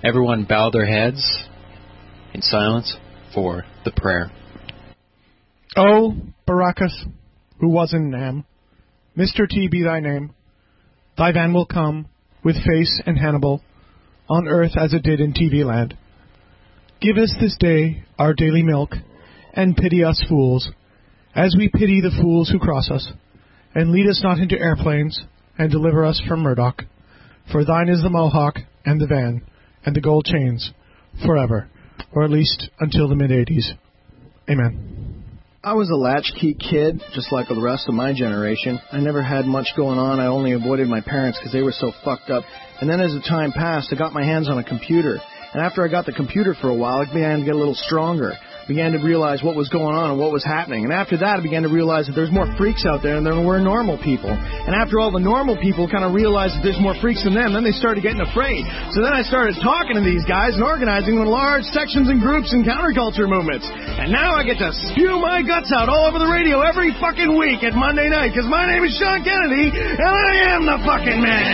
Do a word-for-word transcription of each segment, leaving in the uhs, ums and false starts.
Everyone bow their heads in silence for the prayer. O Baracus, who was in Nam, Mister T be thy name. Thy van will come, with Face and Hannibal, on earth as it did in T V land. Give us this day our daily milk, and pity us fools, as we pity the fools who cross us, and lead us not into airplanes, and deliver us from Murdoch. For thine is the Mohawk, and the van, and the gold chains, forever, or at least until the mid-eighties. Amen. I was a latchkey kid, just like the rest of my generation. I never had much going on. I only avoided my parents because they were so fucked up. And then as the time passed, I got my hands on a computer. And after I got the computer for a while, it began to get a little stronger. I began to realize what was going on and what was happening. And after that, I began to realize that there's more freaks out there than there were normal people. And after all the normal people kind of realized that there's more freaks than them, then they started getting afraid. So then I started talking to these guys and organizing with large sections and groups and counterculture movements. And now I get to spew my guts out all over the radio every fucking week at Monday night, because my name is Sean Kennedy, and I am the fucking man.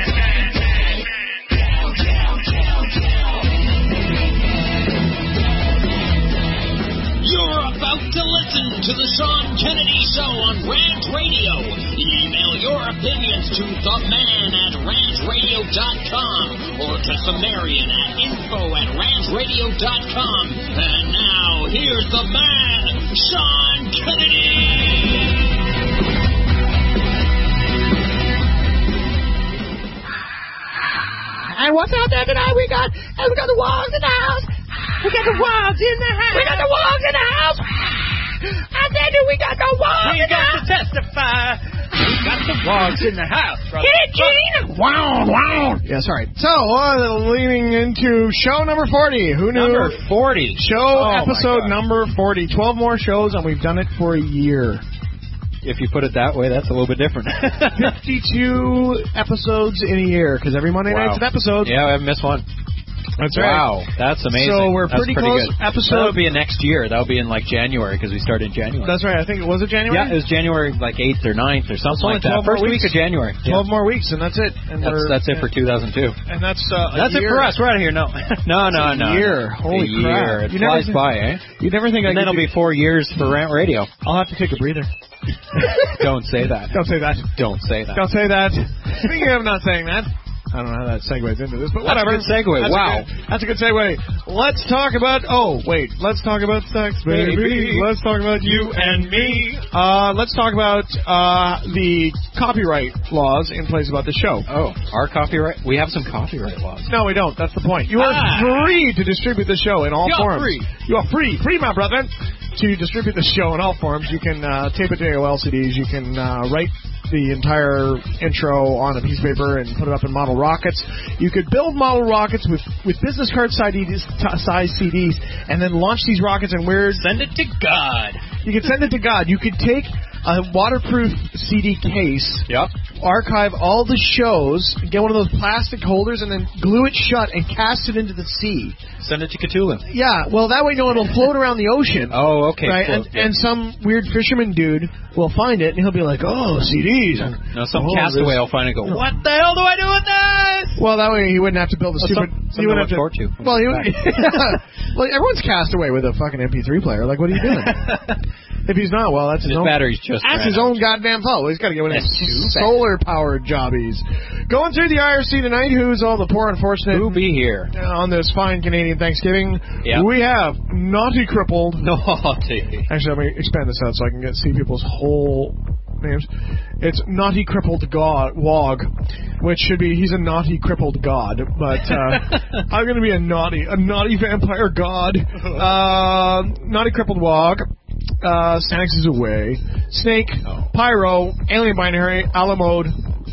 You're about to listen to the Sean Kennedy Show on Rant Radio. Email your opinions to the man at rant radio dot com or to Sumerian at info at rant radio dot com. And now, here's the man, Sean Kennedy. And what's out there tonight? We got, and we got the Wogs in the house. We got the Wogs in the house. We got the Wogs in the house. I said that we got the Wogs in the house. We got to testify. We got the Wogs in the house. Get it, Gene? Wow, wow. Yes, all right. So, uh, leading into show number forty. Who knew? Number forty. Show oh episode number forty. twelve more shows, and we've done it for a year. If you put it that way, that's a little bit different. fifty-two episodes in a year, because every Monday wow. night's an episode. Yeah, I haven't missed one. That's right. Wow, that's amazing. So we're that's pretty, pretty close. Good. Episode. That'll be in next year. That'll be in like January because we started in January. That's right. I think it was it January. Yeah, it was January like eighth or ninth or something like that. First week of January. Twelve yeah. more weeks, and that's it. And that's, we're, that's it for two thousand two. And that's uh, a that's year. it for us. We're out of here. No, no, no, a no. Year. No. Holy a crap! Year. It you flies never, by, eh? You never think and I then it'll do... be four years for Rant Radio. I'll have to take a breather. Don't say that. Don't say that. Don't say that. Don't say that. Speaking of not saying that. I don't know how that segues into this, but that's whatever. That's a good segue. That's wow. A good, that's a good segue. Let's talk about, oh, wait. Let's talk about sex, baby. baby. Let's talk about you and me. Uh, let's talk about uh, the copyright laws in place about the show. Oh, our copyright? We have some copyright laws. No, we don't. That's the point. You are ah. free to distribute the show in all You're forms. Free. You are free. Free, my brother. To distribute the show in all forms, you can uh, tape it to A O L C Ds. You can uh, write the entire intro on a piece of paper and put it up in model rockets. You could build model rockets with, with business card size C Ds and then launch these rockets and weird... Send it to God. You could send it to God. You could take a waterproof C D case, yep. archive all the shows, get one of those plastic holders, and then glue it shut and cast it into the sea. Send it to Cthulhu. Yeah, well, that way no one will float around the ocean. Oh, okay. Right, cool. and, yeah. and some weird fisherman dude will find it, and he'll be like, oh, C Ds. And, no, some oh, castaway this. will find it and go, what the hell do I do with this? Well, that way he wouldn't have to build a well, stupid... Some, some he wouldn't have to... to. Well, he would, well, everyone's castaway with a fucking M P three player. Like, what are you doing? If he's not, well, that's his, his own... battery's just That's his own goddamn fault. He's got to get one of his solar-powered jobbies. Going through the I R C tonight, who's all the poor unfortunate... Who be here? On this fine Canadian Thanksgiving, yep. we have Naughty Crippled. Naughty. Actually, let me expand this out so I can get see people's whole names. It's Naughty Crippled God Wog, which should be he's a naughty crippled god, but uh, I'm going to be a naughty a naughty vampire god. Uh, naughty Crippled Wog. Uh, Stanix is away. Snake, oh. Pyro, Alien Binary, Alamode,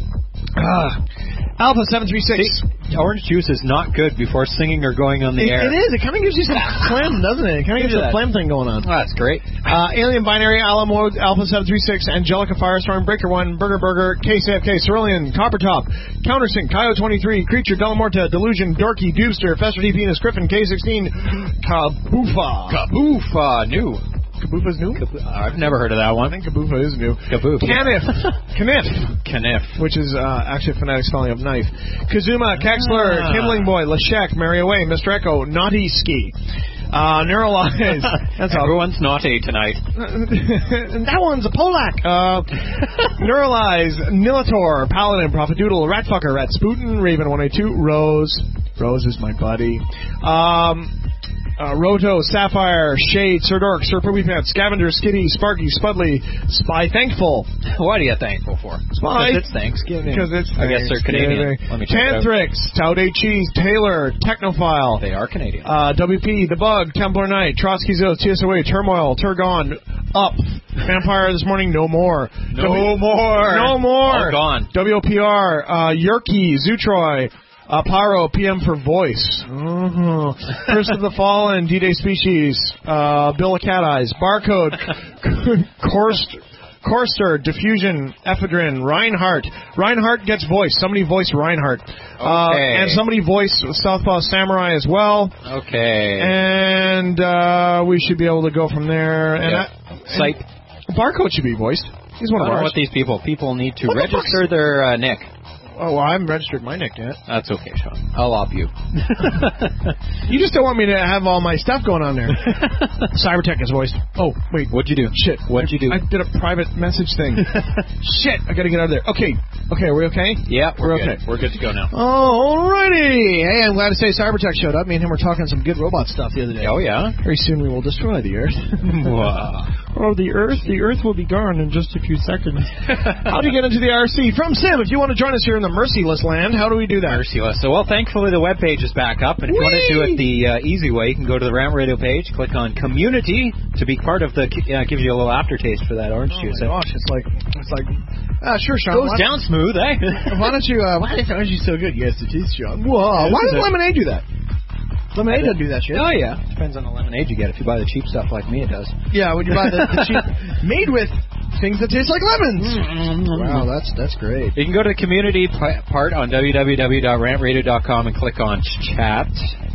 uh, Alpha seven three six. See, orange juice is not good before singing or going on the it, air. It is. It kind of gives you some phlegm, doesn't it? It kind of gives you a phlegm thing going on. Oh, that's great. Uh, Alien Binary, Alamode, Alpha seven three six, Angelica Firestorm, Breaker one, Burger Burger, K C F K, Cerulean, Coppertop, Countersink, Kyo twenty-three, Creature, Delamorta, Delusion, Dorky, Doobster, Fester D. Penis, Griffin, K sixteen, Kaboofa. Kaboofa, new. Kaboofa's new? I've never heard of that I one. think Kaboofa is new. Kaboof. Kniff. Kniff. Kniff. Which is uh, actually a phonetic spelling of knife. Kazuma, Kexler, Ah. Kindling Boy, Lashek, Mary Away, Mister Echo, Naughty Ski. Uh, Neuralize. That's all. Everyone's naughty tonight. And that one's a Polak. Uh, Neuralize, Nilator, Paladin, Prophet Doodle, Ratfucker, Rat Sputin, Raven one eighty-two, Rose. Rose is my buddy. Um, uh, Roto, Sapphire, Shade, Sir Dork, Sir Poopy Pants, Scavenger, Skitty, Sparky, Spudley, Spy Thankful. What are you thankful for? Spy. Because it's Thanksgiving. Because it's I guess they're Canadian. Let me check it out. Tanthrix, Taude Cheese, Taylor, Technophile. They are Canadian. Uh, W P, The Bug, Templar Knight, Trotsky Zills, T S O A, Turmoil, Turgon, Up, Vampire This Morning, No More. No w- more. No More. All gone. W O P R, uh, Yerky, Zutroy, uh, Pyro, P M for Voice. Uh-huh. First of the Fallen, D-Day Species, uh, Bill of Cat Eyes, Barcode, Corst, Corster, Diffusion, Ephedrine, Reinhardt. Reinhardt gets voice. Somebody voice Reinhardt. Uh, Okay. and somebody voice Southpaw Samurai as well. Okay. And uh, we should be able to go from there. And, Yep. I, Sight. and Barcode should be voiced. He's one I of don't know ours. what these people. People need to What the register their uh, nick. Oh, well, I haven't registered my nick yet. That's okay, Sean. I'll op you. You just don't want me to have all my stuff going on there. Cybertech is voiced. Oh, wait. What'd you do? Shit. What'd you do? I did a private message thing. Shit. I got to get out of there. Okay. Okay, are we okay? Yeah, we're, We're good. okay. We're good to go now. Alrighty. Hey, I'm glad to say Cybertech showed up. Me and him were talking some good robot stuff the other day. Oh, yeah? Very soon we will destroy the Earth. Wow. Oh, the Earth. The Earth will be gone in just a few seconds. How do you get into the R C? From Sim, if you want to join us here in the merciless land, how do we do that? Merciless. So, well, thankfully the webpage is back up, and if you want to do it the uh, easy way, you can go to the Rant Radio page, click on Community to be part of the. Uh, gives you a little aftertaste for that orange Oh juice. my gosh, it's like it's like ah sure, Sean. Goes why, down smooth, eh? why don't you? Uh, why is orange juice so good? Yes, it is, Sean. Whoa, why does lemonade do that? Lemonade doesn't do that shit. Oh yeah, depends on the lemonade you get. If you buy the cheap stuff like me, it does. Yeah, when you buy the, the cheap made with things that taste like lemons. Wow, that's that's great. You can go to the community p- part on w w w dot rant radio dot com and click on chat.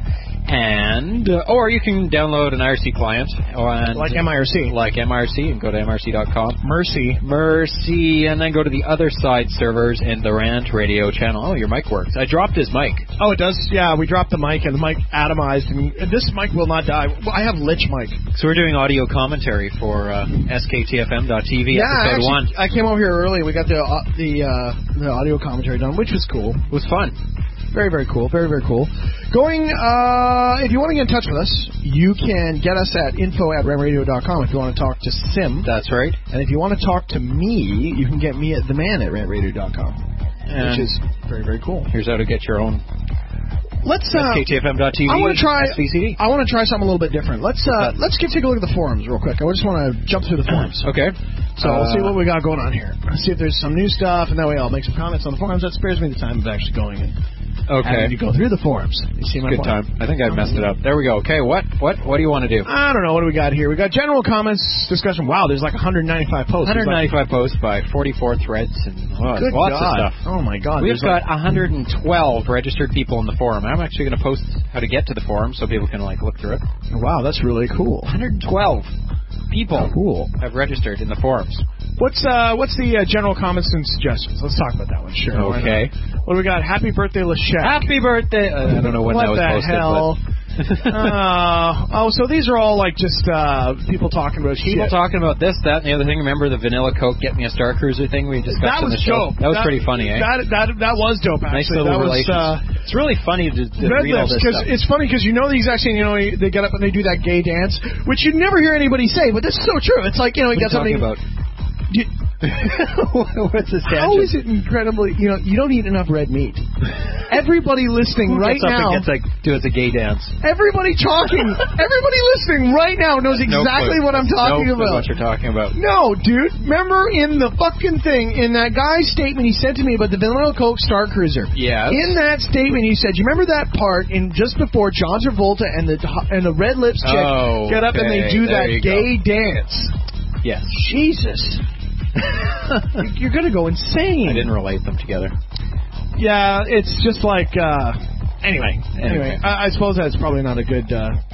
And, uh, or you can download an I R C client. And Like M I R C. Like M I R C, and go to M R C dot com. Mercy. Mercy, and then go to the other side servers in the Rant Radio channel. Oh, your mic works. I dropped his mic. Oh, it does? Yeah, we dropped the mic, and the mic atomized, and this mic will not die. Well, I have Lich mic. So we're doing audio commentary for uh, S K T F M dot T V Yeah, episode actually, one. I came over here early. We got the uh, the uh, the audio commentary done, which was cool. It was fun. Very, very cool. Very, very cool. Going, uh, if you want to get in touch with us, you can get us at info at rant radio dot com if you want to talk to Sim. That's right. And if you want to talk to me, you can get me at the man at rant radio dot com, And which is very, very cool. here's how to get your own Let's, uh, S K T F M dot T V. I want to try. S V C D. I want to try something a little bit different. Let's uh, let's get take a look at the forums real quick. I just want to jump through the forums. Okay. So we'll see Uh, what we got going on here. See if there's some new stuff, and that way I'll make some comments on the forums. That spares me the time of actually going and Okay. having to go through the forums. You see my Good point? time. I think I messed it up. There we go. Okay, what what what do you want to do? I don't know. What do we got here? We got general comments, discussion. Wow, there's like one hundred ninety-five posts. one hundred ninety-five posts by forty-four threads and oh, Good lots God. of stuff. Oh my God. We've there's got like, one hundred twelve registered people in the forum. I'm actually going to post how to get to the forum so people can like look through it. wow, that's really cool. one hundred twelve people Cool. have registered in the forums. What's uh what's the uh, general comments and suggestions? Let's talk about that one. Sure. why Okay. not? What do we got? Happy birthday, Lashek. Happy birthday! Uh, I don't know when what that was the posted. hell? But uh, oh, so these are all like just uh, people talking about people shit. talking about this, that, and the other thing. Remember the Vanilla Coke Get Me a Star Cruiser thing we discussed That on was the show? dope. That was pretty funny, eh? That that that was dope. Actually, Nice little that was, relations. uh, it's really funny to, to read read all this this because stuff. it's funny because you know the exact same. You know they get up and they do that gay dance, which you never hear anybody say, but this is so true. It's like you know he What got are you something. talking about? You, What's this how tangent? is it incredibly? You know you don't eat enough red meat. Everybody listening Who right gets up now. and gets like does a gay dance? Everybody talking. Everybody listening right now knows exactly no clue. what I'm talking no clue about. What you're talking about? No, dude. Remember in the fucking thing, in that guy's statement he said to me about the Vanilla Coke Star Cruiser. Yes. In that statement, he said, "You remember that part in just before John Travolta and the and the red lips chick Oh, get up and they okay. do There that you gay dance?" Yes. Jesus, you're gonna go insane. I didn't relate them together. Yeah, it's just like. uh Anyway, anyway, Okay. I, I suppose that's probably not a good. Uh,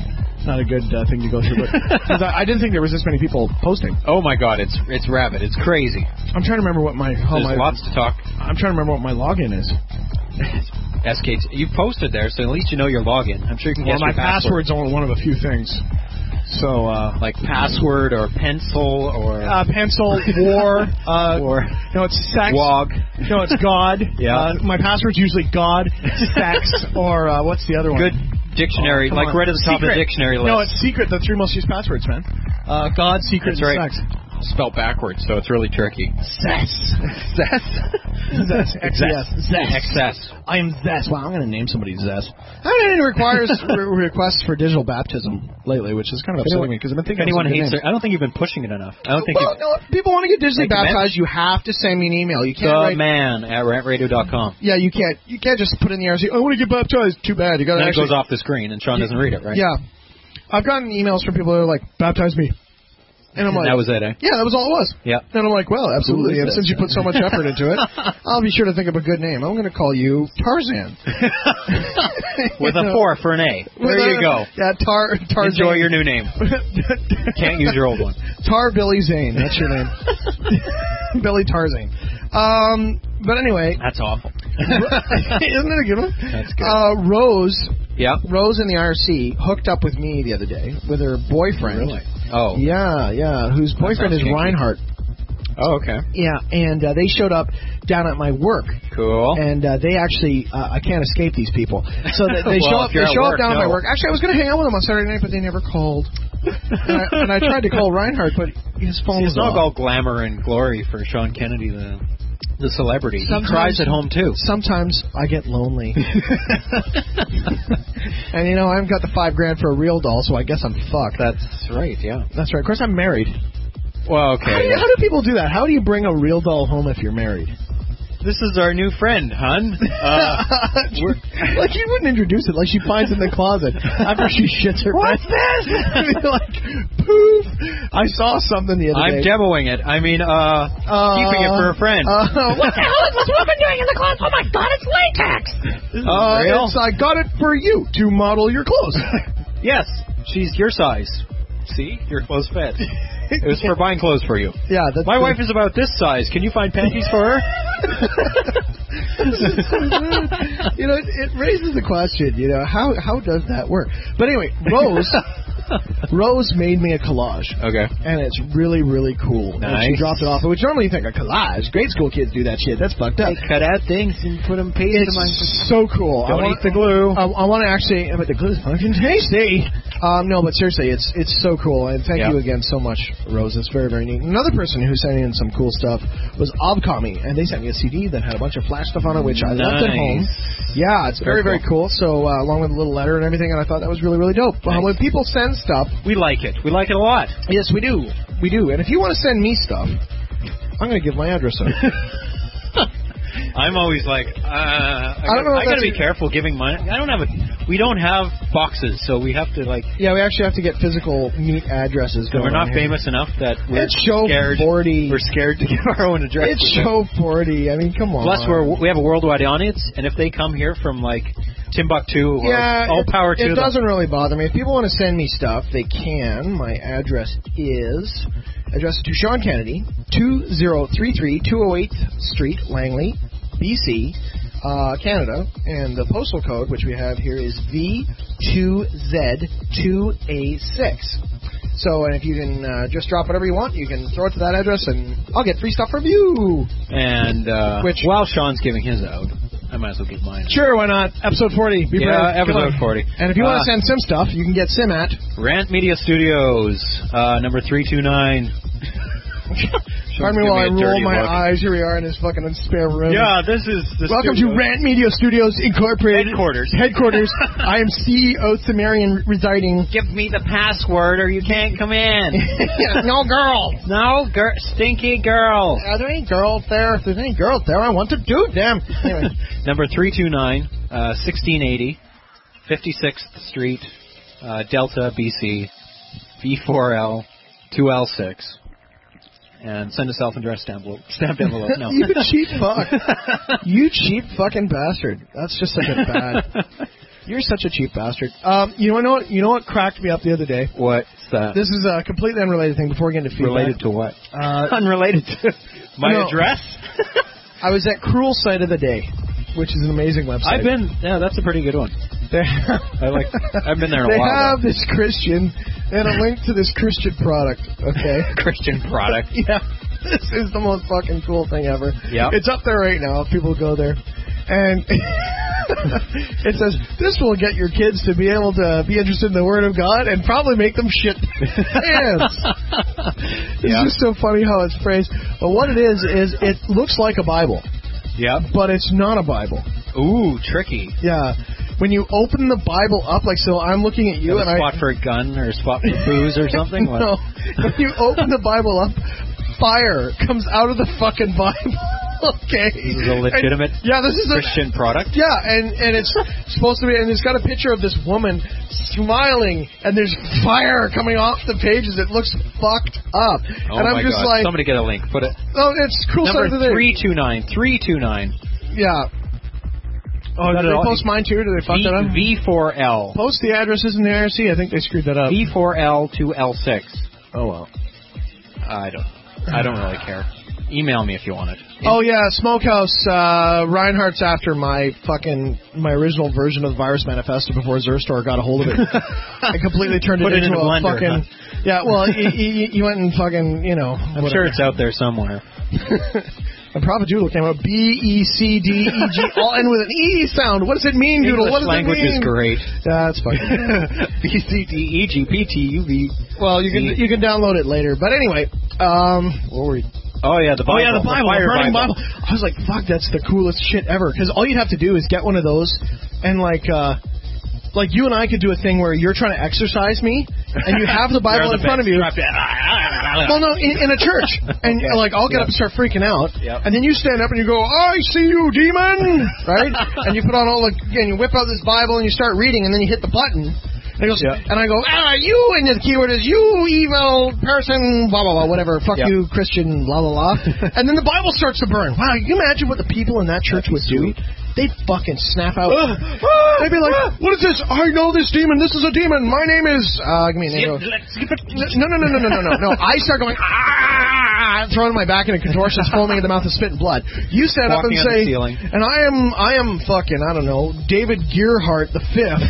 not a good uh, thing to go through. But I, I didn't think there was this many people posting. Oh my God, it's it's rabid. It's crazy. I'm trying to remember what my how There's my, lots to talk. I'm trying to remember what my login is. S K, you posted there, so at least you know your login. I'm sure you can Well, guess my your password. password's only one of a few things. So, uh, like password or pencil or uh, pencil, war, uh, or no, it's sex. Wog. No, it's God. Yeah. Uh, my password's usually God, sex, or uh, what's the other one? Good dictionary, Oh, like on. right at the top Secret. of the dictionary list. No, it's secret. The three most used passwords, man. Uh, God, secret, That's right. and sex. Spelled backwards, so it's really tricky. Zess. Zess. Zess. X S. Zess. Excess. I am Zess. Wow, I'm going to name somebody Zess. I haven't had any requires, re- requests for digital baptism lately, which is kind of upsetting me because I've been thinking If anyone of some good hates names. it, I don't think you've been pushing it enough. I don't think Well, you've... no, if people want to get digitally Recommend? baptized, you have to send me an email. You can't The write, man at rant radio dot com. Yeah, you can't. You can't just put in the R C. I want to get baptized. Too bad. You got to Then it actually. goes off the screen, and Sean doesn't read it, right? Yeah, I've gotten emails from people that are like, "Baptize me," and I'm like, That was it, eh? "Yeah, that was all it was." Yeah. And I'm like, "Well, absolutely." Who And is since this? you put so much effort into it, I'll be sure to think of a good name. I'm going to call you Tarzan. With a four for an A. There With you a- go. Yeah, Tar Tarzan. Enjoy your new name. Can't use your old one. Tar Billy Zane. That's your name. Billy Tarzan. Um, but anyway, That's awful. isn't it a good one? That's good. Uh, Rose, Yeah. Rose in the I R C hooked up with me the other day with her boyfriend. Really? Oh. Yeah, yeah. Whose boyfriend is sounds kinky. Reinhardt. Oh, okay. Yeah, and uh, they showed up down at my work. Cool. And uh, they actually, uh, I can't escape these people. So they, they Well, show up. if you're They at show work, up down at my no. work. Actually, I was going to hang out with them on Saturday night, but they never called. and, I, and I tried to call Reinhardt, but his phone It's was not off. all glamour and glory for Sean Kennedy, the the celebrity. He Sometimes- cries at home too. Sometimes I get lonely. And you know, I haven't got the five grand for a real doll, so I guess I'm fucked. That's right. Yeah. That's right. Of course, I'm married. Well, How do, okay. you, how do people do that? How do you bring a real doll home if you're married? This is our new friend, hun. Uh, we're- like you wouldn't introduce it. Like she finds it in the closet after she shits her What's pants. this? like poof! I saw something the other I'm day. demoing it. I mean, uh, Uh, keeping it for a friend. Uh, what the hell is this woman doing in the closet? Oh my God, it's latex! Uh, real? it's, I got it for you to model your clothes. Yes, she's your size. See, your clothes fit. It was for buying clothes for you. Yeah, that's My the- wife is about this size. Can you find panties for her? you know, it, it raises the question. You know, how how does that work? But anyway, Rose, Rose made me a collage. Okay. And it's really, really cool. And she Nice. dropped it off, which normally you think a collage. Grade school kids do that shit. That's fucked up. Cut out things and put them paste It's so cool. Don't I eat the glue. I, I want to actually, but the glue's fucking tasty. Um, no, but seriously, it's it's so cool. And thank Yeah. you again so much, Rose. It's very, very neat. Another person who sent in some cool stuff was Obcomi, and they sent me a C D that had a bunch of Flash stuff on it, which I left at Nice. home. Yeah, it's very, Very very cool. So, uh, along with a little letter and everything, and I thought that was really, really dope. Uh, Nice. when people send stuff, We like it. We like it a lot. yes, we do. We do. And if you want to send me stuff, I'm going to give my address out. I'm always like, uh, I, I don't know if I gotta that's be a- careful giving money. I don't have a. We don't have boxes, so we have to like. Yeah, we actually have to get physical meet addresses And going we're not on here. famous enough that we're It's show scared. forty. We're scared to give our own address. It's show forty. I mean, come on. Plus, we're we have a worldwide audience, and if they come here from like Timbuktu, or yeah, all it, power to it them. doesn't really bother me. If people want to send me stuff, they can. My address is addressed to Sean Kennedy, two zero three three two oh eighth Street, Langley, B C, uh, Canada, and the postal code, which we have here, is V two Z two A six. So, and if you can uh, just drop whatever you want, you can throw it to that address, and I'll get free stuff from you. And uh, Which- while Sean's giving his out, I might as well give mine. Sure, why not? Episode forty. Be Yeah, brave. Come episode on. forty. And if you want Uh, to send Sim stuff, you can get Sim at. Rant Media Studios, uh, number three two nine. Pardon me while I roll my eyes. Here we are in his fucking spare room. Yeah, this is the Welcome studio. to Rant Media Studios Incorporated. Headquarters. Headquarters. I am C E O Sumerian residing. Give me the password or you can't come in. No girl. No, gir- stinky girl. Are there any girls there? If there's any girls there, I want to do them. Anyway. Number three two nine, uh, sixteen eighty, fifty-sixth Street, uh, Delta, B C, V four L, two L six. And send a self-addressed envelope. Stamped envelope. No. You cheap fuck. You cheap fucking bastard. That's just such a bad. You're such a cheap bastard. Um, you know what? You know what cracked me up the other day? What's that? This is a completely unrelated thing. Before we get into feedback, Related to what? Uh, Unrelated to my no. address? I was at Cruel Site of the Day, which is an amazing website. I've been, yeah, that's a pretty good one. They I like, I've been there a they while. have though. this Christian and a link to this Christian product, okay? Christian product. Yeah. This is the most fucking cool thing ever. Yeah. It's up there right now if people go there. And it says, this will get your kids to be able to be interested in the Word of God and probably make them shit pants. It's Yeah. just so funny how it's phrased. But what it is, is it looks like a Bible, Yep. but it's not a Bible. Ooh, tricky. Yeah. When you open the Bible up, like, so I'm looking at you Have and a I... spot for a gun or a spot for booze or something? What? No. When you open the Bible up, fire comes out of the fucking Bible. Okay. This is a legitimate and, yeah, this is Christian a, product? Yeah, and, and it's supposed to be, and it's got a picture of this woman smiling, and there's fire coming off the pages. It looks fucked up. Oh and I'm my just God. like, Somebody get a link. Put it. oh, it's Cruel Number Site of the Day. three two nine. three two nine. Yeah. Oh, Is that did they all? post mine too? Did they fuck V, that up? V four L. Post the addresses in the I R C. I think they screwed that up. V four L to L six. Oh, well. I don't I don't really care. Email me if you want it. Oh yeah, Smokehouse. Uh, Reinhardt's after my fucking my original version of the Virus Manifesto before Zerstore got a hold of it. I completely turned Put it it into in a a blender, fucking. huh? Yeah, well, you, you went and fucking, you know. I'm sure it's out there somewhere. And Prophet Doodle came out B E C D E G, all end with an E sound. What does it mean, Doodle? English What does language it mean? is great. Yeah, that's fucking. B C D E G P T U V. Well, you can you can download it later. But anyway, um, what were we? Oh yeah, the Bible. Oh yeah, the Bible, the, Fire burning Bible. Bible. I was like, fuck, that's the coolest shit ever. Because all you'd have to do is get one of those, and like, uh, like you and I could do a thing where you're trying to exercise me, and you have the Bible in front of you. Well, no, in, in a church, and Okay. like I'll get Yep. up and start freaking out, Yep. and then you stand up and you go, "I see you, demon!" Right? And you put on all the, and you whip out this Bible and you start reading, and then you hit the button. And, it goes, Yep. and I go, ah, you, and the keyword is you, evil person, blah, blah, blah, whatever, fuck Yep. you, Christian, blah, blah, blah. And then the Bible starts to burn. Wow, can you imagine what the people in that church would do? They'd fucking snap out. They'd be like, what is this? I know this demon. This is a demon. My name is, uh, give me a name. No, no, no, no, no, no, no, no. I start going, ah, throwing my back in a contortionist, foaming at the mouth of spit and blood. You stand Walking up and on say, the ceiling. and I am, I am fucking, I don't know, David Gearhart the fifth.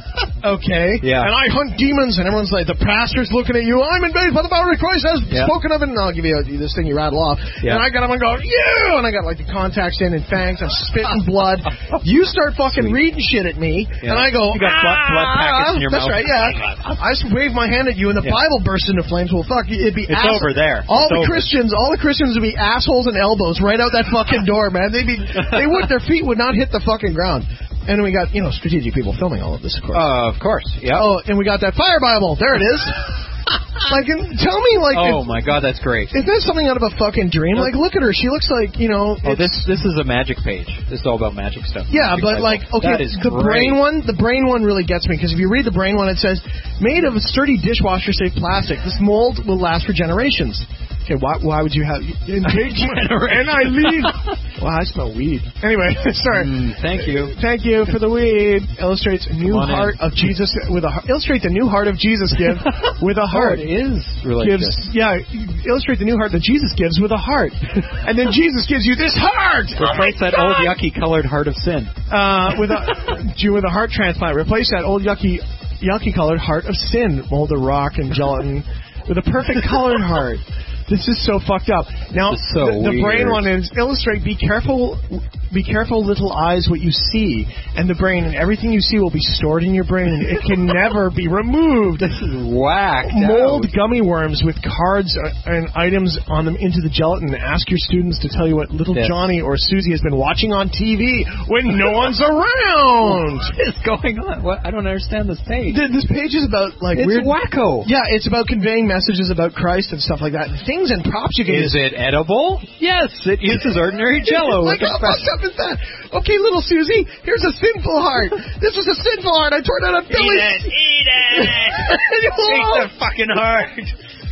Okay? Yeah. And I hunt demons, and everyone's like, the pastor's looking at you. I'm invaded by the power of Christ as Yeah. spoken of, and I'll give you a, this thing you rattle off. Yeah. And I got up and go, yeah, and I got like the contacts in and fangs, I'm spitting blood. You start fucking Sweet. reading shit at me, Yeah. and I go, You got blood- blood packets in your that's mouth. right, yeah. I just wave my hand at you, and the Yeah. Bible bursts into flames. Well, fuck, it'd be It's ass- over there. All It's the over. Christians, all the Christians would be assholes and elbows right out that fucking door, man. They'd be, they would, their feet would not hit the fucking ground. And we got, you know, strategic people filming all of this, of course. Uh, of course. Yeah. Oh, and we got that Fire Bible. There it is. Like, and tell me, like, Oh if, my God, that's great. is that something out of a fucking dream? Like, look at her. She looks like, you know. Oh, it's- this this is a magic page. This is all about magic stuff. Yeah, Magic but Bible. like, okay, that is the great. brain one, the brain one really gets me because if you read the brain one, it says made of sturdy dishwasher-safe plastic. This mold will last for generations. Okay, why, why would you have engagement and I leave? Wow, I smell weed. Anyway, sorry. Mm, thank you. Thank you for the weed. Illustrates a new Come on heart in. of Jesus with a heart. Illustrate the new heart of Jesus give with a Oh, heart. it is Gives religious. yeah. Illustrate the new heart that Jesus gives with a heart, and then Jesus gives you this heart. Replace that old yucky colored heart of sin. Uh, with a do with a heart transplant. Replace that old yucky yucky colored heart of sin, mold of rock and gelatin, with a perfect colored heart. This is so fucked up. Now, This is so the, the brain weird. one is illustrate. Be careful, be careful, little eyes, what you see, and the brain, and everything you see will be stored in your brain. It can never be removed. This is whacked Mold out. gummy worms with cards and items on them into the gelatin. Ask your students to tell you what little Yes. Johnny or Susie has been watching on T V when no one's around. What is going on? What? I don't understand this page. Th- This page is about like It's weird. wacko. Yeah, it's about conveying messages about Christ and stuff like that. Things and props you can Is use. it edible? Yes, it uses ordinary Jello. Like, with how a fucked special- up is that? Okay, little Susie, here's a sinful heart. This was a sinful heart. I tore it out of Billy's. Eat it! Eat it! Eat the fucking heart!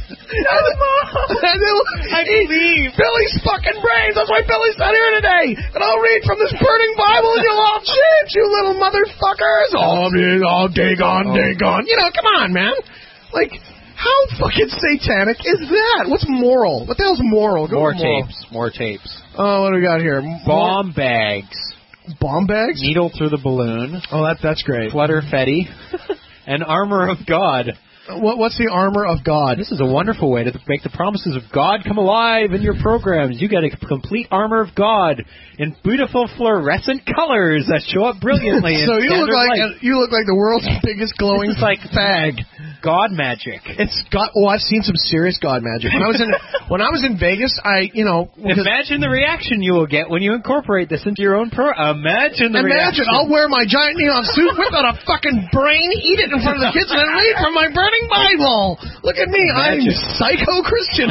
I believe Billy's fucking brains. That's why Billy's not here today. And I'll read from this burning Bible, and you'll all chant, you little motherfuckers. Oh, oh, Dagon, Dagon. You know, come on, man. Like, how fucking satanic is that? What's moral? What the hell's moral? Go More moral. tapes. More tapes. Oh, what do we got here? Bomb bags. Bomb bags? Needle through the balloon. Oh, that that's great. Flutter Fetty. And Armor of God. What, what's the armor of God? This is a wonderful way to make the promises of God come alive in your programs. You get a complete armor of God in beautiful fluorescent colors that show up brilliantly. So in you look like light. you look like the world's biggest glowing It's like fag. God magic. It's God. Oh, I've seen some serious God magic. When I was in when I was in Vegas, I you know imagine the reaction you will get when you incorporate this into your own pro. Imagine the imagine reaction. I'll wear my giant neon suit, whip out a fucking brain, eat it in front of the kids, and then read from my burning Bible. Look at me, Imagine. I'm psycho Christian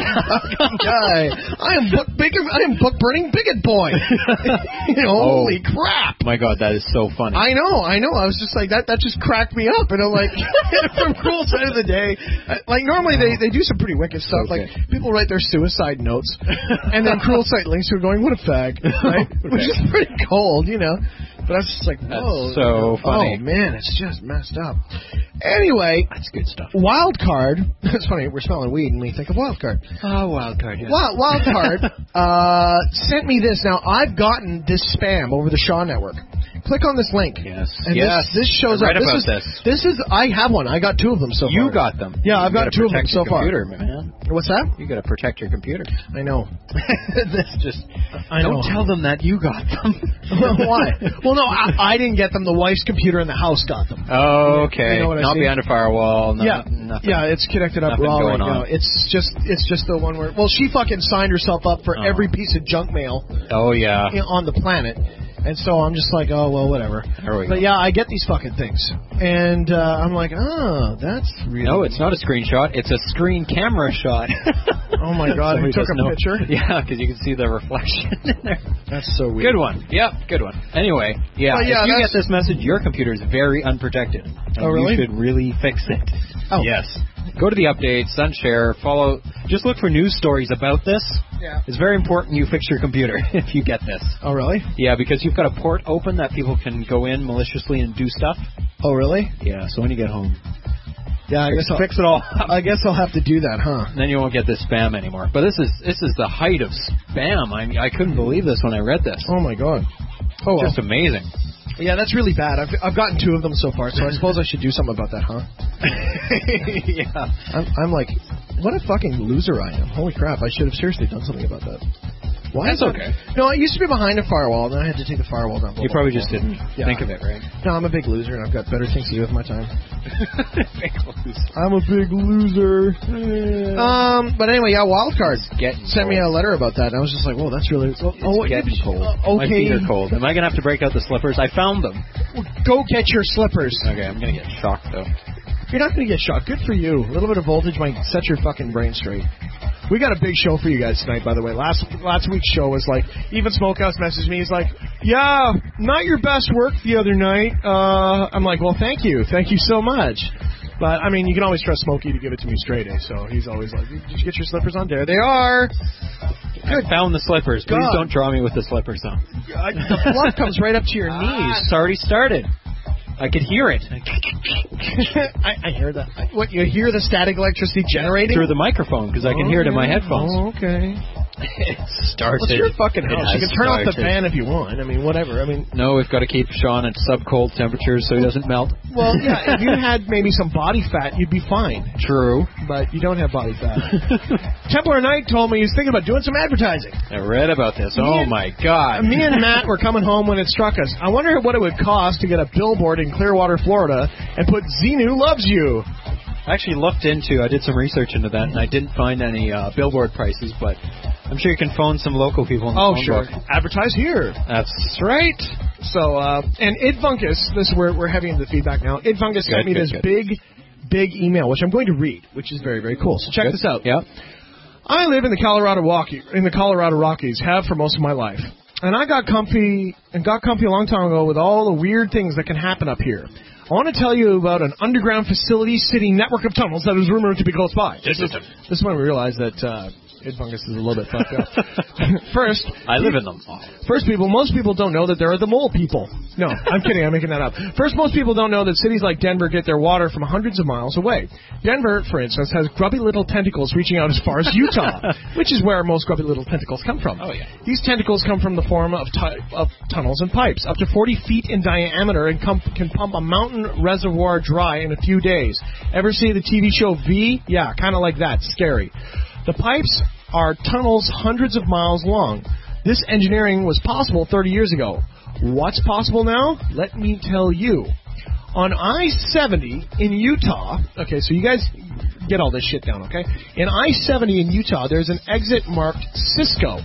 guy. I am book big. I am book burning bigot boy. You know, Oh. holy crap. My God, that is so funny. I know, I know. I was just like that. That just cracked me up, and I'm like, from Cruel Side of the Day. uh, Like normally they, they do some pretty wicked stuff. Okay. Like people write their suicide notes, and then Cruel Side links to it going, "What a fag," right? Which is pretty cold, you know. But I was just like, whoa, That's so funny. Oh man, it's just messed up. Anyway, That's good stuff. Wild Card. It's funny. We're smelling weed, and we think of Wild Card. Oh, wild card. Yes. Wild, Wild Card uh, sent me this. Now, I've gotten this spam over the Shaw Network. Click on this link. Yes. And yes. this, this shows I read up. about this, this. is, this is. I have one. I got two of them so You far. got them. Yeah, I've You got gotta two of them protect so your far. computer, man. What's that? You got to protect your computer. I know. This just I know. don't tell them that you got them. Why? Well, no, I, I didn't get them. The wife's computer in the house got them. Oh, okay. You know what I Not see? behind a firewall. No, yeah, nothing. yeah, it's connected up Nothing raw going right now. on. It's just, it's just the one where. Well, she fucking signed herself up for Oh. every piece of junk mail Oh yeah. you know, on the planet, and so I'm just like, oh well, whatever. There we But go. yeah, I get these fucking things, and uh, I'm like, oh, that's really. No, it's not a screenshot. It's a screen camera shot. Oh my God! Somebody Who took doesn't a know. picture? Yeah, because you can see the reflection in there. That's so weird. Good one. Yep, good one. Anyway, yeah, But yeah, if you that's- get this message, your computer is very unprotected. And Oh, really? You should really fix it. Oh. Yes. Go to the updates, unshare, follow. Just look for news stories about this. Yeah. It's very important you fix your computer if you get this. Oh really? Yeah, because you've got a port open that people can go in maliciously and do stuff. Oh really? Yeah, so when you get home, Yeah, I fix, guess I'll, fix it all up. I guess I'll have to do that, huh? Then you won't get this spam anymore. But this is this is the height of spam. I mean, I couldn't believe this when I read this. Oh my God. Oh well. Just amazing. Yeah, that's really bad. I've I've gotten two of them so far, so I suppose I should do something about that, huh? Yeah. I'm I'm like, what a fucking loser I am. Holy crap! I should have seriously done something about that. Why That's is that- okay. No, I used to be behind a firewall, and then I had to take the firewall down. You probably just didn't Yeah. think of it, right? No, I'm a big loser, and I've got better things to do with my time. Big loser. I'm a big loser. Um, but anyway, yeah, Wildcard Getting sent me a cold. letter about that, and I was just like, "Whoa, that's really." Oh, It's what- getting cold. uh, My okay, feet are cold. Am I gonna have to break out the slippers? I found them. go get your slippers. Okay, I'm gonna get shocked though. You're not going to get shot. Good for you. A little bit of voltage might set your fucking brain straight. We got a big show for you guys tonight, by the way. Last last week's show was like, even Smokehouse messaged me. He's like, yeah, not your best work the other night. Uh, I'm like, well, thank you. Thank you so much. But, I mean, you can always trust Smokey to give it to me straight, eh? So he's always like, did you get your slippers on? There they are. I found the slippers. Please God. don't draw me with the slippers on. Uh, the blood comes right up to your Ah, knees. it's already started. I could hear it I, I hear that. What, you hear the static electricity generating? through the microphone because I can hear it in my Okay. headphones. Oh, okay. It started. What's your fucking It house? You has can turn off the started. fan if you want. I mean, whatever. I mean, No, we've got to keep Sean at sub-cold temperatures so he doesn't melt. well, yeah, if you had maybe some body fat, you'd be fine. True. But you don't have body fat. Templar Knight told me he was thinking about doing some advertising. I read about this. Oh, and- my God. Me and Matt were coming home when it struck us. I wonder what it would cost to get a billboard in Clearwater, Florida, and put Xenu loves you. I actually looked into, I did some research into that, and I didn't find any uh, billboard prices, but I'm sure you can phone some local people in the Oh, phone sure. book. Advertise here. That's right. So, uh, and Id Funkus, this is where we're heavy into the feedback now. Id Funkus sent Good, me good, this good. big, big email, which I'm going to read, which is very, very cool. So check Good. this out. Yeah. I live in the Colorado Rockies, in the Colorado Rockies, have for most of my life. And I got comfy, and got comfy a long time ago with all the weird things that can happen up here. I want to tell you about an underground facility city network of tunnels that is rumored to be close by. This is, this is when we realized that uh, Id Fungus is a little bit fucked up. First, I live in them. First, people, most people don't know that there are the mole people. No, I'm kidding. I'm making that up. First, most people don't know that cities like Denver get their water from hundreds of miles away. Denver, for instance, has grubby little tentacles reaching out as far as Utah, which is where most grubby little tentacles come from. Oh, yeah. These tentacles come from the form of, tu- of tunnels and pipes, up to forty feet in diameter, and com- can pump a mountain reservoir dry in a few days. Ever see the T V show V? Yeah, kind of like that. Scary. The pipes are tunnels hundreds of miles long. This engineering was possible thirty years ago. What's possible now? Let me tell you. On I seventy in Utah, okay, so you guys get all this shit down, okay? In I seventy in Utah, there's an exit marked Cisco.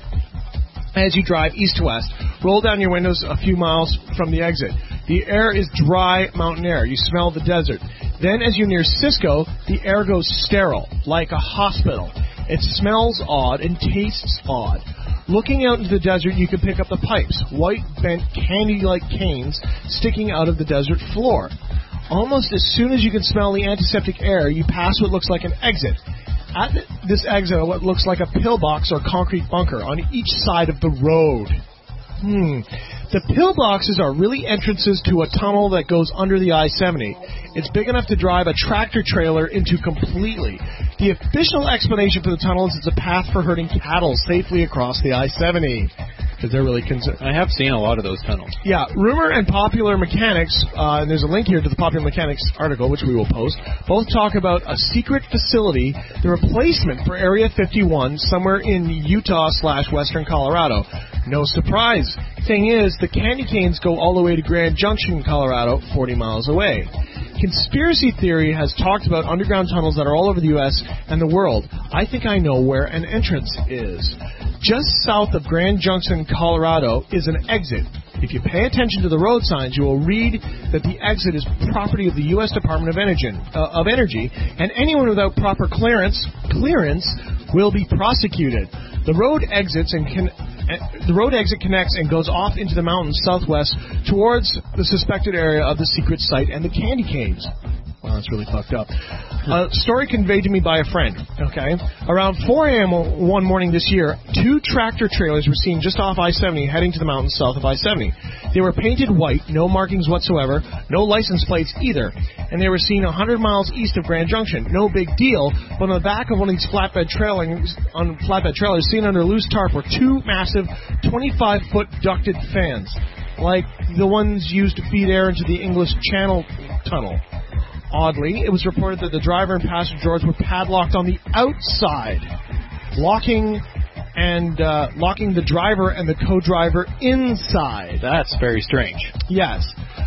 As you drive east to west, roll down your windows a few miles from the exit. The air is dry mountain air. You smell the desert. Then as you near Cisco, the air goes sterile, like a hospital. It smells odd and tastes odd. Looking out into the desert, you can pick up the pipes, white, bent, candy-like canes sticking out of the desert floor. Almost as soon as you can smell the antiseptic air, you pass what looks like an exit. At this exit are what looks like a pillbox or concrete bunker on each side of the road. Hmm. The pillboxes are really entrances to a tunnel that goes under the I seventy. It's big enough to drive a tractor trailer into completely. The official explanation for the tunnel is it's a path for herding cattle safely across the I seventy. Because they're really concerned. I have seen a lot of those tunnels. Yeah, Rumor and Popular Mechanics, uh, and there's a link here to the Popular Mechanics article, which we will post, both talk about a secret facility, the replacement for Area fifty-one, somewhere in Utah slash western Colorado. No surprise. Thing is, the candy canes go all the way to Grand Junction, Colorado, forty miles away. Conspiracy theory has talked about underground tunnels that are all over the U S and the world. I think I know where an entrance is. Just south of Grand Junction, Colorado, is an exit. If you pay attention to the road signs, you will read that the exit is property of the U S Department of Energy, uh, of Energy, and anyone without proper clearance, clearance will be prosecuted. The road exits and can. The road exit connects and goes off into the mountains southwest towards the suspected area of the secret site and the candy canes. Wow, that's really fucked up. A story conveyed to me by a friend, okay? Around four a.m. one morning this year, two tractor trailers were seen just off I seventy heading to the mountains south of I seventy. They were painted white, no markings whatsoever, no license plates either, and they were seen one hundred miles east of Grand Junction. No big deal, but on the back of one of these flatbed trailers, on flatbed trailers seen under loose tarp were two massive twenty-five foot ducted fans, like the ones used to feed air into the English Channel tunnel. Oddly, it was reported that the driver and passenger doors were padlocked on the outside, locking and uh, locking the driver and the co-driver inside. That's very strange. Yes.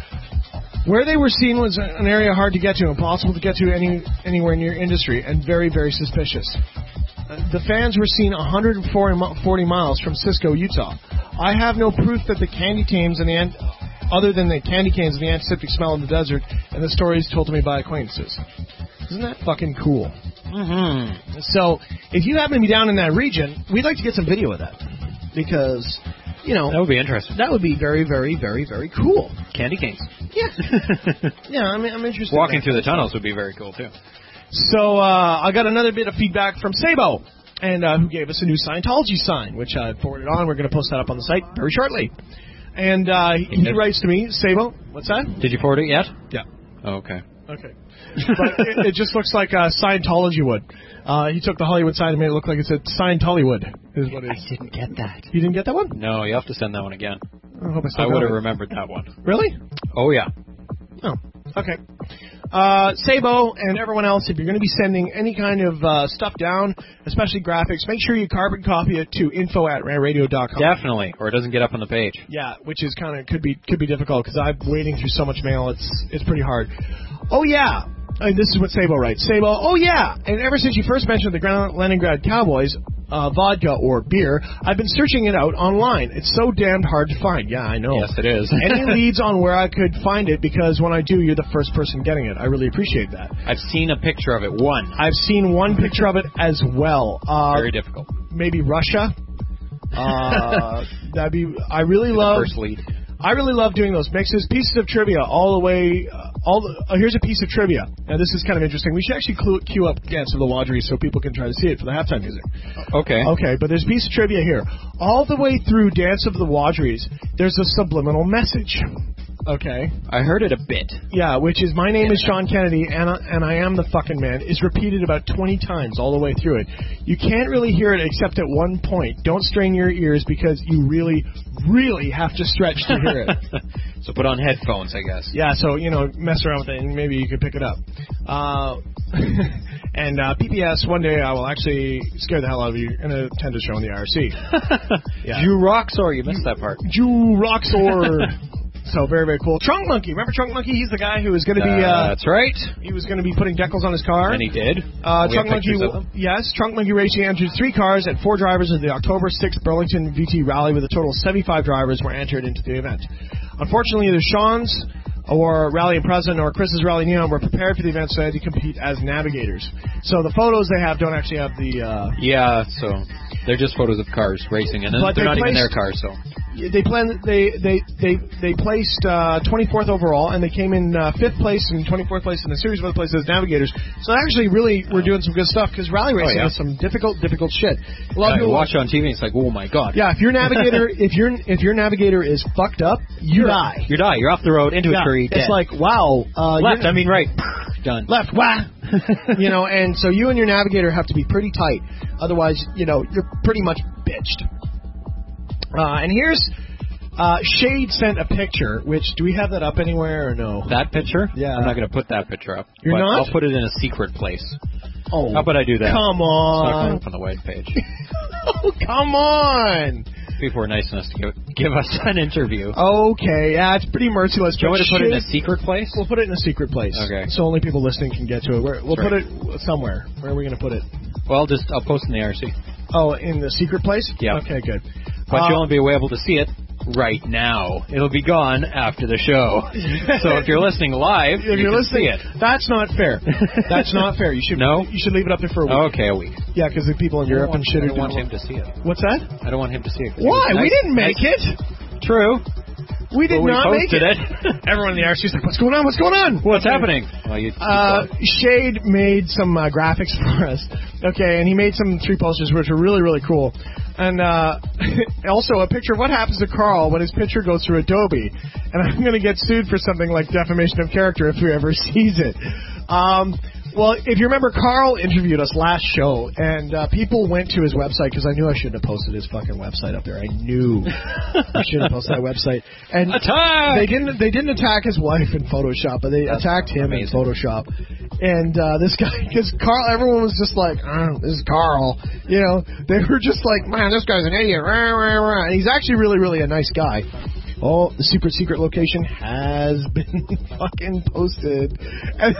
Where they were seen was an area hard to get to, impossible to get to any anywhere near industry, and very, very suspicious. The fans were seen one hundred forty miles from Cisco, Utah. I have no proof that the candy canes and the ant- other than the candy canes and the antiseptic smell in the desert, and the stories told to me by acquaintances. Isn't that fucking cool? Mm-hmm. So, if you happen to be down in that region, we'd like to get some video of that. Because, you know... That would be interesting. That would be very, very, very, very cool. Candy canes. Yeah. yeah, I mean, I'm interested. Walking in through the tunnels would be very cool, too. So, uh, I got another bit of feedback from Sabo, and uh, who gave us a new Scientology sign, which I forwarded on. We're going to post that up on the site very shortly. And uh, he, he writes to me, Sabo, what's that? Did you forward it yet? Yeah. Oh, okay. Okay. But it, it just looks like uh, Scientology would. Uh, he took the Hollywood sign and made it look like it said Scientollywood. Is what it is. I didn't get that. You didn't get that one? No, you have to send that one again. I hope I still I got would have it. remembered that one. Really? Oh, yeah. Oh, okay. Uh, Sabo and everyone else, if you're going to be sending any kind of uh, stuff down, especially graphics, make sure you carbon copy it to info at rant radio dot com. Definitely, or it doesn't get up on the page. Yeah, which is kind of could be could be difficult because I'm wading through so much mail. It's it's pretty hard. Oh yeah, and this is what Sabo writes. Sabo, oh yeah, and ever since you first mentioned the Grand Leningrad Cowboys, uh, vodka or beer, I've been searching it out online. It's so damned hard to find. Yeah, I know. Yes, it is. Any leads on where I could find it? Because when I do, you're the first person getting it. I really appreciate that. I've seen a picture of it. One. I've seen one picture of it as well. Uh, Very difficult. Maybe Russia. Uh, that'd be. I really love. First lead. I really love doing those mixes, pieces of trivia, all the way, uh, all the, uh, here's a piece of trivia. Now, this is kind of interesting. We should actually clue, cue up Dance of the Wadries so people can try to see it for the halftime music. Okay. Okay, but there's a piece of trivia here. All the way through Dance of the Wadries, there's a subliminal message. Okay. I heard it a bit. Yeah, which is my name is Sean Kennedy, and I, and I am the fucking man, is repeated about twenty times all the way through it. You can't really hear it except at one point. Don't strain your ears because you really, really have to stretch to hear it. So put on headphones, I guess. Yeah, so, you know, mess around with it and maybe you can pick it up. Uh, and uh, P P S, one day I will actually scare the hell out of you and attend a show in the I R C. Yeah. Jew Roxor, you missed that part. Jew Roxor. So very, very cool. Trunk Monkey. Remember Trunk Monkey? He's the guy who was going to be... Uh, That's right. He was going to be putting decals on his car. And he did. Uh, we Trunk have Monkey, pictures of them. yes. Trunk Monkey Racing entered three cars and four drivers of the October sixth Burlington V T Rally with a total of seventy-five drivers were entered into the event. Unfortunately, either Sean's or Rally and President or Chris's Rally Neon were prepared for the event, so they had to compete as navigators. So the photos they have don't actually have the... Uh, yeah, so they're just photos of cars racing, and then But they're they not even placed- their cars, so... They planned. They they they they placed uh, twenty-fourth overall, and they came in uh, fifth place and twenty-fourth place in the series of other places as navigators. So they actually really were doing some good stuff because rally racing yeah. is some difficult, difficult shit. A lot Yeah, of people you watch it on T V, and it's like, oh my god. Yeah, if your navigator, if your if your navigator is fucked up, you You're, die. You die. You're off the road into Yeah, a tree. it's dead. like wow. Uh, left. you're- I mean right. Done. Left, wah. You know, and so you and your navigator have to be pretty tight. Otherwise, you know, you're pretty much bitched. Uh, and here's. Uh, Shade sent a picture, which, do we have that up anywhere or no? That picture? Yeah. I'm not going to put that picture up. You're but not? I'll put it in a secret place. Oh. How about I do that? Come It's not on. going up on the web page. Oh, come on. People were nice enough to give, give us an interview. Okay, yeah, it's pretty merciless. Do you want me to put it in a Shade- secret place? We'll put it in a secret place. Okay. So only people listening can get to it. We're, we'll That's put it somewhere. Where are we going to put it? Well, just I'll post in the I R C. Oh, in the secret place? Yeah. Okay, good. But Uh, you'll only be able to see it right now. It'll be gone after the show. So if you're listening live, If you you're can listening, see it. that's not fair. That's not fair. You should No? You should leave it up there for a week. Okay, a week. Yeah, because the people in I don't Europe want, and shit I are don't want doing- him to see it. What's that? I don't want him to see it. 'cause he Why? was We nice- didn't make nice- it. True. We did But we not make posted it. it. Everyone in the I R C is like, what's going on? What's going on? What's Okay. happening? Well, you, Uh, Shade made some uh, graphics for us. Okay, and he made some three posters which are really, really cool. And uh, also a picture of what happens to Carl when his picture goes through Adobe. And I'm going to get sued for something like defamation of character if whoever sees it. Um, well, if you remember, Carl interviewed us last show, and uh, people went to his website because I knew I shouldn't have posted his fucking website up there. I knew I shouldn't have posted that website. And Attack! They didn't. They didn't attack his wife in Photoshop, but they That's attacked him amazing. in Photoshop. And uh, this guy, because Carl, everyone was just like, oh, "This is Carl," you know. They were just like, "Man, this guy's an idiot." Rah, rah, rah. And he's actually really, really a nice guy. Oh, the secret, secret location has been fucking posted. And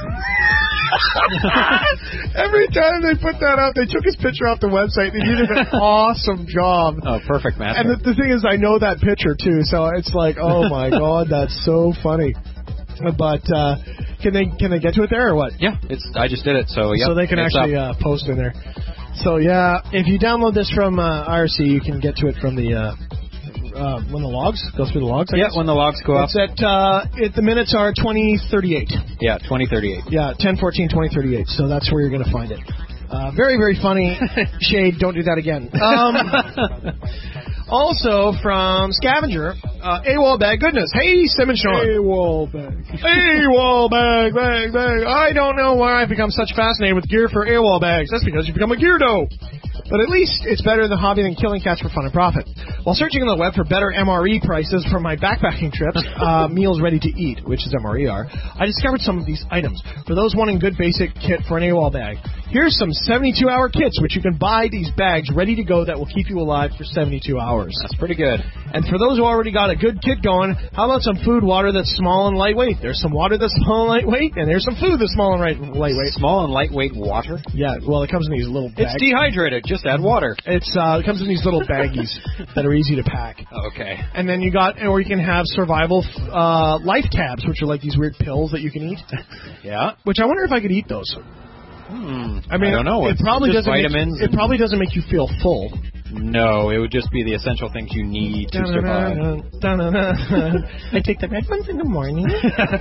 every time they put that out, they took his picture off the website. They did an awesome job. Oh, perfect, man. And the, the thing is, I know that picture too, so it's like, oh my god, that's so funny. But uh, can they can they get to it there or what? Yeah, it's. I just did it, so yeah. So they can it's actually up. uh, post in there. So yeah, if you download this from uh, I R C, you can get to it from the uh, uh, when the logs go through the logs. I yeah, guess? when the logs go up. It's at uh, it, the minutes are twenty thirty-eight. Yeah, twenty thirty-eight. Yeah, ten fourteen twenty thirty-eight. So that's where you're going to find it. Uh, very, very funny. Shade, don't do that again. Um, also from Scavenger, uh, AWOL bag goodness. Hey, Sim and Sean. AWOL bag. AWOL bag, bag, bag. I don't know why I've become such fascinated with gear for AWOL bags. That's because you've become a geardo. But at least it's better than hobby than killing cats for fun and profit. While searching on the web for better M R E prices for my backpacking trips, uh, meals ready to eat, which is M R E R, I discovered some of these items. For those wanting good basic kit for an AWOL bag, here's some seventy-two hour kits, which you can buy these bags ready to go that will keep you alive for seventy-two hours. That's pretty good. And for those who already got a good kit going, how about some food water that's small and lightweight? There's some water that's small and lightweight, and there's some food that's small and right, lightweight. Small and lightweight water. Yeah, well, it comes in these little bags. It's dehydrated. Just add water. It's uh, it comes in these little baggies that are easy to pack. Okay. And then you got, or you can have survival uh, life tabs, which are like these weird pills that you can eat. Yeah. Which I wonder if I could eat those. Hmm. I mean, I don't know. It It's probably just doesn't. vitamins. Make, it probably doesn't make you feel full. No, it would just be the essential things you need to survive. I take the red ones in the morning.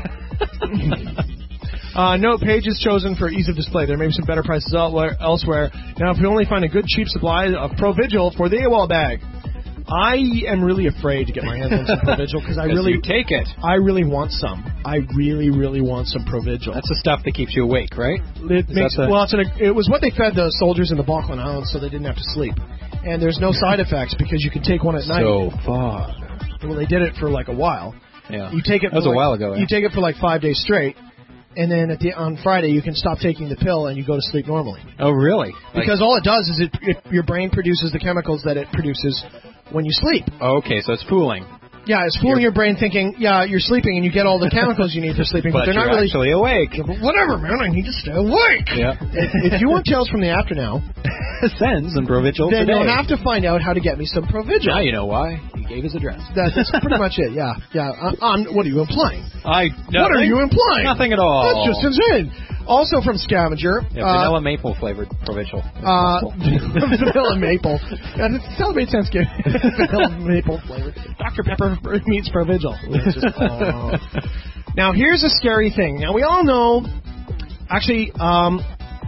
Uh, note, page is chosen for ease of display. There may be some better prices elsewhere. elsewhere. Now, if you only find a good, cheap supply of Provigil for the AWOL bag. I am really afraid to get my hands on some Provigil because I really you take it. I really want some. I really, really want some Provigil. That's the stuff that keeps you awake, right? It Is makes that the- well. It's an, it was what they fed the soldiers in the Falkland Islands, so they didn't have to sleep. And there's no side effects because you can take one at night. So far. Well, they did it for like a while. Yeah. You take it. That was for a like, while ago. Yeah. You take it for like five days straight, and then at the on Friday you can stop taking the pill and you go to sleep normally. Oh, really? Like- Because all it does is it, it your brain produces the chemicals that it produces when you sleep. Oh, okay, so it's fooling. Yeah, it's fooling your brain thinking, yeah, you're sleeping and you get all the chemicals you need for sleeping, but, But they're you're not really actually awake. Yeah, but whatever, man, I need to stay awake. Yeah. If, if you want Tales from the After now, Sends and Provigil then today. you'll have to find out how to get me some Provigil. Now you know why. He gave his address. That's, that's pretty much it. Yeah, yeah. I, I'm, what are you implying? I. What are you implying? Nothing at all. That's just insane. Also from Scavenger, Yeah, uh, vanilla maple flavored Provigil. Uh, vanilla maple. And it celebrates Thanksgiving. Vanilla maple flavor. Doctor Pepper meets Provigil. Which is- oh. Now, here's a scary thing. Now, we all know, actually, um,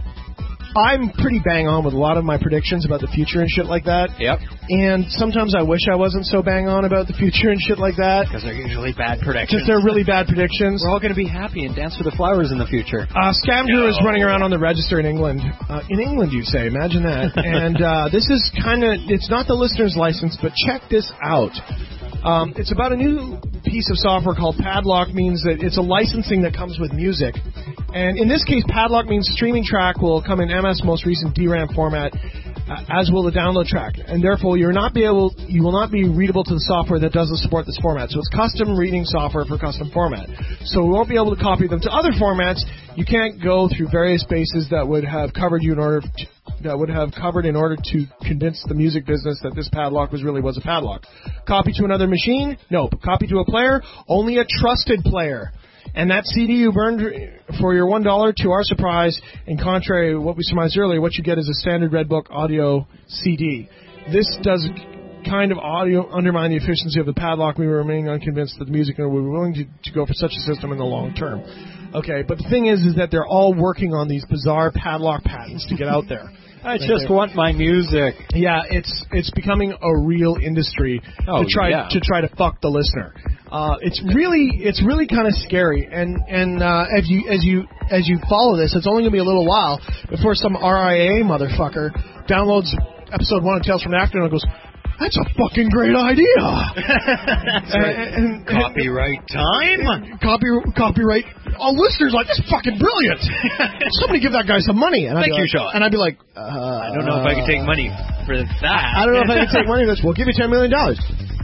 I'm pretty bang on with a lot of my predictions about the future and shit like that. Yep. And sometimes I wish I wasn't so bang on about the future and shit like that. Because they're usually bad predictions. Because they're really bad predictions. We're all going to be happy and dance for the flowers in the future. Uh, Scavenger No. is running around on the register in England. Uh, in England, you say. Imagine that. And uh, this is kind of, it's not the listener's license, but check this out. Um, it's about a new piece of software called Padlock. Means that it's a licensing that comes with music. And in this case, Padlock means streaming track will come in M S most recent D RAM format, uh, as will the download track. And therefore, you're not be able, you will not be readable to the software that doesn't support this format. So it's custom reading software for custom format. So we won't be able to copy them to other formats. You can't go through various bases that would have covered you in order to, that would have covered in order to convince the music business that this padlock was really was a padlock. Copy to another machine? Nope. Copy to a player? Only a trusted player. And that C D you burned for your one dollar, to our surprise, and contrary to what we surmised earlier, what you get is a standard Redbook audio C D. This does kind of audio undermine the efficiency of the padlock. We remain unconvinced that the music industry would be willing to, to go for such a system in the long term. Okay, but the thing is, is that they're all working on these bizarre padlock patents to get out there. I just want my music. Yeah, it's it's becoming a real industry Oh, to try yeah. to try to fuck the listener. Uh, it's really it's really kind of scary, and and uh, as you as you as you follow this, it's only gonna be a little while before some R I A motherfucker downloads episode one of Tales from the After and goes, "That's a fucking great idea." That's And- right. and- and- Copyright time. Copy, copyright. All listeners are like, "This is fucking brilliant." Somebody give that guy some money. And I'd Thank be you, like, Sean. And I'd be like, uh, I don't know if I can take money for that. I don't know if I can take money for this. We'll give you ten million dollars.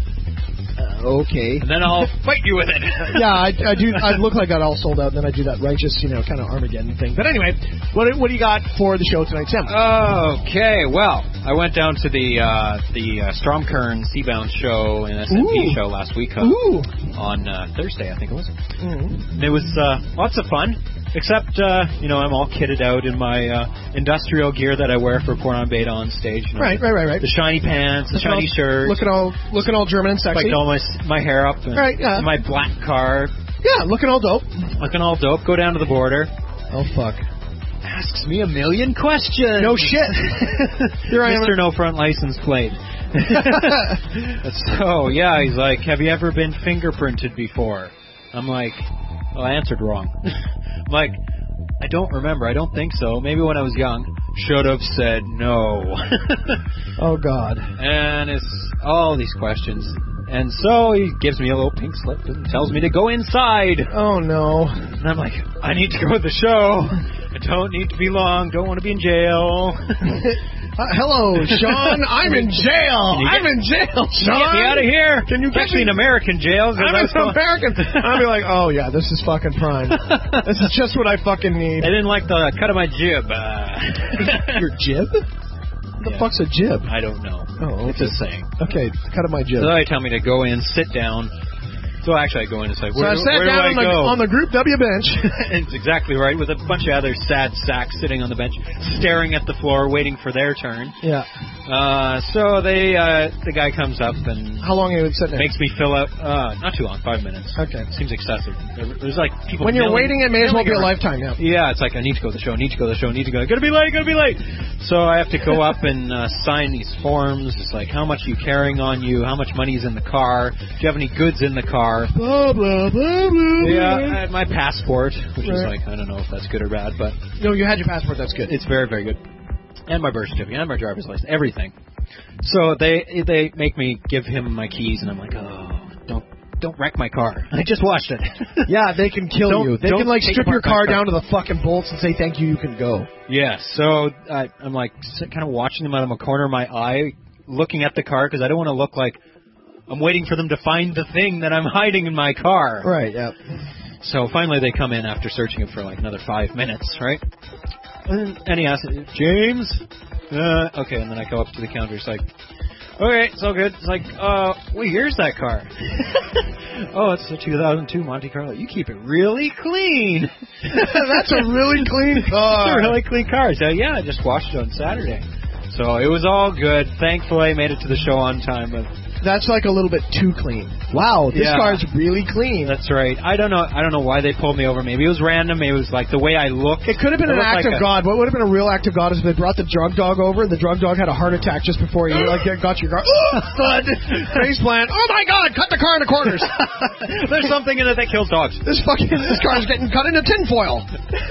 Uh, okay. And then I'll fight you with it. Yeah, I, I do. I look like I'd all sold out, and then I do that righteous, you know, kind of Armageddon thing. But anyway, what what do you got for the show tonight, Sam? Okay, well, I went down to the uh, the uh, Stromkern Seabound show and S M P Ooh. show last week uh, Ooh. on uh, Thursday, I think it was. Mm-hmm. And it was uh, lots of fun, except, uh, you know, I'm all kitted out in my uh, industrial gear that I wear for Porn on Beta on stage. You know, Right, right, right, right. The shiny pants, the Looking shiny all, shirt. looking all looking all German and sexy. Like all my, my hair up. And, Right, yeah. and my black car. Yeah, looking all dope. Looking all dope. Go down to the border. Oh fuck. Asks me a million questions. No shit. Here I am. Mister No Front License Plate. So, yeah, he's like, have you ever been fingerprinted before? I'm like, well, I answered wrong. I'm like, I don't remember. I don't think so. Maybe when I was young. Should have said no. Oh God. And it's all these questions. And so he gives me a little pink slip and tells me to go inside. Oh no. And I'm like, I need to go to the show. I don't need to be long. Don't want to be in jail. Uh, hello, Sean. I'm in jail. Can you get- I'm in jail, Sean. Get me out of here. Can you get Actually, me- in American jail. 'cause I'm I in was going- American. I'll be like, oh yeah, this is fucking prime. This is just what I fucking need. I didn't like the cut of my jib. Uh, Your jib? What the Yeah. fuck's a jib? I don't know. Oh, It's okay. a saying. Okay, cut of my jib. So they tell me to go in, sit down, So actually, I go in and say, So where, I sat where down do I on the, go? on the Group W bench. It's exactly right, with a bunch of other sad sacks sitting on the bench, staring at the floor, waiting for their turn. Yeah. Uh, so they, uh, the guy comes up and How long have you been sitting there? makes me fill out. Uh, not too long, five minutes. Okay. Seems excessive. There- There's like people. When you're milling- waiting, it may as well be a milling around. lifetime now. Yeah, it's like I need to go to the show, need to go to the show, need to go. Gonna be late, gonna be late. So I have to go up and uh, sign these forms. It's like how much are you carrying on you, how much money is in the car, do you have any goods in the car? Blah, blah, blah, blah. Yeah, I had my passport, which is Right. like I don't know if that's good or bad, but No, you had your passport. That's good. it's very, very good. And my birth certificate, and my driver's license, everything. So they they make me give him my keys, and I'm like, oh, don't don't wreck my car. I just washed it. Yeah, they can kill Don't- you. They don't can like take strip your apart car my car. down to the fucking bolts and say thank you. You can go. Yeah, so I, I'm like kind of watching them out of the corner of my eye, looking at the car because I don't want to look like I'm waiting for them to find the thing that I'm hiding in my car. Right. Yeah. So finally they come in after searching it for like another five minutes, right? And, and he asks, James? Uh, okay, and then I go up to the counter. It's like, okay, it's all good. It's like, uh, well, here's that car. Oh, it's a two thousand two Monte Carlo. You keep it really clean. That's a really clean car. It's a really clean car. So yeah, I just washed it on Saturday. So it was all good. Thankfully, I made it to the show on time. But That's like a little bit too clean. Wow, this Yeah. car is really clean. that's right. I don't know. I don't know why they pulled me over. Maybe it was random. Maybe it was like the way I looked. It could have been It an looked act like of a- God. What would have been a real act of God is if they brought the drug dog over and the drug dog had a heart attack just before you like got your car. Oh, thud. Face plant. Oh my God! Cut the car into quarters. There's something in it that kills dogs. This fucking this car's getting cut into tinfoil.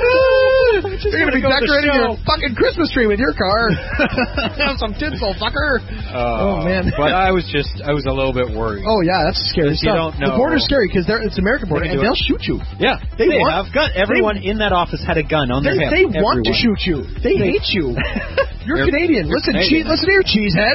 You're gonna be wanna go to the decorating your show. fucking Christmas tree with your car. Have some tinsel, fucker. Oh, man. But I was just, I was a little bit worried. Oh yeah, that's scary You stuff. don't know. The border's scary because it's American border They can and do they'll shoot you. Yeah, They they, want- have gun. Everyone in that office had a gun on They, their hip. they want to Everyone. shoot you. They, They- hate you. You're They're- Canadian. you're Listen, Canadian. Che- listen here, cheesehead.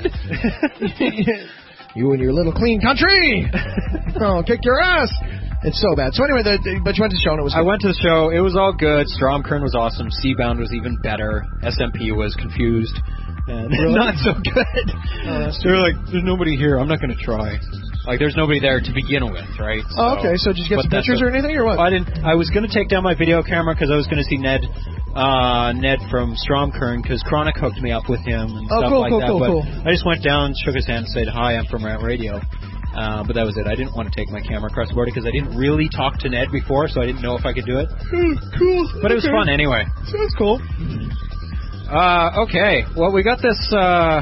You and your little clean country. Oh, kick your ass. It's so bad. So anyway, the, the, but you went to the show and it was I good. went to the show. It was all good. Stromkern was awesome. Seabound was even better. S M P was confused. And not so good. Oh, that's they were like, "There's nobody here. I'm not going to try." Like, there's nobody there to begin with, right? Oh, okay. So did you get but some that's pictures a- or anything or what? I didn't. I was going to take down my video camera because I was going to see Ned, uh, Ned from Stromkern because Chronic hooked me up with him and Oh, stuff cool, like cool, that. cool, but cool. I just went down, shook his hand, and said, "Hi, I'm from Rant Radio." Uh, but that was it. I didn't want to take my camera across the border because I didn't really talk to Ned before, so I didn't know if I could do it. Cool. But it was Okay. fun anyway. Sounds cool. Uh, okay. Well, we got this. Uh,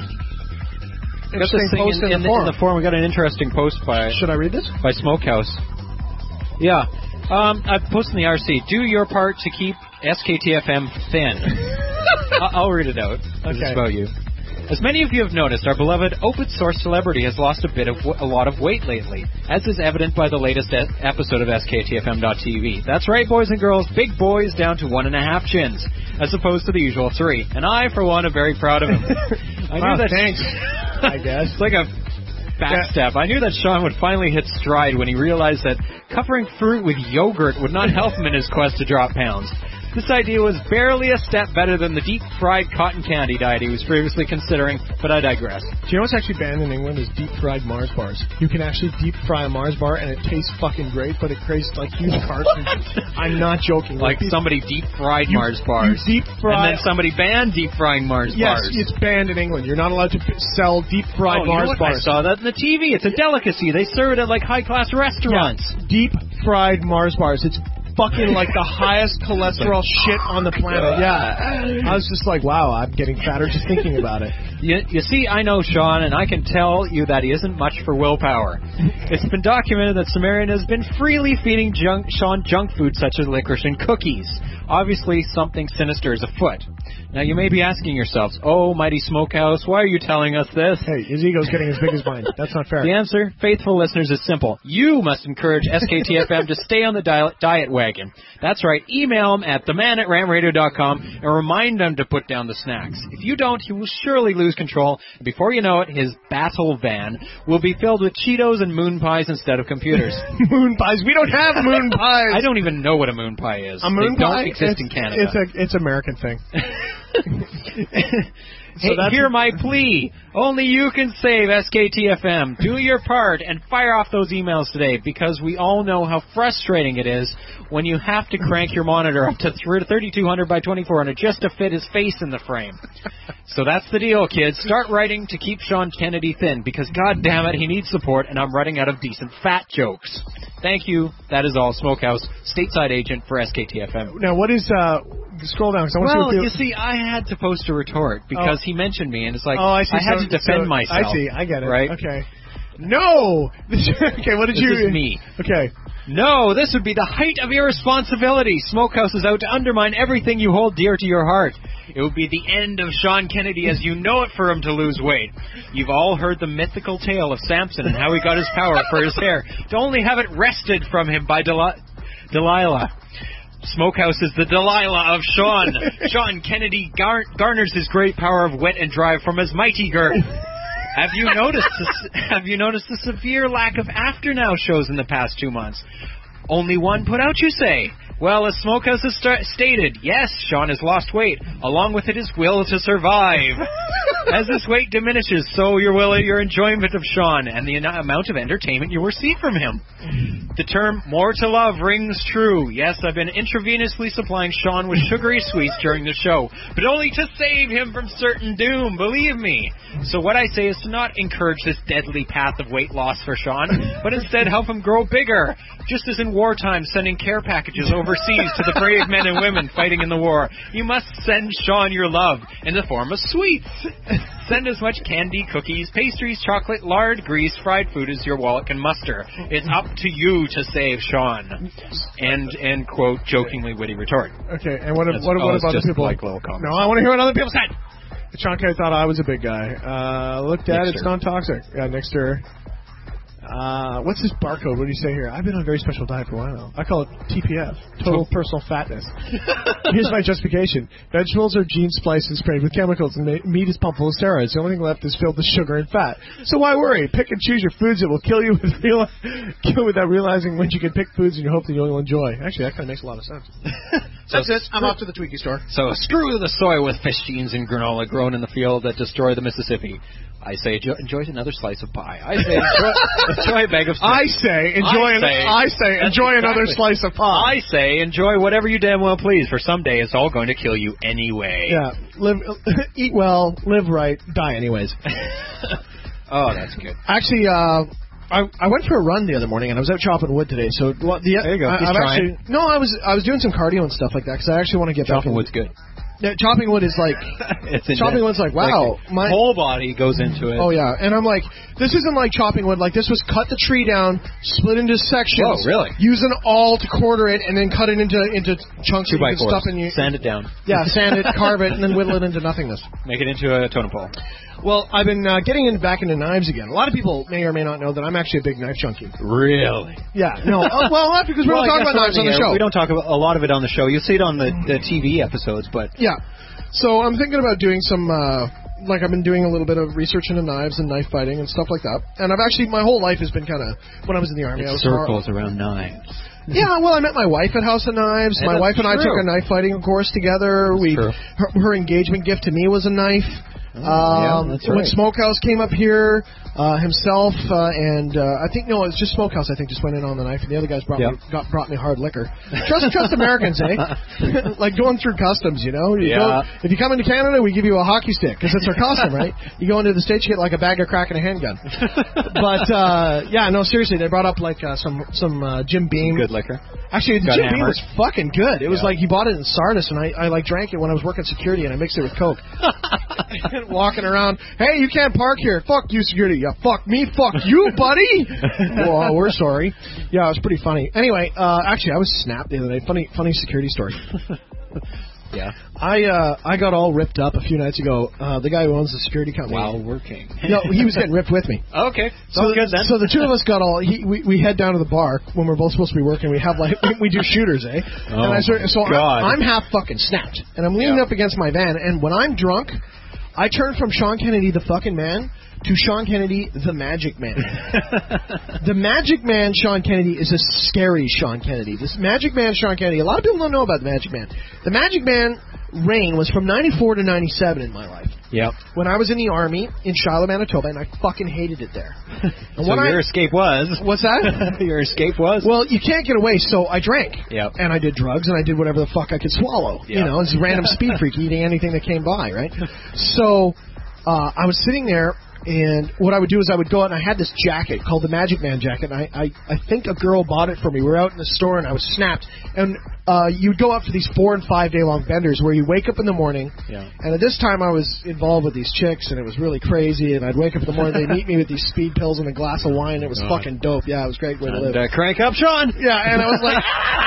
we got this Interesting thing post in, in the in, forum. in the forum. We got an interesting post by Should I read this? by Smokehouse. Yeah. Um, I posted in the R C. Do your part to keep S K T F M thin. I- I'll read it out. 'Cause Okay. It's about you. As many of you have noticed, our beloved open source celebrity has lost a bit of w- a lot of weight lately, as is evident by the latest e- episode of S K T F M dot T V. That's right, boys and girls, big boys down to one and a half chins, as opposed to the usual three. And I, for one, am very proud of him. I Wow, knew that. thanks, I guess. It's like a backstep. I knew that Sean would finally hit stride when he realized that covering fruit with yogurt would not help him in his quest to drop pounds. This idea was barely a step better than the deep-fried cotton candy diet he was previously considering, but I digress. Do you know what's actually banned in England is deep-fried Mars bars. You can actually deep-fry a Mars bar and it tastes fucking great, but it creates like huge cartridges. I'm not joking. Like people- somebody deep-fried you- Mars bars. You deep-fry. And then somebody banned deep-frying Mars Yes, bars. it's banned in England. You're not allowed to p- sell deep-fried oh, you know Mars what? bars. I saw that in the T V. It's a delicacy. They serve it at like high-class restaurants. Deep fried Mars bars. It's fucking like the highest cholesterol shit on the planet. Yeah. I was just like, wow, I'm getting fatter just thinking about it. You, you see, I know Sean, and I can tell you that he isn't much for willpower. It's been documented that Sumerian has been freely feeding junk, Sean junk food such as licorice and cookies. Obviously, something sinister is afoot. Now, you may be asking yourselves, oh, mighty Smokehouse, why are you telling us this? Hey, his ego's getting as big as mine. That's not fair. The answer, faithful listeners, is simple. You must encourage S K T F M to stay on the diet, diet wagon. That's right. Email him at the man at ram radio dot com and remind him to put down the snacks. If you don't, he will surely lose control. And before you know it, his battle van will be filled with Cheetos and moon pies instead of computers. Moon pies. We don't have moon pies. I don't even know what a moon pie is. A moon they pie don't exist it's, in Canada. It's a it's American thing. Hey, So that's- hear my plea. Only you can save S K T F M. Do your part and fire off those emails today, because we all know how frustrating it is when you have to crank your monitor up to thirty-two hundred by twenty-four hundred just to fit his face in the frame. So that's the deal, kids. Start writing to keep Sean Kennedy thin, because god damn it, he needs support, and I'm running out of decent fat jokes. Thank you. That is all. Smokehouse, stateside agent for S K T F M. Now, what is, uh, scroll down, because I want Well, to see you what the... see, I had to post a retort because Oh. he mentioned me, and it's like, Oh, I see. had So- to defend so- myself. I see. I get it. Right? Okay. No! Okay, what did This you... is me. Okay. No, this would be the height of irresponsibility. Smokehouse is out to undermine everything you hold dear to your heart. It would be the end of Sean Kennedy as you know it for him to lose weight. You've all heard the mythical tale of Samson and how he got his power for his hair, to only have it wrested from him by Del- Delilah. Smokehouse is the Delilah of Sean. Sean Kennedy gar- garners his great power of wit and drive from his mighty girth. Have you noticed the, have you noticed the severe lack of After Now shows in the past two months? Only one put out, you say? Well, as Smokehouse has st- stated, yes, Sean has lost weight. Along with it, his will to survive. As this weight diminishes, so your will, your enjoyment of Sean, and the amount of entertainment you receive from him. The term "more to love" rings true. Yes, I've been intravenously supplying Sean with sugary sweets during the show, but only to save him from certain doom, believe me. So what I say is to not encourage this deadly path of weight loss for Sean, but instead help him grow bigger. Just as in wartime, sending care packages overseas to the brave men and women fighting in the war, you must send Sean your love in the form of sweets. Send as much candy, cookies, pastries, chocolate, lard, grease, fried food as your wallet can muster. It's up to you to save Sean. End, end quote, jokingly witty retort. Okay, and what, That's- what, oh, what it's about just the people? like little comments. No, I want to hear what other people said. Sean Kennedy thought I was a big guy. Uh, looked at, Nixter. it's non-toxic. Yeah, Nixter. Uh, what's this barcode? What do you say here? I've been on a very special diet for a while now. I call it T P F, total personal fatness. Here's my justification. Vegetables are gene spliced and sprayed with chemicals, and ma- meat is pumped full of steroids. The only thing left is filled with sugar and fat. So why worry? Pick and choose your foods that will kill you with real- kill without realizing when you can pick foods in your hope that you'll enjoy. Actually, that kind of makes a lot of sense. So That's it. I'm off to the Twiki store. So screw the soy with fish genes and granola grown in the field that destroy the Mississippi. I say enjoy, enjoy another slice of pie. I say enjoy, enjoy a bag of I snacks. say enjoy. I an, say- I say That's enjoy another exactly- slice of pie. I say enjoy whatever you damn well please, for someday it's all going to kill you anyway. Yeah, live, eat well, live right, die anyways. Oh, that's good. Actually, uh, I I went for a run the other morning, and I was out chopping wood today. So well, the There you go. I, He's I've trying. actually no, I was I was doing some cardio and stuff like that because I actually want to get back. Chopping in- wood's good. Yeah, chopping wood is like It's in chopping there. wood's like wow, Like, my whole body goes into it. oh yeah, and I'm like, this isn't like chopping wood. Like this was cut the tree down, split into sections. Whoa, really? Use an awl to quarter it, and then cut it into into chunks Two that by you can fours. stuff in you. Sand it down. Yeah, sand it, carve it, and then whittle it into nothingness. Make it into a totem pole. Well, I've been uh, getting in, back into knives again. A lot of people may or may not know that I'm actually a big knife junkie. Really? Yeah, no, uh, well, not because we Well, don't I talk guess about knives on the here, show. We don't talk about a lot of it on the show. You'll see it on the, the T V episodes, but Yeah. So I'm thinking about doing some, uh, like I've been doing a little bit of research into knives and knife fighting and stuff like that. And I've actually, my whole life has been kind of, when I was in the Army, it I was circles around knives. Yeah, well, I met my wife at House of Knives. Yeah, my that's wife and I true. took a knife fighting course together. We, true. her, her engagement gift to me was a knife. yeah, um, that's when right. Smokehouse came up here, uh, himself uh, and uh, I think no, it was just Smokehouse. I think just went in on the knife, and the other guys brought Yep. me got brought me hard liquor. Trust trust Americans, eh? Like going through customs, you know. You Yeah. go, if you come into Canada, we give you a hockey stick because it's our custom, right? You go into the States, you get like a bag of crack and a handgun. But uh, yeah, no, seriously, they brought up like uh, some some uh, Jim Beam. Good liquor. Actually, the Got Jim Beam hammered. was fucking good. It was Yeah. like he bought it in Sardis, and I, I like drank it when I was working security, and I mixed it with Coke. Walking around, hey, you can't park here. Fuck you, security. Yeah, fuck me. Fuck you, buddy. Well, we're sorry. Yeah, it was pretty funny. Anyway, uh, actually, I was snapped the other day. Funny, funny security story. Yeah. I uh, I got all ripped up a few nights ago. Uh, the guy who owns the security company. While working. No, he was getting ripped with me. Okay. So, Sounds good then. so the two of us got all. He, we we head down to the bar when we're both supposed to be working. We have like we do shooters, eh? Oh, and I start, so God. I'm, I'm half fucking snapped, and I'm leaning Yeah. up against my van. And when I'm drunk, I turn from Sean Kennedy, the fucking man, to Sean Kennedy, the Magic Man. The Magic Man, Sean Kennedy, is a scary Sean Kennedy. This Magic Man, Sean Kennedy. A lot of people don't know about the Magic Man. The Magic Man reign was from ninety-four to ninety-seven in my life. Yep. when I was in the Army in Shiloh, Manitoba, and I fucking hated it there. And so when your I, escape was? What's that? Your escape was? Well, you can't get away, so I drank. Yep. And I did drugs, and I did whatever the fuck I could swallow. Yep. You know, it's a random speed freak eating anything that came by, right? So uh, I was sitting there, and what I would do is I would go out, and I had this jacket called the Magic Man jacket, and I, I, I think a girl bought it for me. We were out in the store, and I was snapped. And uh, you'd go out for these four- and five-day-long benders where you wake up in the morning, yeah. and at this time I was involved with these chicks, and it was really crazy, and I'd wake up in the morning, they'd meet me with these speed pills and a glass of wine, and it was God. fucking dope. Yeah, it was a great way to And, live. uh, crank up, Sean! Yeah, and I was like,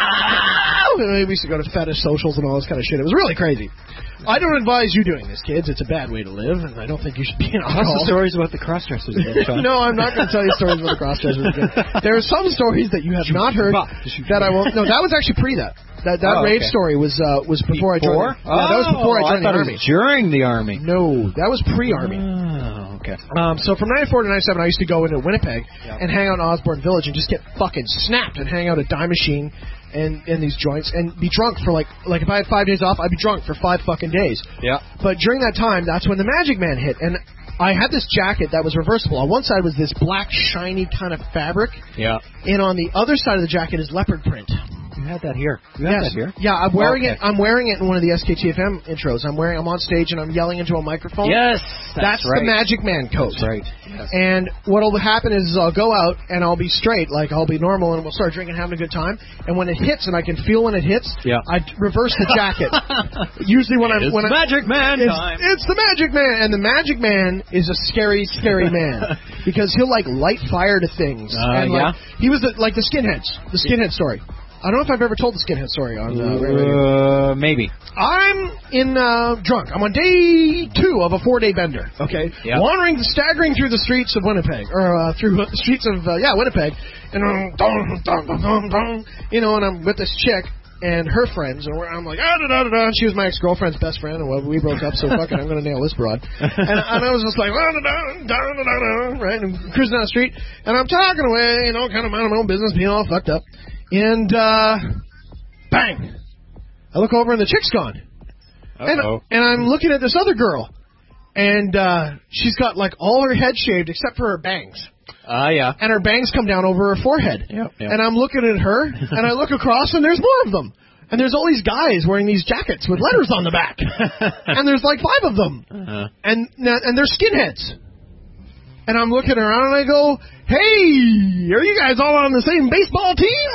and we used to go to fetish socials and all this kind of shit. It was really crazy. I don't advise you doing this, kids. It's a bad way to live, and I don't think you should be an What's alcohol. the stories about the cross-dressers again, Sean? No, I'm not going to tell you stories about the cross-dressers again. There are some stories that you have not heard that I won't. No, that was actually pre that. That that Oh, rave okay. story was uh, was before, Before? I joined. The, yeah, that was before I Oh, joined thought the it army. was during the army. No, that was pre-army. Oh, okay. Um, so from ninety-four to ninety-seven, I used to go into Winnipeg Yeah. and hang out in Osborne Village and just get fucking snapped and hang out at Die Machine and in these joints and be drunk for like like if I had five days off, I'd be drunk for five fucking days. Yeah. But during that time, that's when the Magic Man hit, and I had this jacket that was reversible. On one side was this black shiny kind of fabric, Yeah. and on the other side of the jacket is leopard print. You had that here. You Yes. had that here. Yeah, I'm wearing Okay. it. I'm wearing it in one of the S K T F M intros. I'm wearing. I'm on stage and I'm yelling into a microphone. Yes, that's, that's right. the Magic Man coat. That's right. Yes. And what'll happen is, is I'll go out and I'll be straight, like I'll be normal, and we'll start drinking, having a good time. And when it hits, and I can feel when it hits, Yeah. I reverse the jacket. Usually when I'm It's when the I, Magic Man it's, time. it's the Magic Man, and the Magic Man is a scary, scary man because he'll like light fire to things. Uh, and, like, yeah? he was the, like the skinheads, the skinhead story. I don't know if I've ever told the skinhead story on uh, radio. Uh, maybe. I'm in uh, drunk. I'm on day two of a four-day bender. Okay, Yep. wandering, staggering through the streets of Winnipeg, or uh, through the streets of uh, yeah Winnipeg, and um, dum, dum, dum, dum, dum, you know, and I'm with this chick and her friends, and we're, I'm like, ah, da, da, da, da. She was my ex-girlfriend's best friend, and well, we broke up, so fuck it, I'm going to nail this broad. And, and I was just like, ah, da, da, da, da, da, da, right, and cruising down the street, and I'm talking away, you know, kind of minding my own business, being all fucked up, and uh, bang, I look over and the chick's gone. And, Uh-oh. and I'm looking at this other girl, and uh, she's got like all her head shaved except for her bangs. Ah, uh, yeah. And her bangs come down over her forehead. Yep, yep. And I'm looking at her, and I look across, and there's more of them. And there's all these guys wearing these jackets with letters on the back. And there's like five of them. Uh-huh. And and they're skinheads. And I'm looking around, and I go, hey, are you guys all on the same baseball team?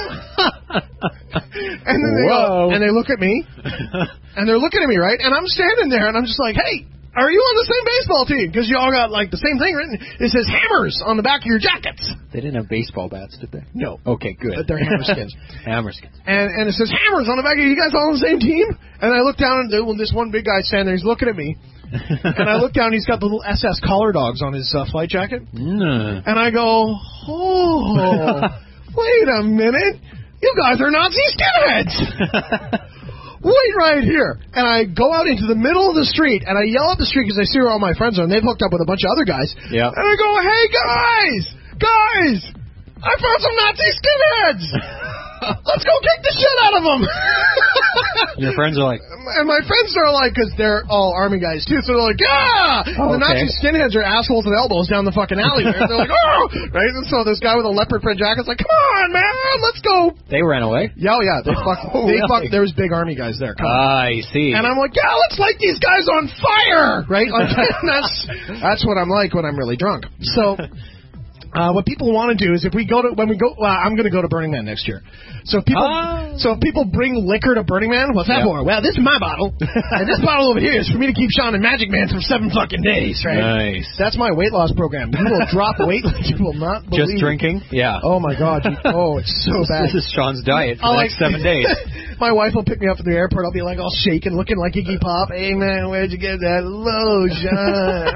And then they Whoa. go, and they look at me, and they're looking at me, right? And I'm standing there, and I'm just like, hey, are you on the same baseball team? Because you all got, like, the same thing written. It says Hammers on the back of your jackets. They didn't have baseball bats, did they? No. Okay, good. But they're Hammerskins. Hammerskins. And and it says Hammers on the back of you. You guys all on the same team? And I look down, and there- well, this one big guy standing there, he's looking at me. And I look down, he's got the little S S collar dogs on his uh, flight jacket. Mm. And I go, oh, wait a minute. You guys are Nazi skinheads. Wait right here. And I go out into the middle of the street, and I yell up the street because I see where all my friends are, and they've hooked up with a bunch of other guys. Yeah. And I go, hey, guys, guys, I found some Nazi skinheads. Let's go kick the shit out of them. Your friends are like, And my friends are like, because they're all army guys too, so they're like, yeah! Oh, the okay. Nazi skinheads are assholes and elbows down the fucking alley there. They're like, oh! Right? And so this guy with a leopard print jacket's like, come on, man, let's go. they ran away. Yeah, oh, yeah, they fucked, Oh, they really? fucked, there was big army guys there. Come on. I see. And I'm like, yeah, let's light these guys on fire, right? Like, that's that's what I'm like when I'm really drunk. So, uh, what people want to do is if we go to when we go, well, I'm going to go to Burning Man next year. So if people, Ah. so if people bring liquor to Burning Man, what's that Yeah. for? Well, this is my bottle, and this bottle over here is for me to keep Sean and Magic Man for seven fucking days, right? Nice. That's my weight loss program. You will drop weight like you will not believe. Just drinking? Yeah. Oh my God! You, oh, it's so bad. This is Sean's diet for I'll the next like- seven days. My wife will pick me up at the airport. I'll be like all shaking, looking like Iggy Pop. Hey man, where'd you get that lotion?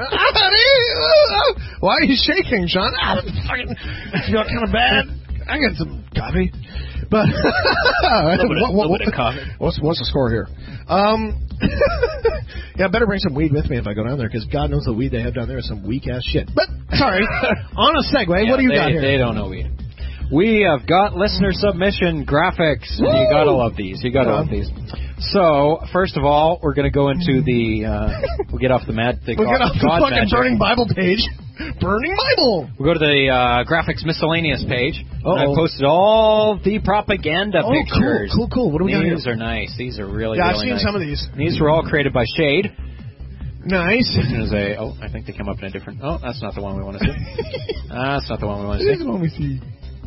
Why are you shaking, Sean? Ah, fucking feel kind of bad. I got some coffee, but what, what, what, bit of coffee. What's what's the score here? Um, yeah, I better bring some weed with me if I go down there because God knows the weed they have down there is some weak ass shit. But sorry, on a segue, Yeah, what do you they, got here? They don't know weed. We have got listener submission graphics. You gotta love these. You gotta Yeah. love these. So, first of all, we're going to go into the, uh, we'll get off the mad thing. We'll get off the God fucking magic. Burning Bible page. Burning Bible! We'll go to the uh, graphics miscellaneous page. Uh-oh. I posted all the propaganda Oh, pictures. cool, cool, cool. What do we got These here? are nice. These are really, Yeah, really I've seen nice. some of these. These were all created by Shade. Nice. As soon as I, oh, I think they come up in a different, oh, that's not the one we want to see. uh, that's not the one we want to This is see. the one we see.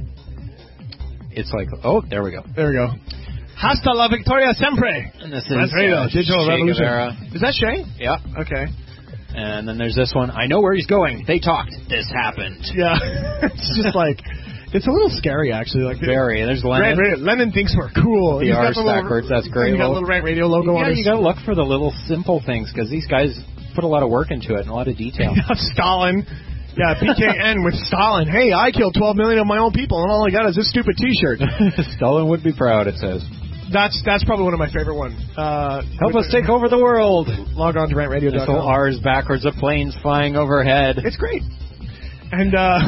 It's like, oh, there we go. There we go. Hasta la victoria siempre. And this is That's radio, uh, digital Che revolution. Guevara. Is that Shay? Yeah. Okay. And then there's this one. I know where he's going. They talked. This happened. Yeah. It's just like, it's a little scary, actually. Like Very. There's Rant Lennon. Radio. Lennon thinks we're cool. The He's got R's the little- backwards. That's great. He's got a Well, little Rant Radio logo on Yeah, his... you gotta look for the little simple things because these guys put a lot of work into it and a lot of detail. Stalin. Yeah, P K N with Stalin. Hey, I killed twelve million of my own people, and all I got is this stupid T-shirt. Stalin would be proud, it says. That's that's probably one of my favorite ones. Uh, Help us take over the world. Log on to rant radio dot This whole com. R's backwards of planes flying overhead. It's great. And, uh,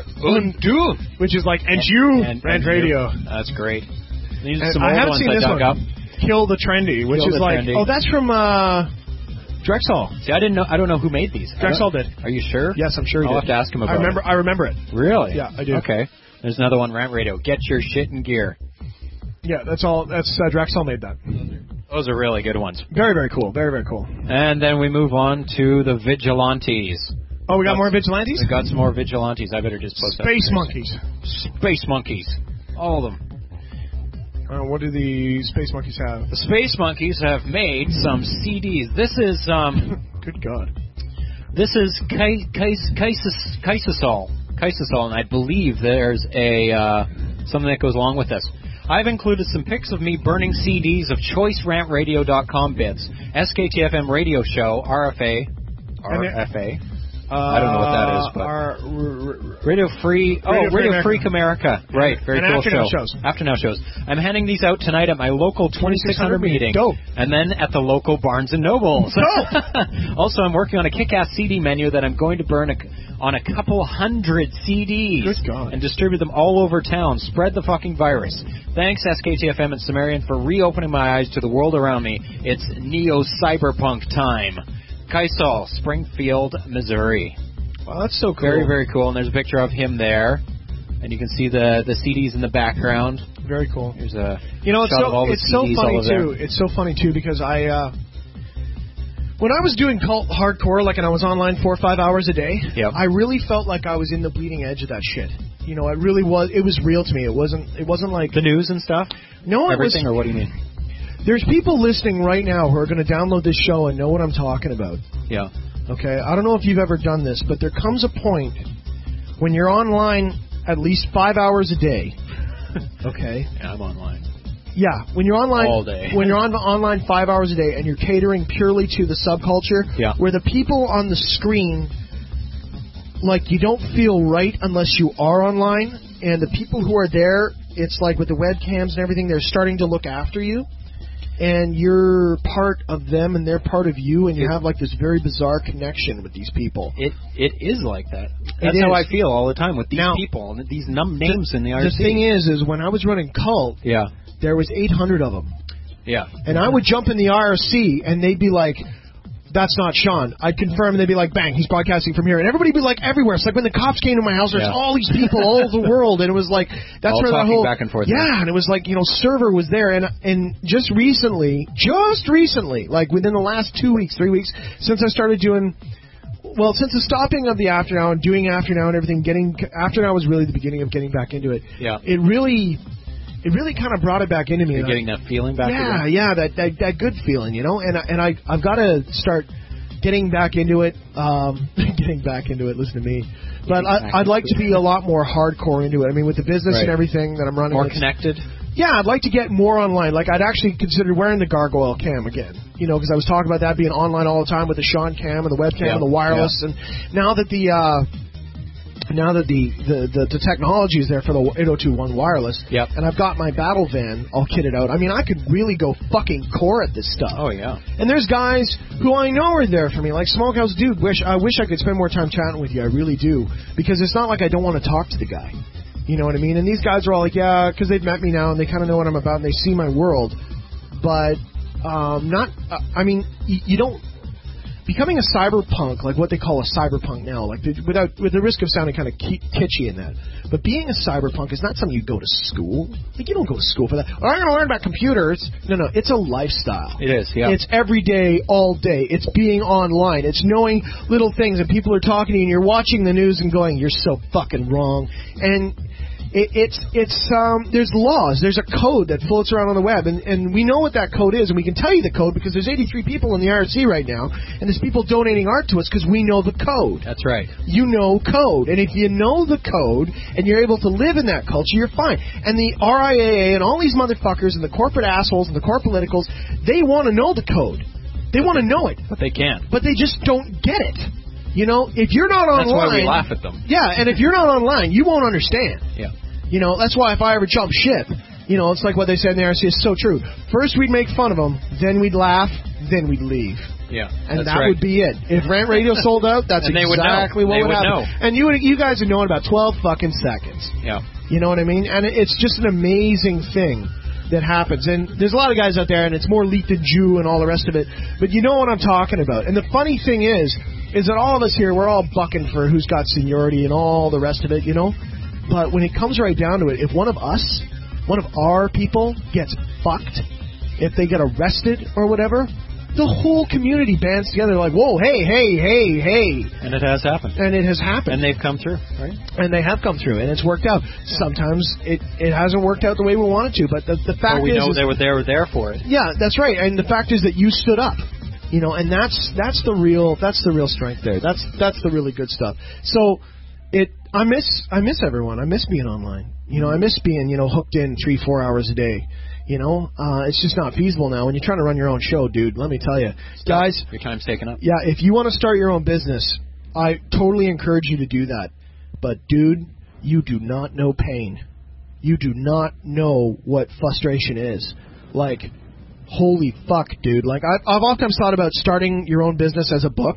Undo. which is like, and you, And- Rant and Radio. That's great. These are And some I old haven't ones seen I this dug one. up. Kill the Trendy, which Kill is the like, Trendy. oh, that's from, uh, Drexel. See, I didn't know. I don't know who made these. I Drexel don't- did. Are you sure? Yes, I'm sure he I'll did. have to ask him about I remember, it. I remember it. Really? Yeah, I do. Okay. There's another one, Rant Radio. Get your shit in gear. Yeah, that's all, that's, uh, Drexel made that. Those are really good ones. Very, very cool. Very, very cool. And then we move on to the Vigilantes. Oh, we got Got- more Vigilantes? We got some more Vigilantes. I better just post that. Space Monkeys. Space Monkeys. All of them. Uh, what do the Space Monkeys have? The Space Monkeys have made some C Ds. This is um, Good God. this is Kai- Kais- Kaisis- Kaisisol. Kaisisol, and I believe there's a uh, something that goes along with this. I've included some pics of me burning C Ds of choice rant radio dot com bits, S K T F M radio show, R F A, R F A. Uh, I don't know what that is, but our, r- r- Radio Free, oh, Radio Free Radio Free America. America, right? Very And cool afternoon show. shows. Afternoon shows. I'm handing these out tonight at my local twenty-six hundred meeting, Dope. and then at the local Barnes and Nobles. Also, I'm working on a kick-ass C D menu that I'm going to burn a, on a couple hundred C Ds Good God. and distribute them all over town. Spread the fucking virus. Thanks, S K T F M and Sumerian, for reopening my eyes to the world around me. It's neo-cyberpunk time. Kaisal, Springfield, Missouri. Wow, that's so cool. Very, very cool. And there's a picture of him there. And you can see the, the C Ds in the background. Very cool. Here's a You know, it's shot of all so the it's so C Ds funny all over too. It's so funny too because I uh when I was doing cult hardcore, like, and I was online four or five hours a day, Yep. I really felt like I was in the bleeding edge of that shit. You know, it really was. It was real to me. It wasn't. It wasn't like The news and stuff? no. It Everything, was, or what do you mean? There's people listening right now who are going to download this show and know what I'm talking about. Yeah. Okay, I don't know if you've ever done this, but there comes a point when you're online at least five hours a day. Okay. Yeah, I'm online. Yeah, when you're online All day. when you're on online five hours a day and you're catering purely to the subculture, Yeah. where the people on the screen, like, you don't feel right unless you are online, and the people who are there, it's like with the webcams and everything, they're starting to look after you, and you're part of them and they're part of you, and you It- have like this very bizarre connection with these people. It It is like that. That's It how is. I feel all the time with these Now, people and these num- names in the R The C. thing is, is when I was running Cult, Yeah. there was eight hundred of them. Yeah. And I would jump in the I R C, and they'd be like, that's not Sean. I'd confirm, and they'd be like, bang, he's broadcasting from here. And everybody would be like everywhere. It's like when the cops came to my house, there's Yeah. all these people all over the world, and it was like, that's All where the talking whole... back and forth. Yeah, and it was like, you know, server was there, and and just recently, just recently, like within the last two weeks, three weeks, since I started doing... Well, since the stopping of the After Now and doing After Now and everything, getting... After Now was really the beginning of getting back into it. Yeah. It really... It really kind of brought it back into me. You're and I- getting that feeling back yeah, again? yeah, that, that that good feeling, you know. And I- and I I've got to start getting back into it. Um, getting back into it. Listen to me. But I, I'd like to be a lot more hardcore into it. I mean, with the business Right. and everything that I'm running, More it's- connected? Yeah, I'd like to get more online. Like, I'd actually consider wearing the gargoyle cam again. You know, because I was talking about that being online all the time with the Sean cam and the webcam Yeah, and the wireless. And now that the uh, now that the, the, the, the technology is there for the eight oh two one wireless, Yep. and I've got my battle van all kitted out, I mean, I could really go fucking core at this stuff. Oh, yeah. And there's guys who I know are there for me, like Smokehouse Dude. Wish I wish I could spend more time chatting with you. I really do, because it's not like I don't want to talk to the guy. You know what I mean? And these guys are all like, yeah, because they've met me now and they kind of know what I'm about and they see my world. But Um, not, uh, I mean, you, you don't. Becoming a cyberpunk, like what they call a cyberpunk now, like the, without with the risk of sounding kind of kitschy in that, but being a cyberpunk is not something you go to school. Like you don't go to school for that. Oh, I'm going to learn about computers. No, no, it's a lifestyle. It is, yeah. It's every day, all day. It's being online. It's knowing little things, and people are talking to you, and you're watching the news and going, "You're so fucking wrong." And It, it's it's um there's laws, there's a code that floats around on the web, and, and we know what that code is, and we can tell you the code because there's eighty-three people in the I R C right now, and there's people donating art to us because we know the code. That's right. You know code, and if you know the code and you're able to live in that culture, you're fine. And the R I A A and all these motherfuckers and the corporate assholes and the corporate politicals, they want to know the code, they want to know it, but they can't. But they just don't get it. You know, if you're not online... That's why we laugh at them. Yeah, and if you're not online, you won't understand. Yeah. You know, that's why if I ever jump ship, you know, it's like what they said in the I R C is so true. First we'd make fun of them, then we'd laugh, then we'd leave. Yeah, and that's that right. would be it. If Rant Radio sold out, that's exactly what they would, would happen. know. And you would, you guys would know in about twelve fucking seconds. Yeah. You know what I mean? And it's just an amazing thing that happens. And there's a lot of guys out there, and it's more leaked than Jew and all the rest of it. But you know what I'm talking about. And the funny thing is, is that all of us here, we're all bucking for who's got seniority and all the rest of it, you know? But when it comes right down to it, if one of us, one of our people gets fucked, if they get arrested or whatever, the whole community bands together like, whoa, hey, hey, hey, hey. And it has happened. And it has happened. And they've come through, right? And they have come through, and it's worked out. Sometimes it, it hasn't worked out the way we wanted to, but the, the fact well, we is... know is, they were, they were there for it. Yeah, that's right. And the fact is that you stood up. You know, and that's that's the real that's the real strength there. That's that's the really good stuff. So it I miss I miss everyone. I miss being online. You know, I miss being, you know, hooked in three, four hours a day. You know, uh, it's just not feasible now. When you're trying to run your own show, dude, let me tell you. Guys, your time's taken up. Yeah, if you want to start your own business, I totally encourage you to do that. But, dude, you do not know pain. You do not know what frustration is. Like, holy fuck, dude. Like, I've, I've oftentimes thought about starting your own business as a book.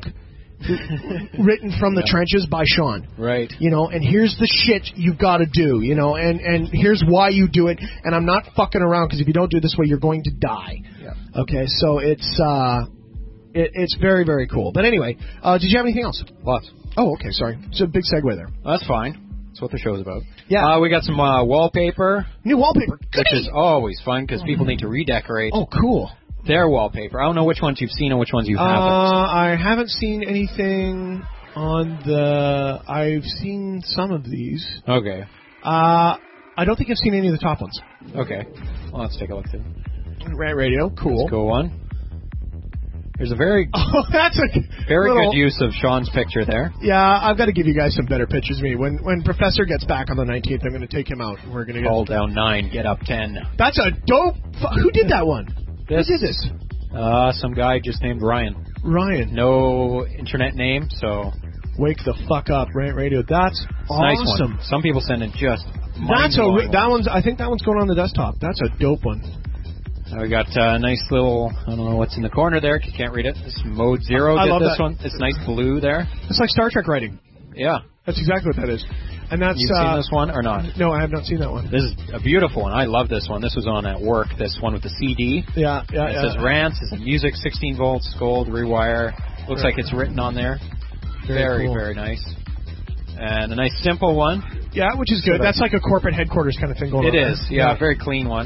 Written from the yeah. trenches by Sean. Right. You know, and here's the shit you've got to do, you know, and, and here's why you do it, and I'm not fucking around, because if you don't do it this way, you're going to die. Yeah. Okay, so it's, uh, it, it's very, very cool. But anyway, uh, did you have anything else? Lots. Oh, okay, sorry. It's a big segue there. That's fine. That's what the show's about. Yeah. Uh, we got some uh, wallpaper. New wallpaper. Which is always fun, because people need to redecorate. Oh, cool. Their wallpaper. I don't know which ones you've seen and which ones you haven't. Uh, I haven't seen anything on the... I've seen some of these. Okay. Uh, I don't think I've seen any of the top ones. Okay. Well, let's take a look through. Rant Radio, cool. Let's go on. There's a very... Oh, that's a... Very little, good use of Sean's picture there. Yeah, I've got to give you guys some better pictures of me. When when Professor gets back on the nineteenth, I'm going to take him out. We're going to get... Fall down nine, get up ten. That's a dope... Who did that one? This Who did this? Uh, some guy just named Ryan. Ryan. No internet name, so... Wake the fuck up, Rant Radio. That's it's awesome. Nice one. Some people send it just... That's a that one's. I think that one's going on the desktop. That's a dope one. Uh, we got a uh, nice little... I don't know what's in the corner there. You can't read it. This Mode Zero I did love this that. one. It's nice blue there. It's like Star Trek writing. Yeah. That's exactly what that is. And that's... You've uh, seen this one or not? No, I have not seen that one. This is a beautiful one. I love this one. This was on at work. This one with the C D. Yeah, yeah, It yeah. says Rants. It says music, sixteen volts, gold, rewire. Looks Right. like it's written on there. Very, Very, cool. very nice. And a nice simple one. Yeah, which is good. That's like a corporate headquarters kind of thing going It on. is. Yeah, yeah, very clean one.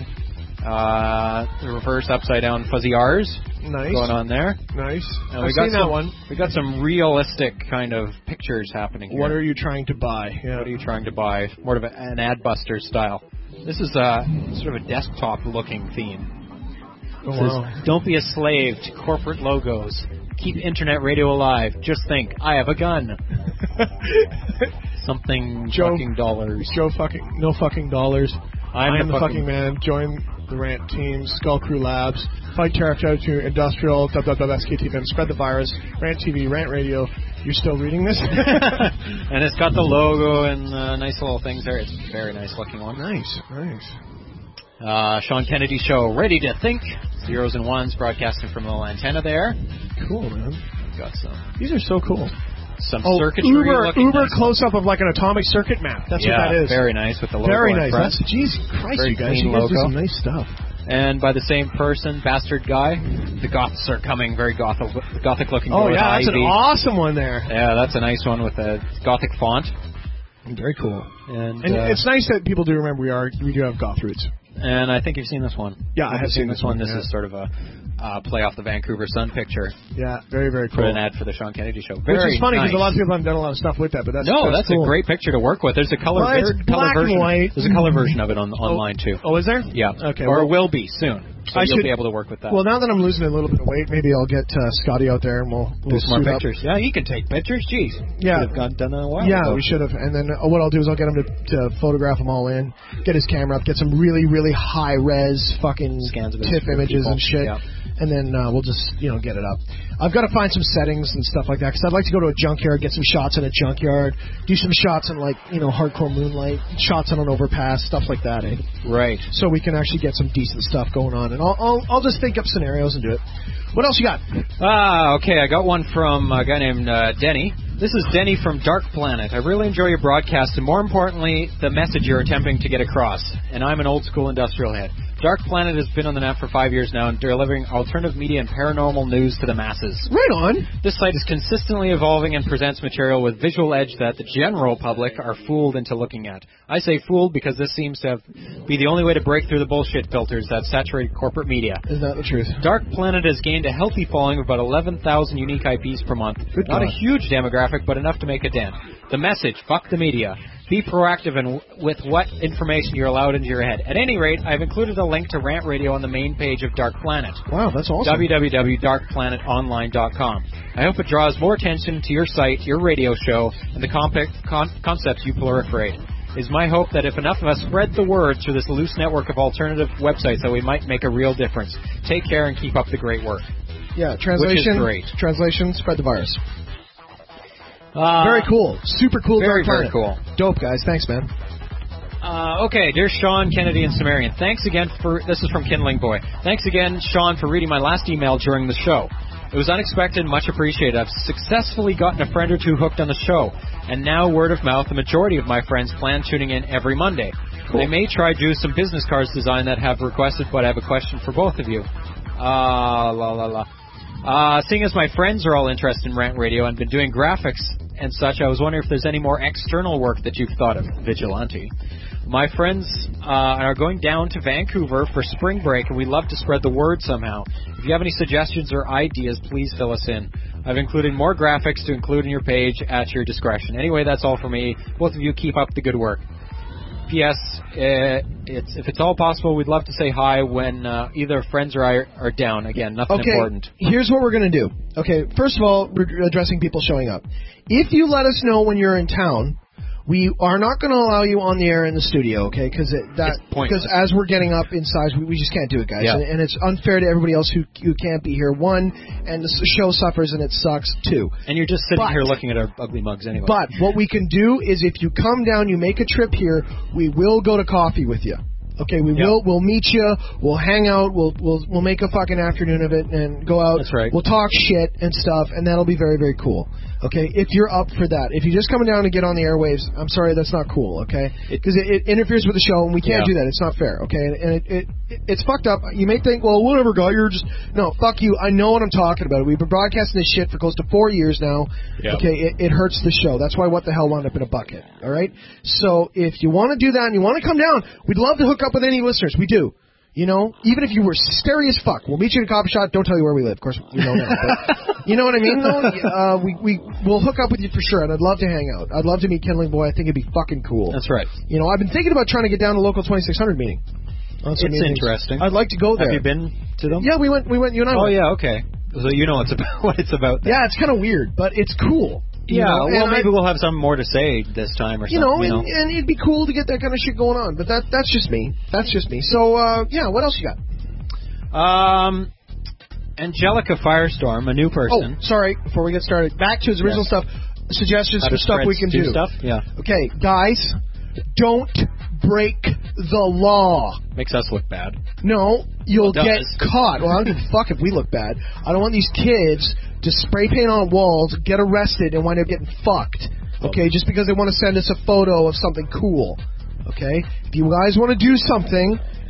Uh, the reverse upside down fuzzy R's Nice. going on there. Nice. And I've we got seen some, that one. We got some realistic kind of pictures happening here. What are you trying to buy? Yeah. What are you trying to buy? More of a, an Adbuster style. This is uh, sort of a desktop-looking theme. Oh, It says, wow. don't be a slave to corporate logos. Keep internet radio alive. Just think, I have a gun. Something Joe, fucking dollars. Joe fucking no fucking dollars. I'm I am the the fucking- fucking man. Join the Rant team. Skull Crew Labs. Fight terror to industrial. W W W S K T V M. Spread the virus. Rant T V. Rant Radio. You're still reading this? And it's got the logo and uh, nice little things there. It's a very nice looking one. Nice, nice. Uh, Sean Kennedy Show, ready to think. Zeros and ones broadcasting from a little antenna there. Cool, man. Got some These are so cool. some Oh, circuitry Uber, looking Uber nice. close up of like an atomic circuit map. That's yeah, what that is. very nice with the logo Very in nice. front. That's, geez Christ, Very you guys, clean you guys do logo. some nice stuff. And by the same person, Bastard Guy, the Goths are coming, very gothic, gothic-looking. Oh, yeah, that's Ivy. an awesome one there. Yeah, that's a nice one with a gothic font. Very cool. And, And uh, it's nice that people do remember we are we do have goth roots. And I think you've seen this one. Yeah, I have seen seen this this one. one, This yeah. is sort of a uh, play off the Vancouver Sun picture. Yeah, very, very For cool. an ad for the Sean Kennedy Show. Which Very is funny because nice. a lot of people haven't done a lot of stuff with that, but that's No, that's, that's cool. a great picture to work with. There's a color, Well, it's ver- color black and version. white. There's a color version of it on online too. Oh, is there? Yeah. Okay. Or well, will be soon. So I you'll should- be able to work with that. Well, now that I'm losing a little bit of weight, maybe I'll get uh, Scotty out there and we'll, do we'll some more suit up. pictures. Yeah, he can take pictures. Jeez. Yeah. Could have gone, done that a while Yeah, ago. we should have. And then uh, what I'll do is I'll get him to, to photograph them all in, get his camera up, get some really, really high res fucking Scans of it TIFF for images people. and shit. Yeah. And then uh, we'll just, you know, get it up. I've got to find some settings and stuff like that because I'd like to go to a junkyard, get some shots in a junkyard, do some shots in like, you know, hardcore moonlight, shots on an overpass, stuff like that, eh? Right. So we can actually get some decent stuff going on. And I'll, I'll, I'll just think up scenarios and do it. What else you got? Ah, okay. I got one from a guy named uh, Denny. This is Denny from Dark Planet. I really enjoy your broadcast, and more importantly, the message you're attempting to get across. And I'm an old school industrial head. Dark Planet has been on the net for five years now and delivering alternative media and paranormal news to the masses. Right on. This site is consistently evolving and presents material with visual edge that the general public are fooled into looking at. I say fooled because this seems to have, be the only way to break through the bullshit filters that saturate corporate media. Is that the truth? Dark Planet has gained a healthy following of about eleven thousand unique I Ps per month. Good Not God. a huge demographic, but enough to make a dent. The message, fuck the media. Be proactive in, with what information you're allowed into your head. At any rate, I've included a link to Rant Radio on the main page of Dark Planet. Wow, that's awesome. w w w dot dark planet online dot com. I hope it draws more attention to your site, your radio show, and the comp- con- concepts you proliferate. It's my hope that if enough of us spread the word through this loose network of alternative websites that we might make a real difference. Take care and keep up the great work. Yeah, translation. great. Translation, spread the virus. Uh, Very cool. Super cool. Very, Dark very Planet. cool. Dope, guys. Thanks, man. Uh, okay, dear Sean, Kennedy, and Sumerian, thanks again for, this is from Kindling Boy. Thanks again, Sean, for reading my last email during the show. It was unexpected and much appreciated. I've successfully gotten a friend or two hooked on the show, and now word of mouth, the majority of my friends plan tuning in every Monday. Cool. I may try to do some business cards design that have requested, but I have a question for both of you. Uh, la la la. Uh, seeing as my friends are all interested in Rant Radio and been doing graphics and such, I was wondering if there's any more external work that you've thought of, Vigilante. My friends uh, are going down to Vancouver for spring break, and we'd love to spread the word somehow. If you have any suggestions or ideas, please fill us in. I've included more graphics to include in your page at your discretion. Anyway, that's all for me. Both of you keep up the good work. P S. Uh, it's, if it's all possible, we'd love to say hi when uh, either friends or I are, are down. Again, nothing Okay, important. here's what we're going to do. Okay, first of all, we're addressing people showing up. If you let us know when you're in town, we are not going to allow you on the air in the studio, okay? Because that It's pointless. because as we're getting up in size, we, we just can't do it, guys. Yeah. And, and it's unfair to everybody else who who can't be here. One, and the show suffers and it sucks. Two. And you're just sitting But- here looking at our ugly mugs anyway. But what we can do is if you come down, you make a trip here, we will go to coffee with you. Okay, we Yeah. will we'll meet you, we'll hang out, we'll we'll we'll make a fucking afternoon of it and go out. That's right. We'll talk shit and stuff, and that'll be very, very cool. Okay, if you're up for that. If you're just coming down to get on the airwaves, I'm sorry, that's not cool, okay? Because it, it interferes with the show, and we can't Yeah. do that. It's not fair, okay? And, and it, it, it it's fucked up. You may think, well, whatever, guy, you're just... No, fuck you. I know what I'm talking about. We've been broadcasting this shit for close to four years now. Yeah. Okay, it, it hurts the show. That's why What the Hell wound up in a bucket, all right? So if you want to do that and you want to come down, we'd love to hook up with any listeners. We do. You know, even if you were scary as fuck, we'll meet you at a coffee shop. Don't tell you where we live. Of course, we know that. But you know what I mean, though? Uh, we, we, we'll hook up with you for sure, and I'd love to hang out. I'd love to meet Kindling Boy. I think it'd be fucking cool. That's right. You know, I've been thinking about trying to get down to local twenty-six hundred meeting. On some It's meetings. interesting. I'd like to go there. Have you been to them? Yeah, we went, we went, you and I Oh, went. yeah, okay. So you know it's about what it's about. Then. Yeah, it's kind of weird, but it's cool. You Yeah, know, well, and maybe I, we'll have something more to say this time or you something. know, you know, and, and it'd be cool to get that kind of shit going on. But that that's just me. That's just me. So, uh, yeah, what else you got? Um, Angelica Firestorm, a new person. Oh, sorry. Before we get started, back to his original Yes. stuff. Suggestions How for to stuff spread we can do do. stuff. Yeah, Okay, guys, don't break the law. makes us look bad. No, you'll Well, it get does. caught. Well, I don't give a fuck if we look bad. I don't want these kids to spray paint on walls, get arrested, and wind up getting fucked. Okay, just because they want to send us a photo of something cool. Okay, if you guys want to do something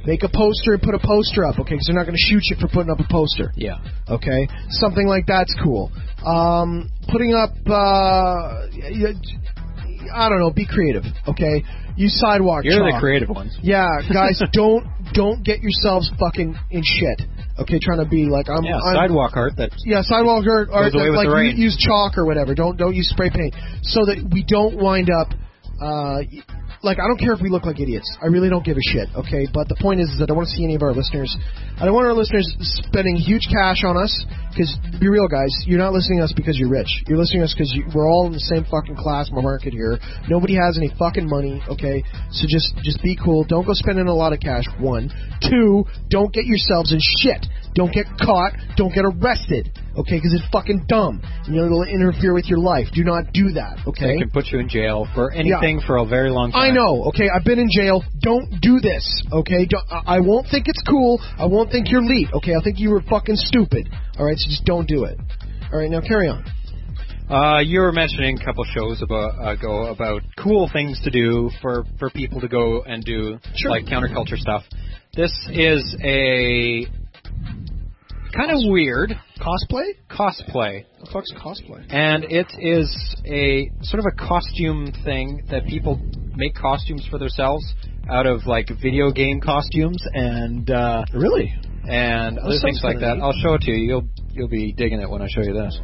Make a poster and put a poster up, okay? Because they're not going to shoot you for putting up a poster. Yeah. Okay? Something like that's cool. Um, putting up, uh, I don't know, be creative, okay? Use sidewalk You're chalk. the creative ones. Yeah, guys, don't don't get yourselves fucking in shit. Okay, trying to be like I'm. Yeah, I'm sidewalk art. That yeah, sidewalk art. art goes away with like the rain. use chalk or whatever. Don't don't use spray paint, so that we don't wind up. Uh, like I don't care if we look like idiots. I really don't give a shit. Okay, but the point is, is that I don't want to see any of our listeners. I don't want our listeners spending huge cash on us. Because be real, guys, you're not listening to us because you're rich. You're listening to us because you, we're all in the same fucking class market here. Nobody has any fucking money. Okay, so just just be cool. Don't go spending a lot of cash. One, two, don't get yourselves in shit. Don't get caught. Don't get arrested. Okay, because it's fucking dumb. You know, it'll interfere with your life. Do not do that. Okay. They can put you in jail for anything Yeah. for a very long time. I know, okay? I've been in jail. Don't do this, okay? Don't, I I won't think it's cool. I won't think you're elite, okay? I'll think you were fucking stupid. All right, so just don't do it. All right, now carry on. Uh, you were mentioning a couple shows about, ago about cool things to do for, for people to go and do, Sure. like counterculture stuff. This is a kind of weird Cosplay? cosplay. What the fuck's cosplay? And it is a sort of a costume thing that people make costumes for themselves out of like video game costumes and uh, Really? and other sounds things like kinda that. neat. I'll show it to you. You'll you'll be digging it when I show you this.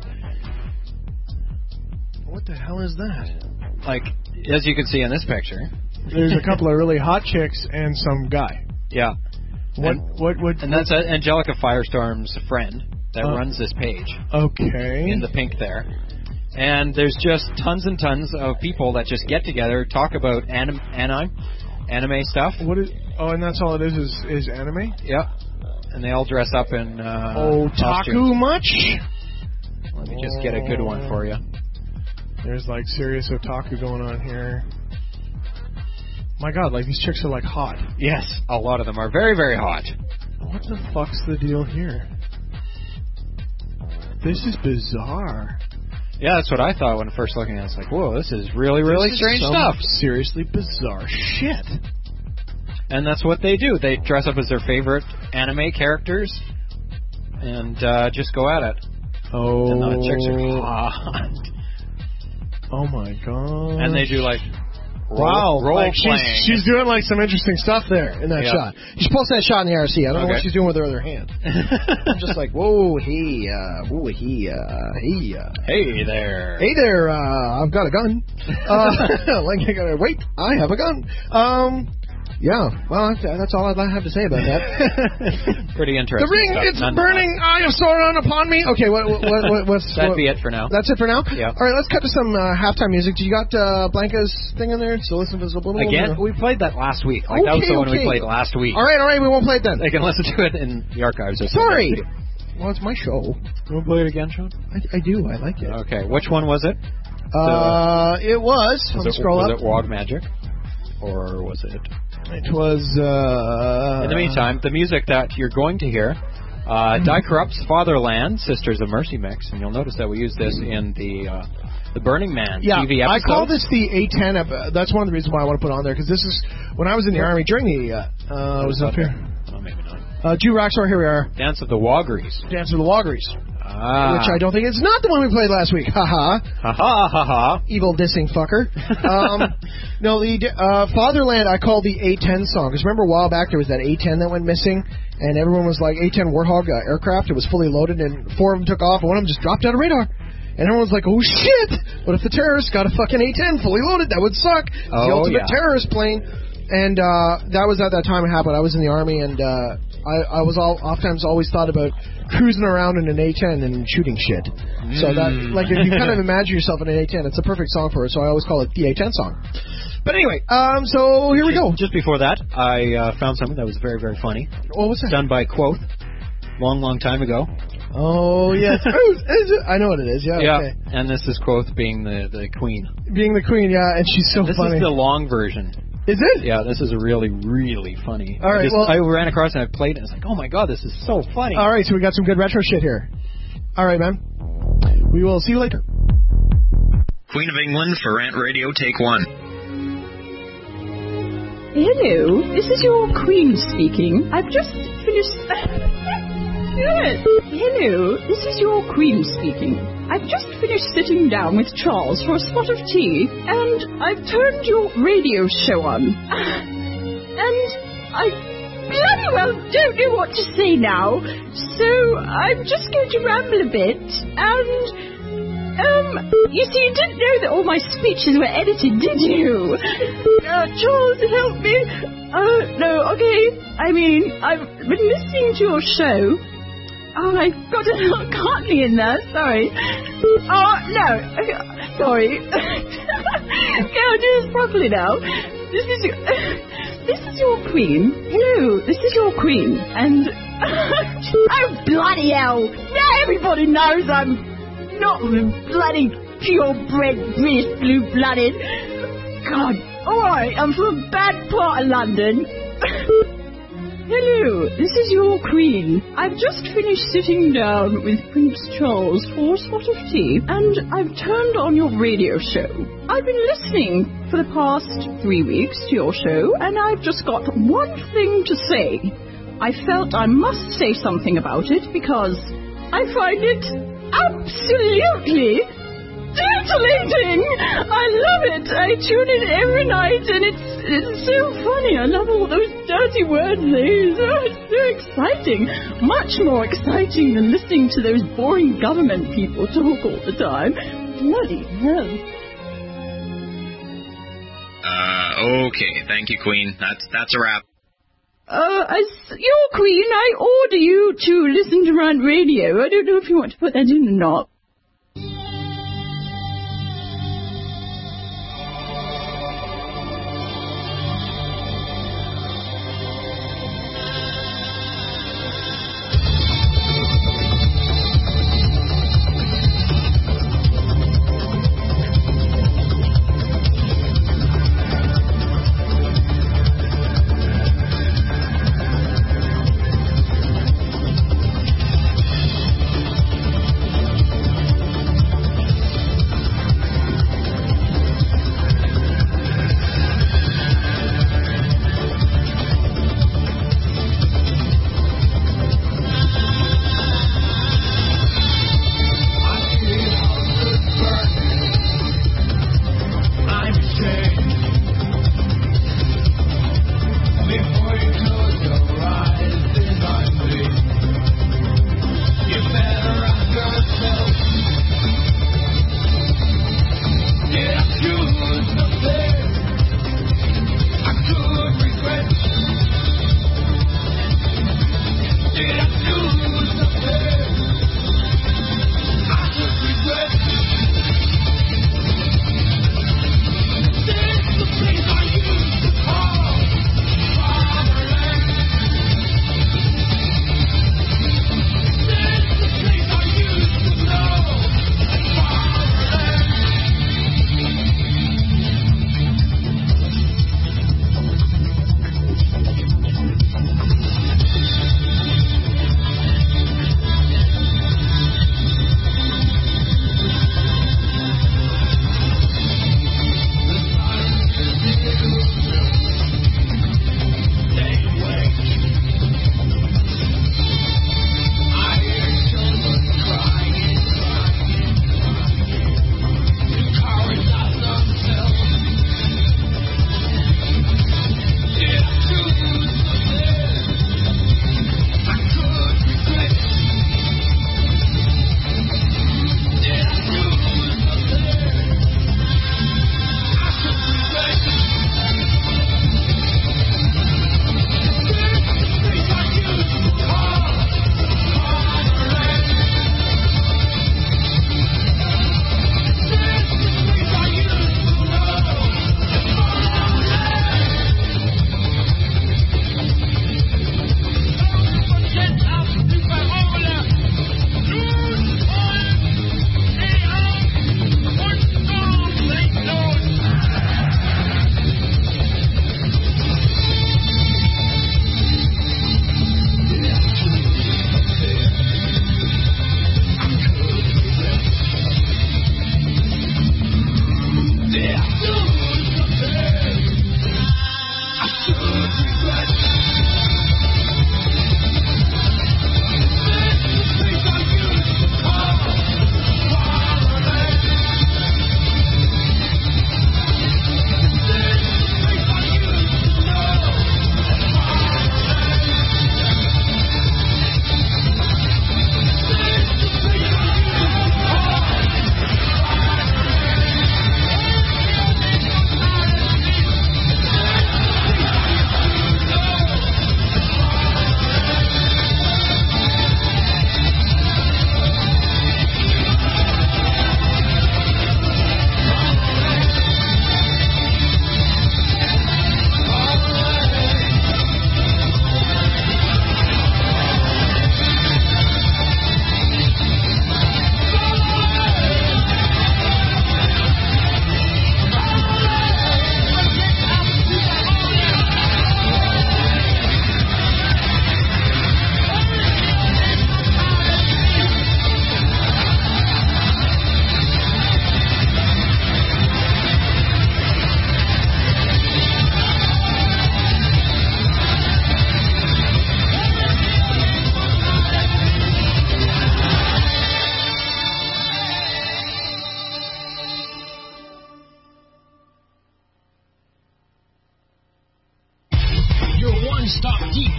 What the hell is that? Like as you can see in this picture. There's a couple of really hot chicks and some guy. Yeah. What? And, what? What? and that's uh, Angelica Firestorm's friend that Uh, runs this page Okay. in the pink there. And there's just tons and tons of people that just get together, talk about anim, anime, anime stuff. What is? Oh, and that's all it is. Is is anime? Yep. And they all dress up in uh, Otaku costumes. much? Let me just get a good one for you. There's like serious otaku going on here. My God, like these chicks are like hot. Yes, a lot of them are very, very hot. What the fuck's the deal here? This is bizarre. Yeah, that's what I thought when first looking at it. It's like, whoa, this is really, really This is strange some stuff. Seriously bizarre shit. And that's what they do. They dress up as their favorite anime characters and uh, just go at it. Oh. And the chicks are hot. Oh my God. And they do like role, Wow, role like playing. she's, she's doing like some interesting stuff there in that Yeah. shot. You should post that shot in the R C. I don't know Okay. what she's doing with her other hand. I'm just like, whoa, hey, uh, whoa, he, uh, he, uh, Hey there. hey there, uh, I've got a gun. Uh, like, I gotta, wait, I have a gun. Um, yeah, well, that's, that's all I have to say about that. Pretty interesting. The ring, stuff, it's nonetheless. burning. I have Sauron upon me. Okay, what, what, what what's That'd what, be it for now. That's it for now. Yeah. All right, let's cut to some uh, halftime music. Do you got uh, Blanca's thing in there? So listen to this. Again, we played that last week. Like that was Okay, the one we okay. played last week. All right, all right, we won't play it then. They can listen to it in the archives. Or something. Sorry. Well, it's my show. You want to play it again, Sean? I, I do. I like it. Okay. Which one was it? Uh, it was. Was Let me it, scroll was up. it Wog Magic? Or was it? It was. Uh, In the meantime, the music that you're going to hear, uh, Die Corrupt's Fatherland, Sisters of Mercy mix, and you'll notice that we use this in the uh, the Burning Man Yeah, T V I episode. call this the A ten. ep- That's one of the reasons why I want to put it on there because this is when I was in the army during the. Uh, uh, was up here. Oh, maybe not. Uh, Jew Rockstar. Here we are. Dance of the Woggeries. Dance with the Loggeries. Ah. Which I don't think it's not the one we played last week. Haha. Ha ha ha ha. Evil dissing fucker. Um, no, the uh, Fatherland I call the A ten song. Because remember a while back there was that A ten that went missing, and everyone was like, A ten Warthog uh, aircraft. It was fully loaded, and four of them took off, and one of them just dropped out of radar. And everyone's like, oh shit! What if the terrorists got a fucking A ten fully loaded? That would suck. It's the Oh, ultimate yeah. terrorist plane. And uh, that was at that time it happened. I was in the army, and uh, I, I was all oftentimes always thought about cruising around in an A ten and shooting shit. So that, Mm. like, if you kind of imagine yourself in an A ten, it's a perfect song for it. So I always call it the A ten song. But anyway, um, so here we go. Just before that, I uh, found something that was very, very funny. What was that? Done by Quoth, long, long time ago. Oh yes, Oh, is it? I know what it is. Yeah. Yeah, Okay. and this is Quoth being the, the queen. Being the queen, yeah, and she's so This funny. is the long version. Is it? Yeah, this is really, really funny. All right, I, just, well- I ran across and I played it and I was like, oh my god, this is so funny. All right, so we got some good retro shit here. All right, man. We will see you later. Queen of England for Rant Radio, take one. Hello, this is your queen speaking. I've just finished... Hello, this is your queen speaking. I've just finished sitting down with Charles for a spot of tea, and I've turned your radio show on. And I bloody well don't know what to say now, so I'm just going to ramble a bit, and... Um, you see, you didn't know that all my speeches were edited, did you? Uh, Charles, help me. Oh, uh, no, okay. I mean, I've been listening to your show. Oh, I got a little Cockney in there, sorry. Oh, no, okay, sorry. Okay, I'll do this properly now. This is your... This is your queen. Hello, this is your queen. And... oh, bloody hell. Now everybody knows I'm... not bloody purebred British blue-blooded. God, alright, I'm from a bad part of London. Hello, this is your queen. I've just finished sitting down with Prince Charles for a spot of tea, and I've turned on your radio show. I've been listening for the past three weeks to your show, and I've just got one thing to say. I felt I must say something about it, because I find it absolutely titillating. I love it. I tune in every night, and it's it's so funny. I love all those dirty words they use. Oh, it's so exciting. Much more exciting than listening to those boring government people talk all the time. Bloody hell. Uh, okay. Thank you, Queen. That's that's a wrap. Uh, as your queen, I order you to listen to Rant Radio. I don't know if you want to put that in or not.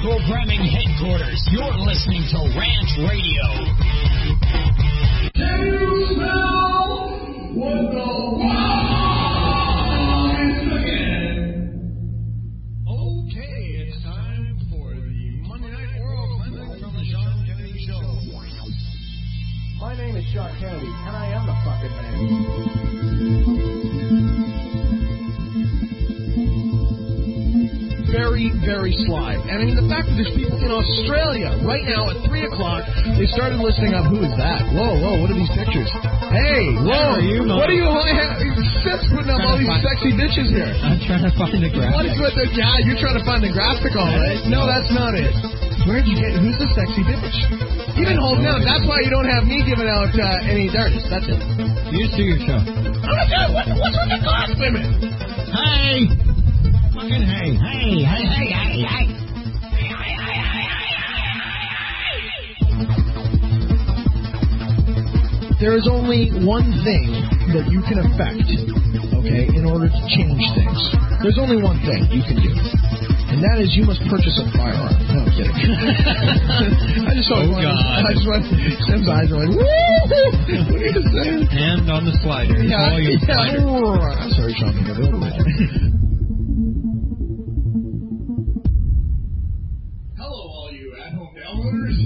Programming headquarters. You're listening to Rant Radio. Can you smell what the wow is again? Okay, it's time for the Monday Night World Clinic from the Sean Kennedy Show. My name is Sean Kennedy, and I am the fucking man. Very, very sly. And I mean, the fact that there's people in Australia right now at three o'clock, they started listening up. Who is that? Whoa, whoa, what are these pictures? Hey, whoa, Are you, what are you, Seth's putting up all these sexy bitches here. I'm trying to find the graphic. What is with the, yeah, you're trying to find the graphic, all right? No, that's not it. Where'd you get, who's the sexy bitch? Even hold down, that's why you don't have me giving out uh, any darts. That's it. You just do your show. I'm not sure, what, what's with the glass women? Hey! Fucking hey, hey, hey, hey, hey, hey. There is only one thing that you can affect, okay, in order to change things. There's only one thing you can do, and that is you must purchase a firearm. No, I'm kidding. I just saw Oh, one. God. I just went, Sam's eyes are like, woo! What are you saying? Hand on the slider. Yeah, Volume yeah. slider. I'm sorry, Sean. Hello, all you at-home downloaders.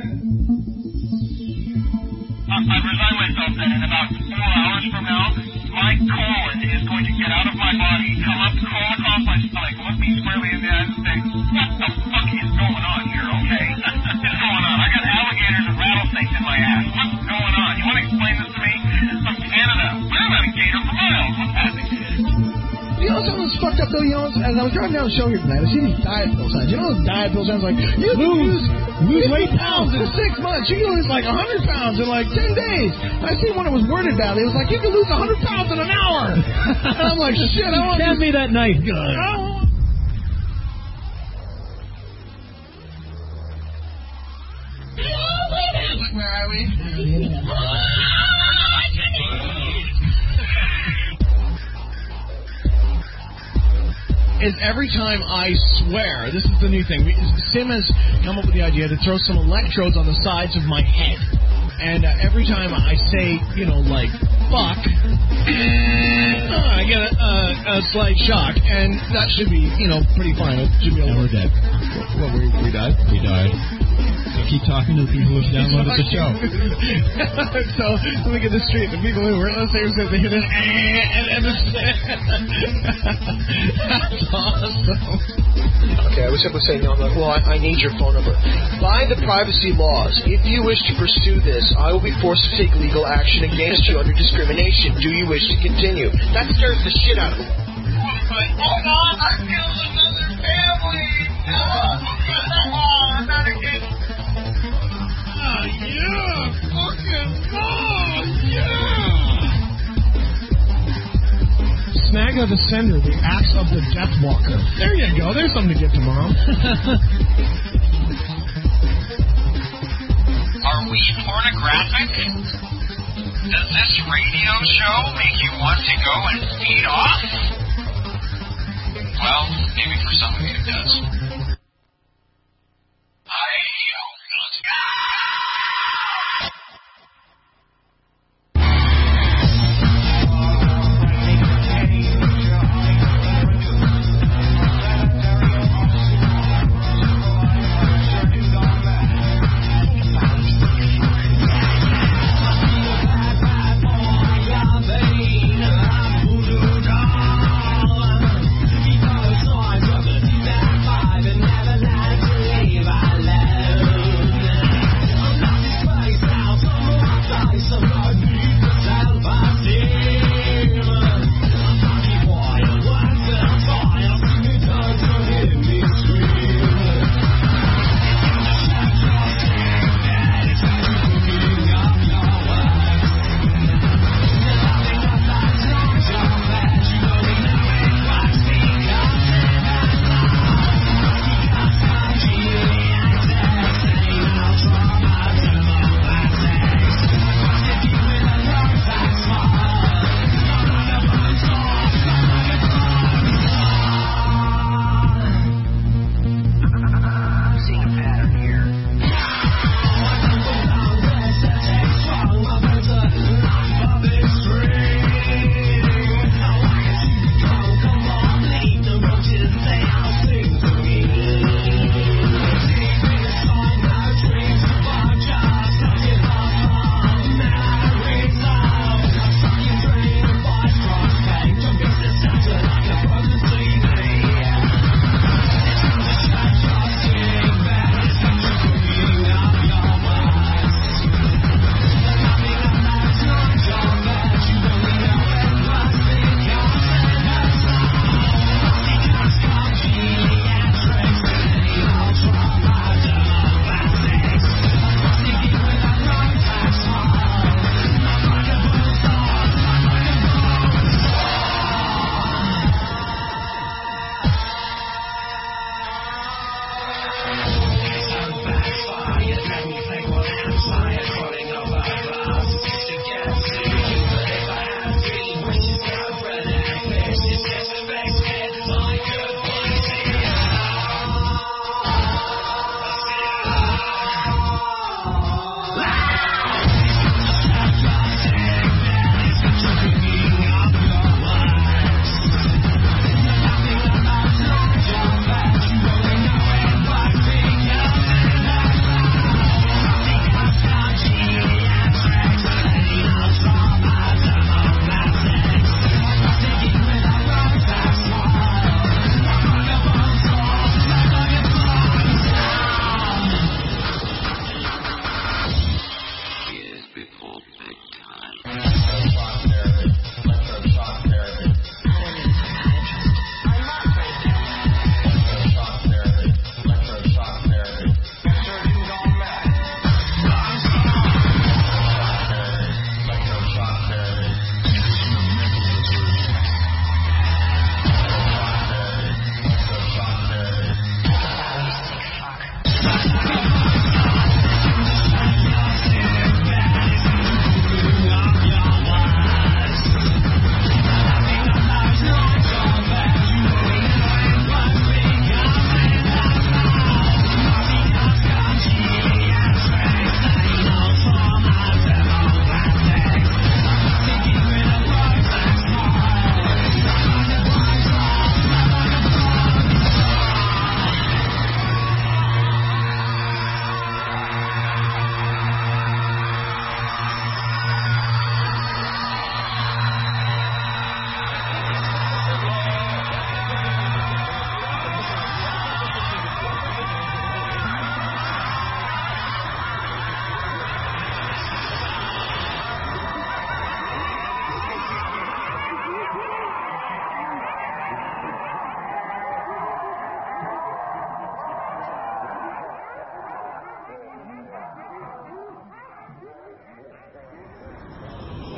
I resign myself that in about four hours from now, my colon is going to get out of my body, come up, crawl across my stomach, look me squarely in the eyes and say, what the fuck is going on here, okay? What's going on? I got alligators and rattlesnakes in my ass. What's going on? You want to explain this to me? It's from Canada. I'm not a gator for miles. What's happening? You know something that's fucked up though, you know, as I was driving down the show here tonight, I see these diet pill signs. You know those diet pill signs like, you can lose, lose weight pounds in six months. You can lose like one hundred pounds in like ten days. I see one that was worded badly. It was like, you can lose one hundred pounds in an hour. And I'm like, shit, I want Hand me that knife gun. Where are we? Is every time I swear, this is the new thing. Sim has come up with the idea to throw some electrodes on the sides of my head. And uh, every time I say, you know, like, fuck, uh, I get a, uh, a slight shock. And that should be, you know, pretty fine. It should be over. We're dead. What, we, we died? We died. So keep talking to the people who've downloaded the show. So let me get this straight. The people who were, let's say, they hit an and and the that's awesome. Okay, I was simply saying, I'm like, well, I, I need your phone number. By the privacy laws, if you wish to pursue this, I will be forced to take legal action against you under discrimination. Do you wish to continue? That scares the shit out of me. Hold on, I killed another family. No, oh, not again. Ah, yeah, fucking oh, yeah. Snaga the Sender, the axe of the Deathwalker. There you go. There's something to get tomorrow. Are we pornographic? Does this radio show make you want to go and feed off? Well, maybe for some of you it does. I hope not. Five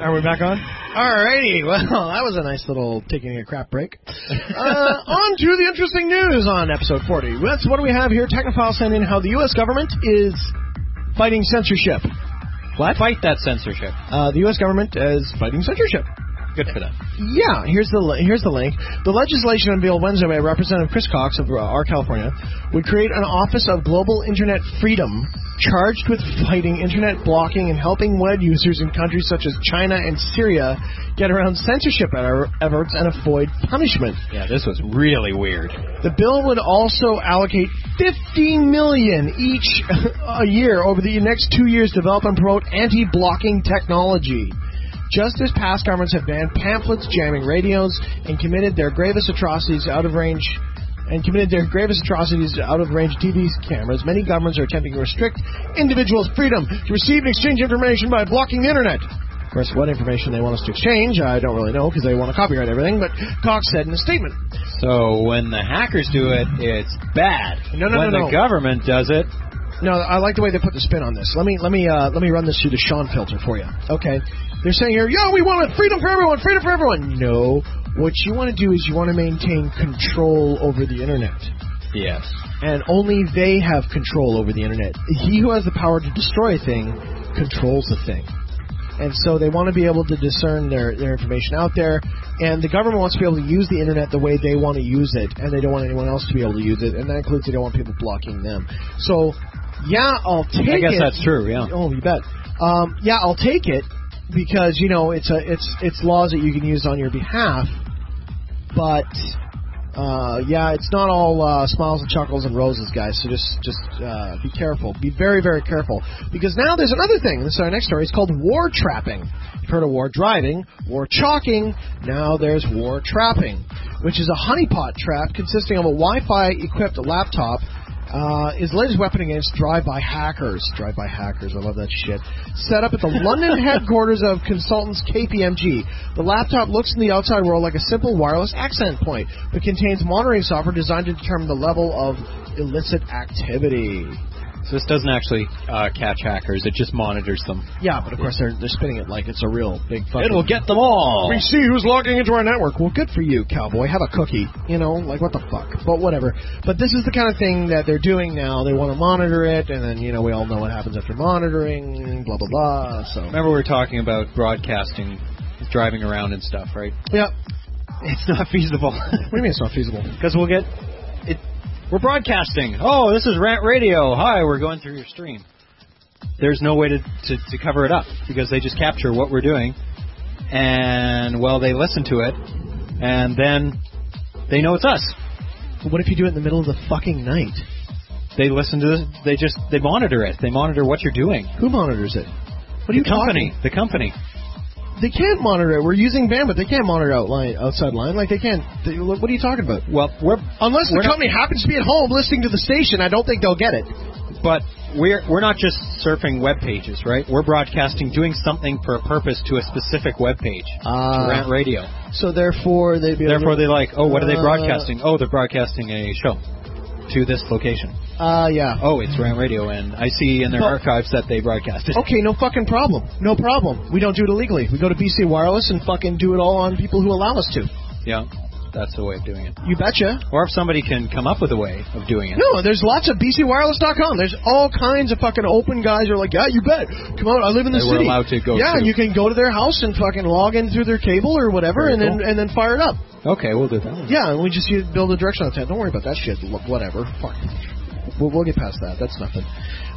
Are we back on? Alrighty, well, that was a nice little taking a crap break. Uh, on to the interesting news on episode forty. That's what do we have here? Technophile sent in how the U S government is fighting censorship. What? Fight that censorship. Uh, the U S government is fighting censorship. Good for them. Yeah, here's the li- here's the link. The legislation unveiled Wednesday by Representative Chris Cox of uh, our California would create an Office of Global Internet Freedom charged with fighting internet blocking and helping web users in countries such as China and Syria get around censorship efforts and avoid punishment. Yeah, this was really weird. The bill would also allocate fifty million dollars each a year over the next two years to develop and promote anti-blocking technology. Just as past governments have banned pamphlets jamming radios and committed their gravest atrocities out of range and committed their gravest atrocities out of range T V cameras, many governments are attempting to restrict individuals' freedom to receive and exchange information by blocking the internet. Of course, what information they want us to exchange, I don't really know because they want to copyright everything, but Cox said in a statement. So when the hackers do it, it's bad. No, no, when no, no. the government does it... No, I like the way they put the spin on this. Let me let me uh, let me run this through the Sean filter for you. Okay, they're saying here, yo, we want freedom for everyone, freedom for everyone. No, what you want to do is you want to maintain control over the internet. Yes, and only they have control over the internet. He who has the power to destroy a thing controls the thing. And so they want to be able to discern their, their information out there, and the government wants to be able to use the internet the way they want to use it, and they don't want anyone else to be able to use it, and that includes they don't want people blocking them. So, yeah, I'll take it. I guess it. that's true, yeah. Oh, you bet. Um, yeah, I'll take it, because, you know, it's a it's it's laws that you can use on your behalf, but... Uh, yeah, it's not all uh, smiles and chuckles and roses, guys, so just just uh, be careful. Be very, very careful. Because now there's another thing. This is our next story. It's called war trapping. You've heard of war driving, war chalking. Now there's war trapping, which is a honeypot trap consisting of a Wi-Fi-equipped laptop. Uh, is the latest weapon against drive-by hackers. Drive-by hackers, I love that shit. Set up at the London headquarters of consultants K P M G. The laptop looks in the outside world like a simple wireless accent point, but contains monitoring software designed to determine the level of illicit activity. So this doesn't actually uh, catch hackers, it just monitors them. Yeah, but of course they're they're spinning it like it's a real big fucking... It'll get them all! We see who's logging into our network. Well, good for you, cowboy. Have a cookie. You know, like what the fuck. But whatever. But this is the kind of thing that they're doing now. They want to monitor it, and then, you know, we all know what happens after monitoring, blah, blah, blah. So remember we were talking about broadcasting, driving around and stuff, right? Yeah. It's not feasible. What do you mean it's not feasible? Because we'll get... it. We're broadcasting. Oh, this is Rant Radio. Hi, we're going through your stream. There's no way to, to, to cover it up because they just capture what we're doing, and, well, they listen to it, and then they know it's us. But what if you do it in the middle of the fucking night? They listen to this. They just, they monitor it. They monitor what you're doing. Who monitors it? What are you the company. talking? The company. They can't monitor it. We're using bandwidth. They can't monitor out line, outside line. Like, they can't. They, what are you talking about? Well, we're... Unless the we're company not, happens to be at home listening to the station, I don't think they'll get it. But we're we're not just surfing web pages, right? We're broadcasting, doing something for a purpose to a specific web page, uh, to Rant Radio. So therefore, they'd be Therefore, they're like, oh, what are they uh, broadcasting? Oh, they're broadcasting a show to this location. Uh, yeah. Oh, it's Rant Radio, and I see in their but, archives that they broadcast it. Okay, no fucking problem. No problem. We don't do it illegally. We go to B C Wireless and fucking do it all on people who allow us to. Yeah, that's the way of doing it. You betcha. Or if somebody can come up with a way of doing it. No, there's lots of B C wireless dot com. There's all kinds of fucking open guys who are like, yeah, you bet. Come out, I live in the they city. We're allowed to go Yeah, to. you can go to their house and fucking log in through their cable or whatever, Very and cool. then and then fire it up. Okay, we'll do that. Yeah, and we just use, build a directional antenna. Don't worry about that shit. Look, whatever. Fuck. We'll, we'll get past that. That's nothing.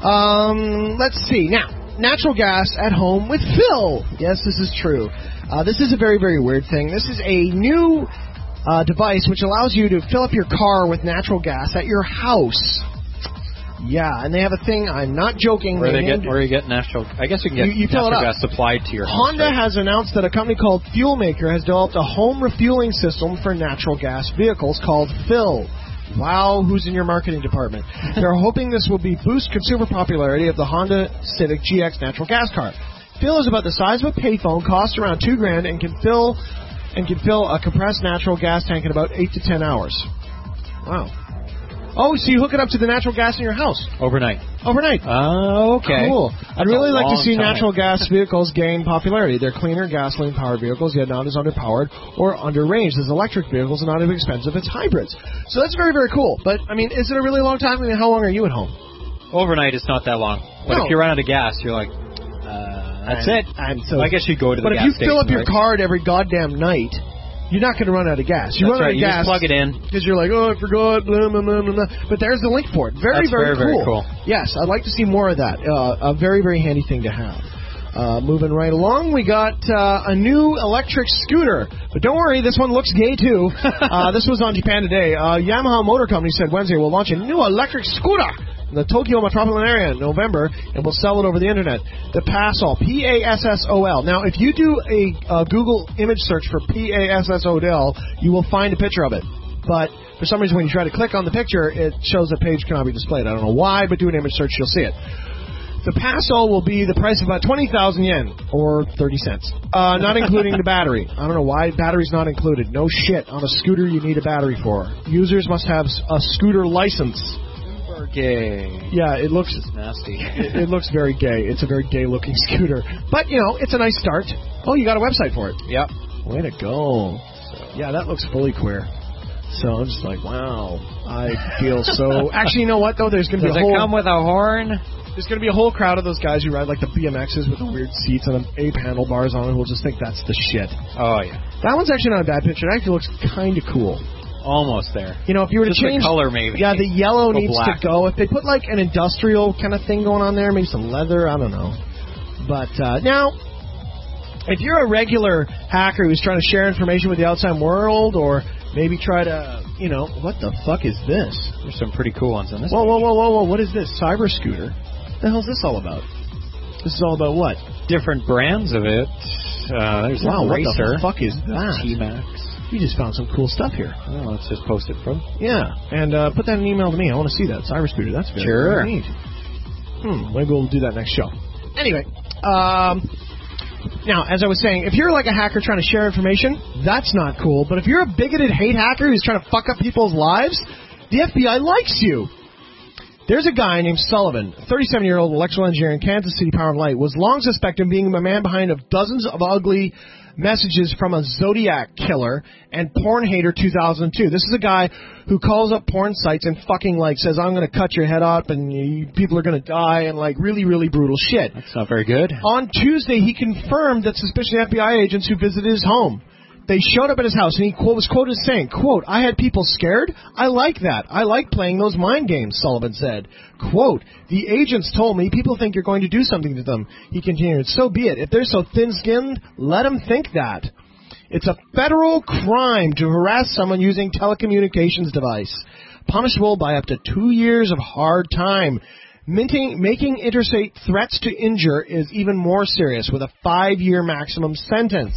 Um, let's see. Now, natural gas at home with Phil. Yes, this is true. Uh, this is a very, very weird thing. This is a new uh, device which allows you to fill up your car with natural gas at your house. Yeah, and they have a thing. I'm not joking. Where they they get, where you get natural? I guess you can get you, you natural fill it up. gas supplied to your house. Honda right? has announced that a company called Fuelmaker has developed a home refueling system for natural gas vehicles called Fill. Wow, who's in your marketing department? They're hoping this will be boost consumer popularity of the Honda Civic G X natural gas car. Fill is about the size of a payphone, costs around two grand, and can fill and can fill a compressed natural gas tank in about eight to ten hours. Wow. Oh, so you hook it up to the natural gas in your house Overnight. overnight. Oh, okay. Cool. I'd That's really a like to long see time. natural gas vehicles gain popularity. They're cleaner gasoline-powered vehicles, yet not as underpowered or underranged as electric vehicles and not as expensive as hybrids. So that's very, very cool. But, I mean, is it a really long time? I mean, how long are you at home? Overnight, it's not that long. But No. if you run out of gas, you're like, uh, that's I'm- it. I'm so- I guess you'd go to the But if gas you station, fill up your right? card every goddamn night, you're not going to run out of gas. You That's run out right. of You gas. just plug it in. Because you're like, oh, I forgot, blah, blah, blah, blah, blah. But there's the link for it. Very, That's very, very, cool. very cool. Yes, I'd like to see more of that. Uh, a very, very handy thing to have. Uh, moving right along, we got uh, a new electric scooter. But don't worry, this one looks gay, too. uh, this was on Japan Today. Uh, Yamaha Motor Company said Wednesday will launch a new electric scooter in the Tokyo metropolitan area in November, and will sell it over the internet. The Passol, P A S S O L. Now, if you do a uh, Google image search for P A S S O L, you will find a picture of it. But for some reason, when you try to click on the picture, it shows the page cannot be displayed. I don't know why, but do an image search, you'll see it. The Passol will be the price of about twenty thousand yen, or thirty cents, uh, not including the battery. I don't know why battery's not included. No shit. On a scooter, you need a battery for. Users must have a scooter license. Gay. Yeah, it looks It's nasty. it, it looks very gay. It's a very gay-looking scooter. But, you know, it's a nice start. Oh, you got a website for it. Yep. Way to go. Yeah, that looks fully queer. So I'm just like, wow. I feel so... Actually, you know what, though? There's going to be Does a it whole... come with a horn? There's going to be a whole crowd of those guys who ride like the B M Xs with the weird seats and ape handlebars on it who will just think that's the shit. Oh, yeah. That one's actually not a bad picture. It actually looks kind of cool. Almost there. You know, if you were Just to change... the color, maybe. Yeah, the yellow Go needs black. to go. If they put like an industrial kind of thing going on there, maybe some leather, I don't know. But uh, now, if you're a regular hacker who's trying to share information with the outside world, or maybe try to, you know, what the fuck is this? There's some pretty cool ones on this. Whoa, whoa, whoa, whoa, whoa! What is this? Cyber scooter? What the hell's this all about? This is all about what? Different brands of it. Uh, there's Wow, a what Racer. the fuck is that? T-Max. You just found some cool stuff here. Oh, let's just post it from. Yeah, and uh, put that in an email to me. I want to see that cyber scooter. That's very, Sure. very neat. Hmm, maybe we'll do that next show. Anyway, um, now as I was saying, if you're like a hacker trying to share information, that's not cool. But if you're a bigoted hate hacker who's trying to fuck up people's lives, the F B I likes you. There's a guy named Sullivan, a thirty-seven-year-old electrical engineer in Kansas City Power and Light, was long suspected of being the man behind of dozens of ugly messages from a Zodiac killer and porn hater two thousand two. This is a guy who calls up porn sites and fucking like says, I'm going to cut your head up and you, people are going to die, and like really, really brutal shit. That's not very good. On Tuesday, he confirmed that suspicious F B I agents who visited his home. They showed up at his house, and he quote, was quoted as saying, quote, I had people scared. I like that. I like playing those mind games, Sullivan said. Quote, the agents told me people think you're going to do something to them. He continued, so be it. If they're so thin-skinned, let them think that. It's a federal crime to harass someone using telecommunications device, punishable by up to two years of hard time. Minting, making interstate threats to injure is even more serious, with a five-year maximum sentence.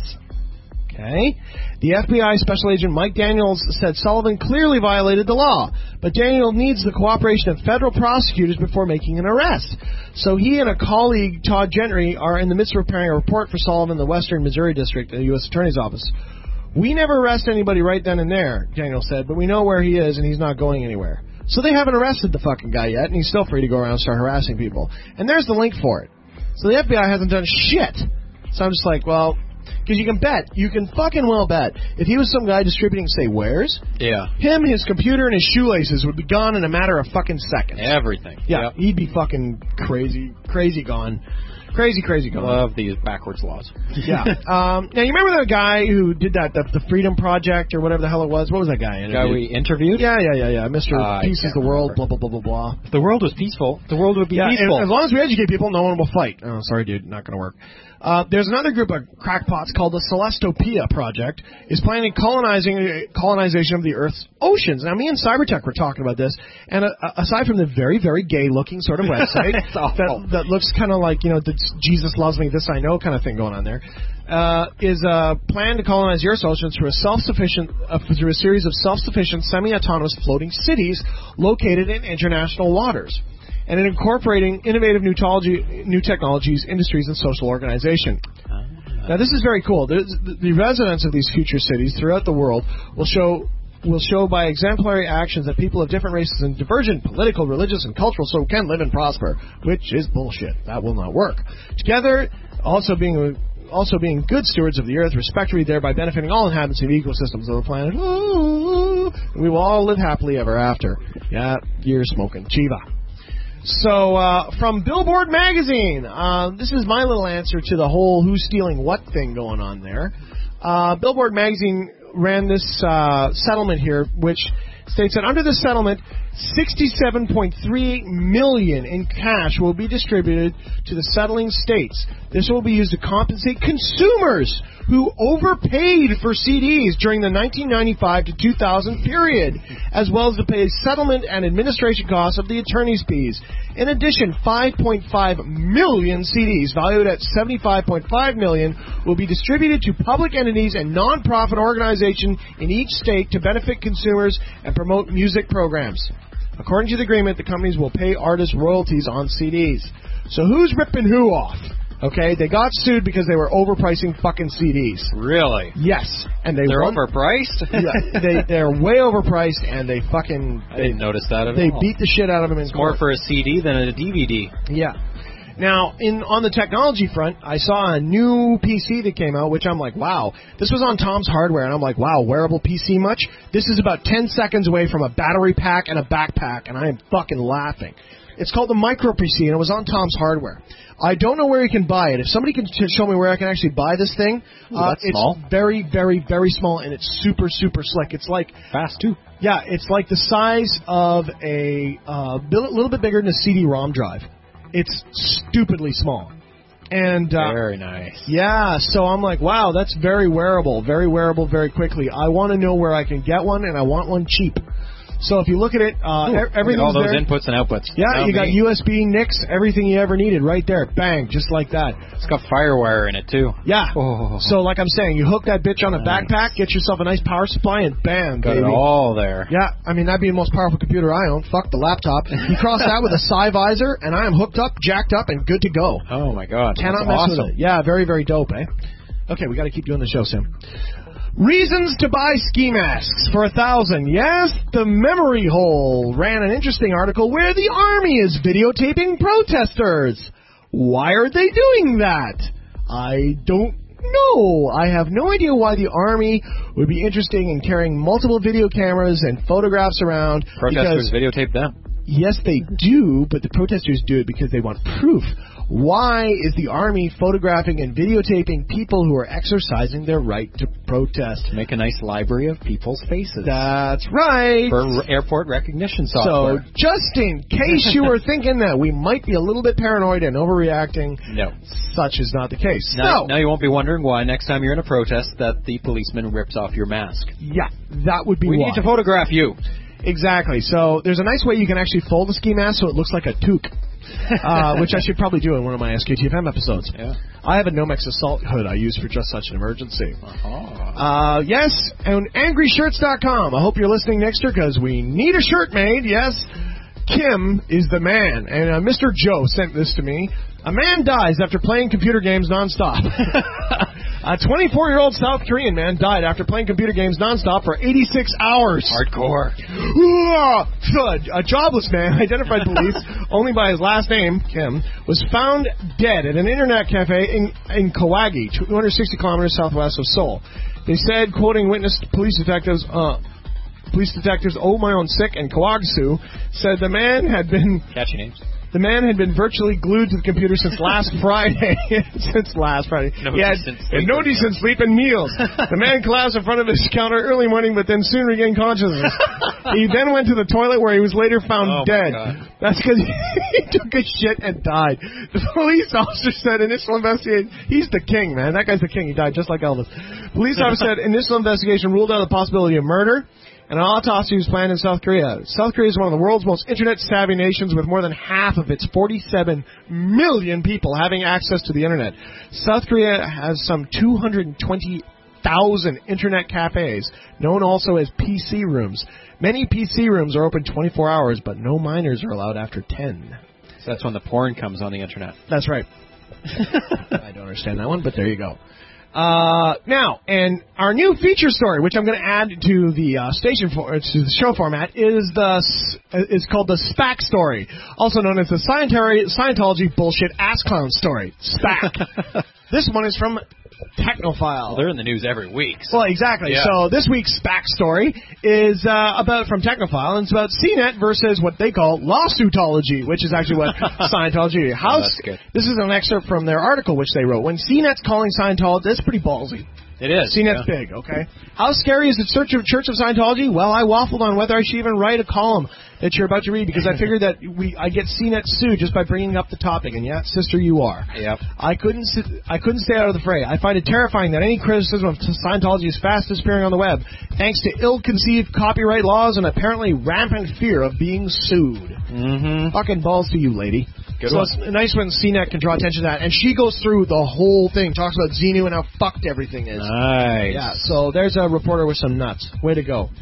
Okay. The F B I Special Agent Mike Daniels said Sullivan clearly violated the law, but Daniels needs the cooperation of federal prosecutors before making an arrest. So he and a colleague, Todd Gentry, are in the midst of preparing a report for Sullivan in the Western Missouri District of the U S Attorney's Office. We never arrest anybody right then and there, Daniels said, but we know where he is and he's not going anywhere. So they haven't arrested the fucking guy yet, and he's still free to go around and start harassing people. And there's the link for it. So the F B I hasn't done shit. So I'm just like, well... Because you can bet, you can fucking well bet, if he was some guy distributing, say, wares, yeah, him, his computer, and his shoelaces would be gone in a matter of fucking seconds. Everything. Yeah, Yep. he'd be fucking crazy, crazy gone. Crazy, crazy gone. Love these backwards laws. Yeah. Um, now, you remember that guy who did that, the, the Freedom Project, or whatever the hell it was? What was that guy? The guy we interviewed? Yeah, yeah, yeah, yeah. Mister Uh, Peace I is the can't world, remember. blah, blah, blah, blah, blah. If the world was peaceful, the world would be Yeah, peaceful. and as long as we educate people, no one will fight. Oh, sorry, dude, not going to work. Uh, there's another group of crackpots called the Celestopia Project is planning colonizing colonization of the Earth's oceans. Now, me and Cybertech were talking about this, and uh, aside from the very, very gay-looking sort of website that, that looks kind of like, you know, the Jesus loves me, this I know kind of thing going on there, uh, is a plan to colonize the Earth's oceans through a self-sufficient, uh, through a series of self-sufficient, semi-autonomous floating cities located in international waters, and in incorporating innovative new, tology, new technologies, industries, and social organization. Now, this is very cool. The, the residents of these future cities throughout the world will show will show by exemplary actions that people of different races and divergent political, religious, and cultural so can live and prosper, which is bullshit. That will not work. Together, also being also being good stewards of the earth, respectively, thereby benefiting all inhabitants of the ecosystems of the planet. Ooh, we will all live happily ever after. Yeah, you're smoking Chiva. So, uh, from Billboard Magazine, uh, this is my little answer to the whole who's stealing what thing going on there. Uh, Billboard Magazine ran this uh, settlement here, which states that under the settlement, sixty-seven point three eight million dollars in cash will be distributed to the settling states. This will be used to compensate consumers who overpaid for C Ds during the nineteen ninety-five to two thousand period, as well as to pay settlement and administration costs of the attorney's fees. In addition, five point five million C Ds, valued at seventy-five point five million dollars, will be distributed to public entities and non-profit organizations in each state to benefit consumers and promote music programs. According to the agreement, the companies will pay artists royalties on C Ds. So who's ripping who off? Okay, they got sued because they were overpricing fucking C Ds. Really? Yes, and they they're won. overpriced. Yeah, they they're way overpriced, and they fucking I they, didn't notice that at they all. beat the shit out of them in It's court. more for a C D than a D V D. Yeah. Now, in on the technology front, I saw a new P C that came out, which I'm like, wow. This was on Tom's Hardware, and I'm like, wow, wearable P C much? This is about ten seconds away from a battery pack and a backpack, and I am fucking laughing. It's called the Micro P C, and it was on Tom's Hardware. I don't know where you can buy it. If somebody can t- show me where I can actually buy this thing, Ooh, uh, that's it's small. very, very, very small, and it's super, super slick. It's like fast too. Yeah, it's like the size of a uh, little bit bigger than a C D-ROM drive. It's stupidly small. And uh, very nice. Yeah, so I'm like, wow, that's very wearable, very wearable, very quickly. I want to know where I can get one, and I want one cheap. So if you look at it, uh, Ooh, everything's all those there. inputs and outputs. Yeah, Now you got me. U S B, N I C S, everything you ever needed right there. Bang, just like that. It's got FireWire in it too. Yeah. Oh. So like I'm saying, you hook that bitch on a Nice. backpack, get yourself a nice power supply, and bam, Got baby. it all there. Yeah, I mean, that'd be the most powerful computer I own. Fuck the laptop. You cross that with a Psi visor, and I am hooked up, jacked up, and good to go. Oh my god. Cannot That's mess awesome. with it. Yeah, very, very dope, eh? Okay, we got to keep doing the show, Sam. Reasons to buy ski masks for a thousand. Yes, the Memory Hole ran an interesting article where the Army is videotaping protesters. Why are they doing that? I don't know. I have no idea why the Army would be interested in carrying multiple video cameras and photographs around. Protesters because, videotape them. yes, they do, but the protesters do it because they want proof. Why is the Army photographing and videotaping people who are exercising their right to protest? Make a nice library of people's faces. That's right. For r- airport recognition So, software. just in case you were thinking that we might be a little bit paranoid and overreacting, no. such is not the case. Now, so, now you won't be wondering why next time you're in a protest that the policeman rips off your mask. yeah, that would be We why. need to photograph you. Exactly. So there's a nice way you can actually fold a ski mask so it looks like a toque, uh, which I should probably do in one of my S K T F M episodes. Yeah. I have a Nomex assault hood I use for just such an emergency. Uh-huh. Uh, yes, and angry shirts dot com. I hope you're listening, Nixter, because we need a shirt made, yes. Kim is the man, and uh, Mister Joe sent this to me. A man dies after playing computer games nonstop. A twenty-four-year-old South Korean man died after playing computer games nonstop for eighty-six hours. Hardcore. A jobless man, identified police only by his last name, Kim, was found dead at an internet cafe in, in Kawagi, two hundred sixty kilometers southwest of Seoul. They said, quoting witness police detectives, uh, police detectives Oh My-on Sik and Kawagsu, said the man had been... Catchy names. The man had been virtually glued to the computer since last Friday. since last Friday. No he had, decent had sleep no and decent sleep and meals. The man collapsed in front of his counter early morning, but then soon regained consciousness. He then went to the toilet where he was later found Oh, my dead. God. That's because he took a shit and died. The police officer said initial investigation. He's the king, man. That guy's the king. He died just like Elvis. Police officer said initial investigation ruled out the possibility of murder. And an autopsy was planned in South Korea. South Korea is one of the world's most internet-savvy nations, with more than half of its forty-seven million people having access to the internet. South Korea has some two hundred twenty thousand internet cafes, known also as P C rooms. Many P C rooms are open twenty-four hours, but no minors are allowed after ten. So that's when the porn comes on the internet. That's right. I don't understand that one, but there you go. Uh, now, and our new feature story, which I'm going to add to the uh, station for, to the show format, is the is called the SPAC story, also known as the Scientology, Scientology bullshit ass clown story. SPAC. This one is from Technophile. Well, they're in the news every week. So. Well, exactly. Yeah. So this week's SPAC story is uh, about from Technophile, and it's about C net versus what they call lawsuitology, which is actually what Scientology is. Oh, that's good. This is an excerpt from their article which they wrote. When C net's calling Scientology, that's pretty ballsy. It is. C net's yeah. big, okay? How scary is the Church of, Church of Scientology? Well, I waffled on whether I should even write a column that you're about to read because I figured that we I get C net sued just by bringing up the topic, and yeah, sister, you are. Yep. I couldn't sit, I couldn't stay out of the fray. I find it terrifying that any criticism of Scientology is fast disappearing on the web, thanks to ill-conceived copyright laws and apparently rampant fear of being sued. Mm-hmm. Fucking balls to you, lady. Good so one. it's nice when C net can draw attention to that. And she goes through the whole thing, talks about Xenu and how fucked everything is. Nice. Yeah, so there's a reporter with some nuts. Way to go.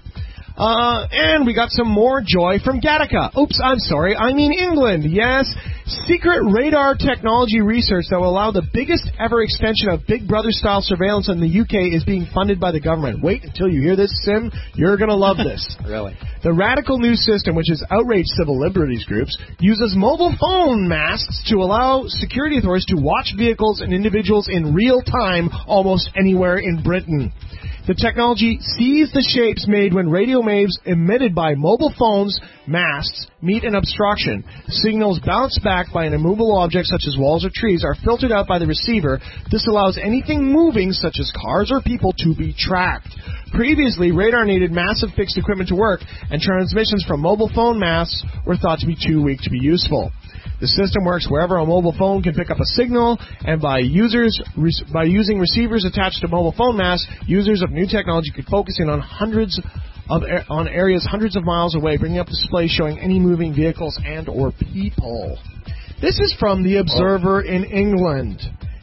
Uh, and we got some more joy from Gattaca. Oops, I'm sorry. I mean England. Yes, secret radar technology research that will allow the biggest ever extension of Big Brother-style surveillance in the U K is being funded by the government. Wait until you hear this, Sim. You're going to love this. Really? The radical new system, which has outraged civil liberties groups, uses mobile phone masks to allow security authorities to watch vehicles and individuals in real time almost anywhere in Britain. The technology sees the shapes made when radio waves emitted by mobile phones, masts, meet an obstruction. Signals bounced back by an immovable object such as walls or trees are filtered out by the receiver. This allows anything moving, such as cars or people, to be tracked. Previously, radar needed massive fixed equipment to work, and transmissions from mobile phone masts were thought to be too weak to be useful. The system works wherever a mobile phone can pick up a signal, and by users by using receivers attached to mobile phone masts, users of new technology could focus in on hundreds of on areas hundreds of miles away, bringing up displays showing any moving vehicles and or people. This is from the Observer in England.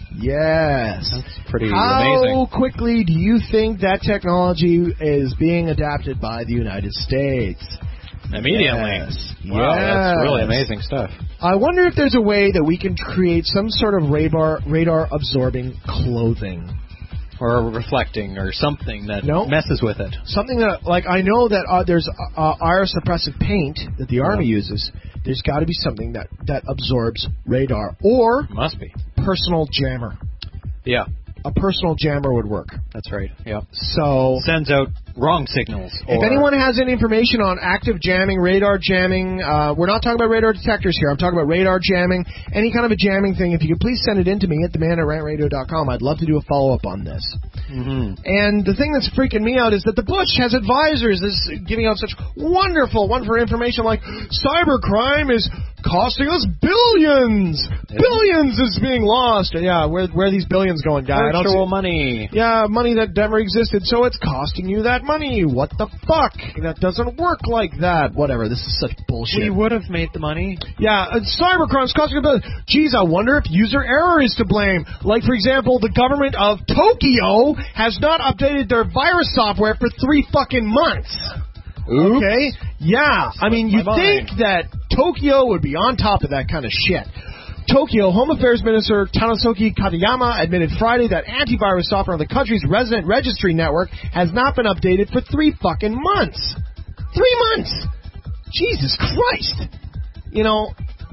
Yes. That's pretty How amazing. How quickly do you think that technology is being adapted by the United States? Immediately. Yes. Wow, yes. that's really amazing stuff. I wonder if there's a way that we can create some sort of radar radar absorbing clothing. Or reflecting, or something that nope. messes with it. Something that, like, I know that uh, there's uh, iris suppressive paint that the Army yeah. uses. There's got to be something that, that absorbs radar. Or must be personal jammer. Yeah. A personal jammer would work. That's right. Yeah. So sends out wrong signals. If anyone has any information on active jamming, radar jamming, uh, we're not talking about radar detectors here. I'm talking about radar jamming, any kind of a jamming thing. If you could please send it in to me at the man at rant radio dot com. I'd love to do a follow-up on this. Mm-hmm. And the thing that's freaking me out is that the Bush has advisors is giving out such wonderful, wonderful information like cybercrime is costing us billions. Yeah. Billions is being lost. Yeah, where where are these billions going, guy? Virtual money. Yeah, money that never existed, so it's costing you that money. What the fuck? That doesn't work like that. Whatever, this is such bullshit. We would have made the money. Yeah, uh, cybercrime's costing a billion. Geez, I wonder if user error is to blame. Like, for example, the government of Tokyo has not updated their virus software for three fucking months. Oops. Okay? Yeah, I mean, you think that Tokyo would be on top of that kind of shit. Tokyo Home Affairs Minister Tanosuke Katayama admitted Friday that antivirus software on the country's resident registry network has not been updated for three fucking months. Three months! Jesus Christ! You know,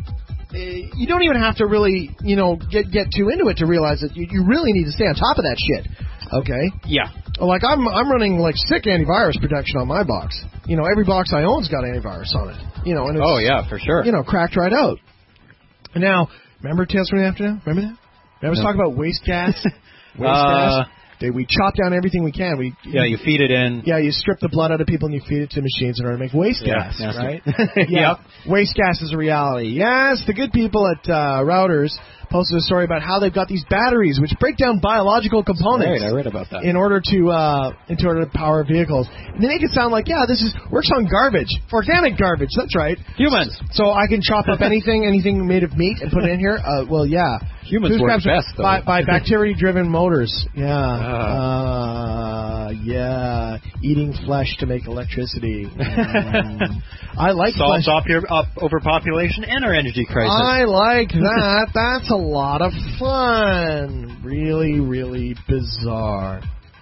you don't even have to really, you know, get get too into it to realize that you, you really need to stay on top of that shit. Okay? Yeah. Like, I'm I'm running, like, sick antivirus protection on my box. You know, every box I own's got antivirus on it. You know, and it's, oh, yeah, for sure. You know, cracked right out. And now, remember Tales from the Afternoon? Remember that? Remember us no. talk about waste gas? Waste uh, gas? They, we chop down everything we can. We Yeah, you feed it in. Yeah, you strip the blood out of people and you feed it to machines in order to make waste yeah, gas, nasty. right? yeah. Yep. Waste gas is a reality. Yes, the good people at uh, Routers posted a story about how they've got these batteries which break down biological components. Right, I read about that. In order to uh, in order to power vehicles. And they make it sound like, yeah, this is works on garbage. Organic garbage, that's right. Humans. So I can chop up anything, anything made of meat and put it in here? Uh, well, yeah. Humans work best, though. By, by bacteria-driven motors. Yeah. Uh. Uh, yeah. eating flesh to make electricity. Mm. I like Solves flesh. up your up overpopulation and our energy crisis. I like that. That's a lot of fun. Really, really bizarre.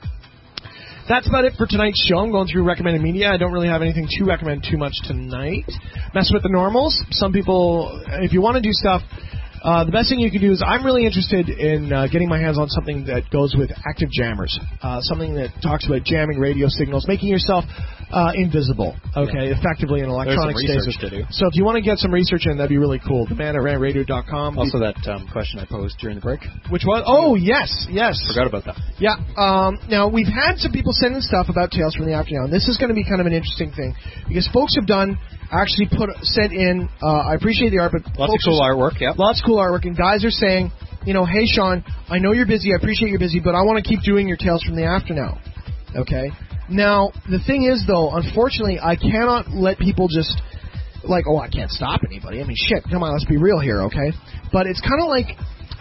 That's about it for tonight's show. I'm going through recommended media. I don't really have anything to recommend too much tonight. Mess with the normals. Some people, if you want to do stuff, uh, the best thing you can do is I'm really interested in uh, getting my hands on something that goes with active jammers. Uh, something that talks about jamming radio signals, making yourself uh, invisible, okay, yeah. effectively in electronic stasis. To do. So if you want to get some research in, that'd be really cool. The man at rant radio dot com. Also that um, question I posed during the break. Which was? Oh, yes, yes. Forgot about that. Yeah. Um, now, we've had some people sending stuff about Tales from the Afternoon. This is going to be kind of an interesting thing because folks have done, actually put sent in, uh, I appreciate the art, but lots of cool are, artwork, yeah. Lots of cool artwork, and guys are saying, you know, hey, Sean, I know you're busy, I appreciate you're busy, but I want to keep doing your Tales from the Afternoon. Okay? Now, the thing is, though, unfortunately, I cannot let people just, like, oh, I can't stop anybody. I mean, shit, come on, let's be real here, okay? But it's kind of like,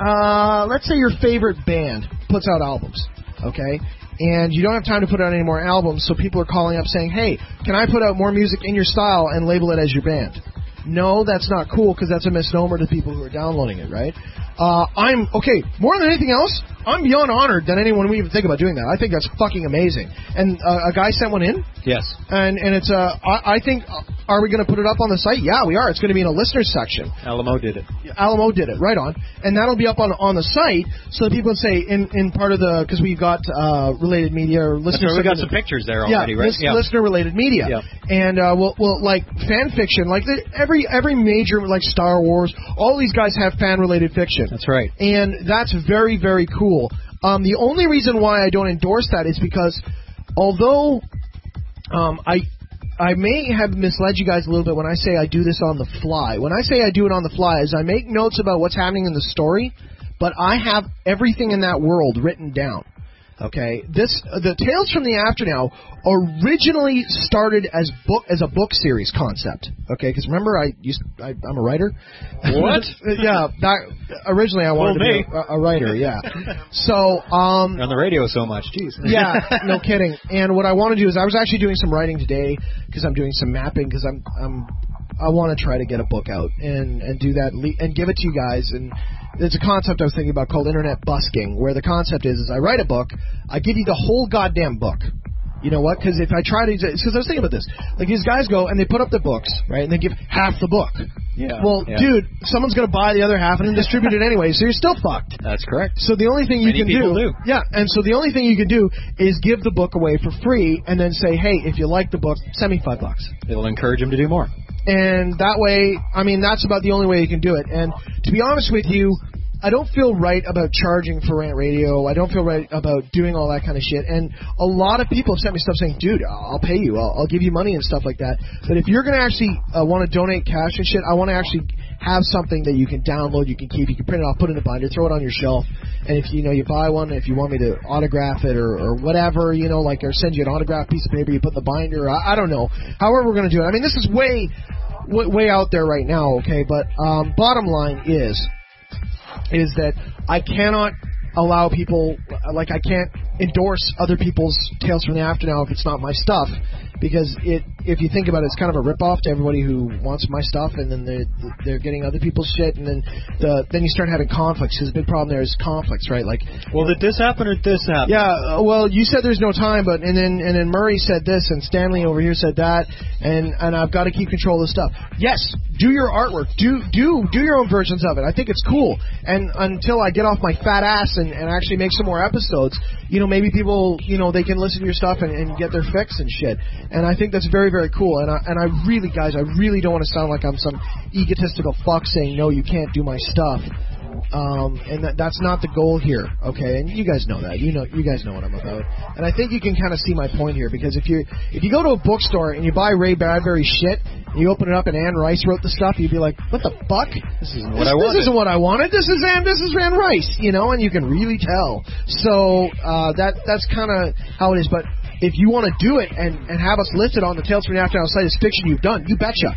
uh, let's say your favorite band puts out albums, okay? And you don't have time to put out any more albums, so people are calling up saying, hey, can I put out more music in your style and label it as your band? No, that's not cool because that's a misnomer to people who are downloading it, right? Uh, I'm, okay, more than anything else, I'm beyond honored than anyone would even think about doing that. I think that's fucking amazing. And uh, a guy sent one in? Yes. And and it's, uh, I, I think, uh, are we going to put it up on the site? Yeah, we are. It's going to be in a listeners section. Alamo did it. Alamo did it, right on. And that'll be up on on the site so that people can say, in, in part of the, because we've got uh, related media or listeners. We've got some pictures there already, yeah, right? List, yeah, listener-related media. Yeah. And uh, we'll, we'll, like, fan fiction, like the, every every major, like Star Wars, all these guys have fan-related fiction. That's right. And that's very, very cool. Um, the only reason why I don't endorse that is because although um, I I may have misled you guys a little bit when I say I do this on the fly. When I say I do it on the fly is I make notes about what's happening in the story, but I have everything in that world written down. Okay, this uh, the Tales from the Afternow originally started as book as a book series concept. Okay, because remember I used I, I'm a writer. What? yeah, that, originally I wanted well, to be a, a writer. Yeah. So um, You're on the radio so much, jeez. Yeah, no kidding. And what I want to do is I was actually doing some writing today because I'm doing some mapping because I'm I'm I want to try to get a book out and and do that and give it to you guys. And there's a concept I was thinking about called internet busking, where the concept is, is I write a book, I give you the whole goddamn book. You know what? Because if I try to, because I was thinking about this, like these guys go and they put up the books, right, and they give half the book. Yeah. Well, yeah. dude, someone's going to buy the other half and then distribute it anyway, so you're still fucked. That's correct. So the only thing you Many can people do, do, yeah, and so the only thing you can do is give the book away for free and then say, hey, if you like the book, send me five bucks. It'll encourage them to do more. And that way, I mean, that's about the only way you can do it. And to be honest with you, I don't feel right about charging for Rant Radio. I don't feel right about doing all that kind of shit. And a lot of people have sent me stuff saying, dude, I'll pay you. I'll, I'll give you money and stuff like that. But if you're going to actually uh, want to donate cash and shit, I want to actually have something that you can download, you can keep, you can print it off, put it in a binder, throw it on your shelf. And if you know you buy one, if you want me to autograph it or, or whatever, you know, like or send you an autographed piece of paper, you put in the binder. I, I don't know. However we're going to do it. I mean, this is way, way, way out there right now, okay? But um, bottom line is... is that I cannot allow people, like I can't endorse other people's Tales from the Afternoon if it's not my stuff, because it, if you think about it, it's kind of a ripoff to everybody who wants my stuff, and then they're, they're getting other people's shit, and then the then you start having conflicts, because the big problem there is conflicts, right? Like, well, did this happen or did this happen? Yeah, uh, well, you said there's no time, but and then and then Murray said this, and Stanley over here said that, and and I've got to keep control of the stuff. Yes, do your artwork, do do do your own versions of it. I think it's cool, and until I get off my fat ass and, and actually make some more episodes, you know, maybe people, you know, they can listen to your stuff and, and get their fix and shit. And I think that's very, very cool. And I, and I really, guys, I really don't want to sound like I'm some egotistical fuck saying, no, you can't do my stuff. Um, and that, that's not the goal here, okay? And you guys know that. You know, you guys know what I'm about. And I think you can kind of see my point here, because if you if you go to a bookstore and you buy Ray Bradbury's shit, and you open it up and Anne Rice wrote the stuff, you'd be like, what the fuck? This isn't what this, I wanted. This isn't what I wanted. This is Anne. This is Anne Rice, you know, and you can really tell. So uh, that that's kind of how it is. But if you want to do it and, and have us listed on the Tales from the Afternoon site as fiction you've done, you betcha.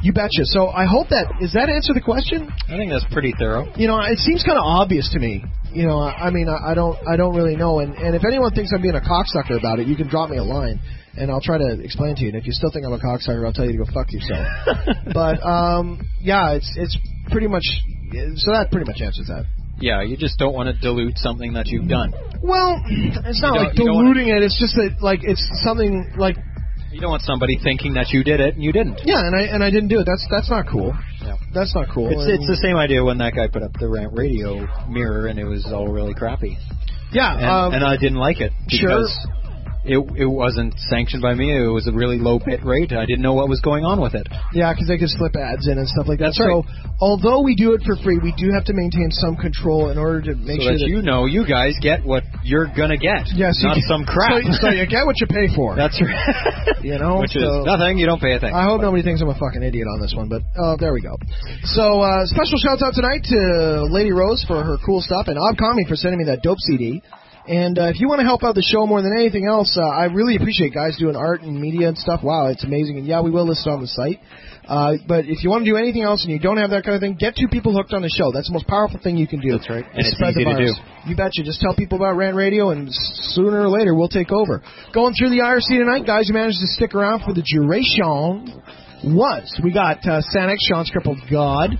You betcha. So I hope that, does that answer the question? I think that's pretty thorough. You know, it seems kind of obvious to me. You know, I, I mean, I, I don't I don't really know. And, and if anyone thinks I'm being a cocksucker about it, you can drop me a line, and I'll try to explain to you. And if you still think I'm a cocksucker, I'll tell you to go fuck yourself. But, um, yeah, it's it's pretty much, so that pretty much answers that. Yeah, you just don't want to dilute something that you've done. Well, it's not You like don't- you don't diluting it. It's just that, like, it's something like... You don't want somebody thinking that you did it and you didn't. Yeah, and I and I didn't do it. That's that's not cool. Yeah. That's not cool. It's And- it's the same idea when that guy put up the Rant Radio mirror and it was all really crappy. Yeah, And, um, and I didn't like it because it it wasn't sanctioned by me. It was a really low bit rate. I didn't know what was going on with it. Yeah, because they could slip ads in and stuff like that. That's so, right. although we do it for free, we do have to maintain some control in order to make so sure that, you know you guys get what you're gonna get. Yes, not you, some crap. So, so you get what you pay for. That's right. You know, Which so is nothing. You don't pay a thing. I hope nobody thinks I'm a fucking idiot on this one, but uh, there we go. So, uh, special shouts out tonight to Lady Rose for her cool stuff and Obkami for sending me that dope C D. And uh, if you want to help out the show more than anything else, uh, I really appreciate guys doing art and media and stuff. Wow, it's amazing. And yeah, we will list it on the site. Uh, but if you want to do anything else and you don't have that kind of thing, get two people hooked on the show. That's the most powerful thing you can do. That's right. And Is it's spread easy the to do. virus. You betcha. Just tell people about Rant Radio, and sooner or later we'll take over. Going through the I R C tonight, guys who managed to stick around for the duration was we got uh, Sanix, Sean's Crippled God,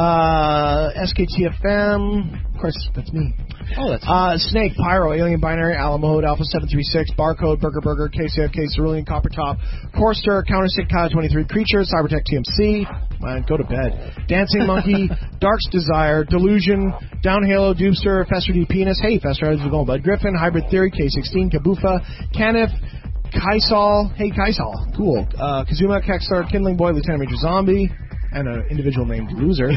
uh, S K T F M, of course, that's me. Oh, that's Uh, Snake, Pyro, Alien Binary, Alamode, Alpha seven three six, Barcode, Burger Burger, K C F K, Cerulean, Copper Top, Corster, Countersync, Kyle twenty-three, Creature, Cybertech T M C, man, go to bed, Dancing Monkey, Dark's Desire, Delusion, Down Halo, Doobster, Fester D Penis, hey, Fester, how's it going, bud? Griffin, Hybrid Theory, K sixteen, Kabufa, Canif, Kaisal, hey, Kaisal, cool, uh, Kazuma, Kexstar, Kindling Boy, Lieutenant Major Zombie, and an individual named Loser.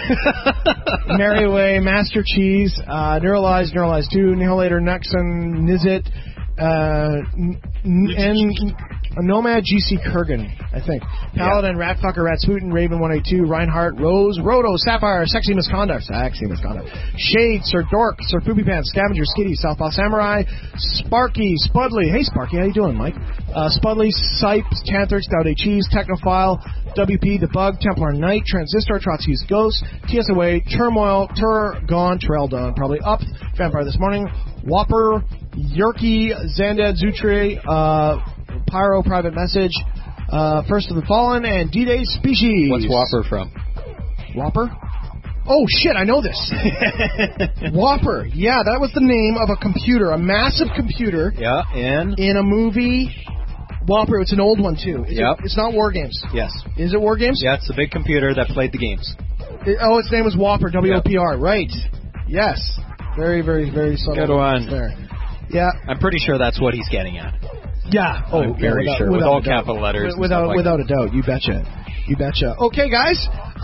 Merriway, Master Cheese, uh, Neuralize, Neuralize two, Niholator, Nexon, Nizit, uh, n- n- and Nomad G C Kurgan, I think. Paladin, yeah. Ratfucker, Ratsputin, Raven one eighty-two, Reinhardt, Rose, Roto, Sapphire, Sexy Misconduct, Sexy Misconduct, Shade, Sir Dork, Sir Poopy Pants, Scavenger, Skitty, Southpaw Samurai, Sparky, Spudley, hey Sparky, how you doing, Mike? Uh, Spudley, Sipe, Tanthrix, Dowday Cheese, Technophile, W P, The Bug, Templar Knight, Transistor, Trotsky's Ghost, T S Away, Turmoil, Tur, Gone, Trail Dawn, probably Up, Vampire This Morning, Whopper, Yerky, Zandad, Zutre, uh, Pyro, Private Message, uh, First of the Fallen, and D-Day Species. What's Whopper from? Whopper? Oh, shit, I know this. Whopper. Yeah, that was the name of a computer, a massive computer. Yeah, and? In a movie. Whopper, it's an old one, too. Is yep. It, it's not War Games. Yes. Is it War Games? Yeah, it's the big computer that played the games. It, oh, its name was Whopper, W O P R. Yep. Right. Yes. Very, very, very subtle. Good one. There. Yeah. I'm pretty sure that's what he's getting at. Yeah. Oh, I'm very without, sure. Without With all doubt. capital letters. Without, like without that. a doubt. You betcha. You betcha. Okay, guys.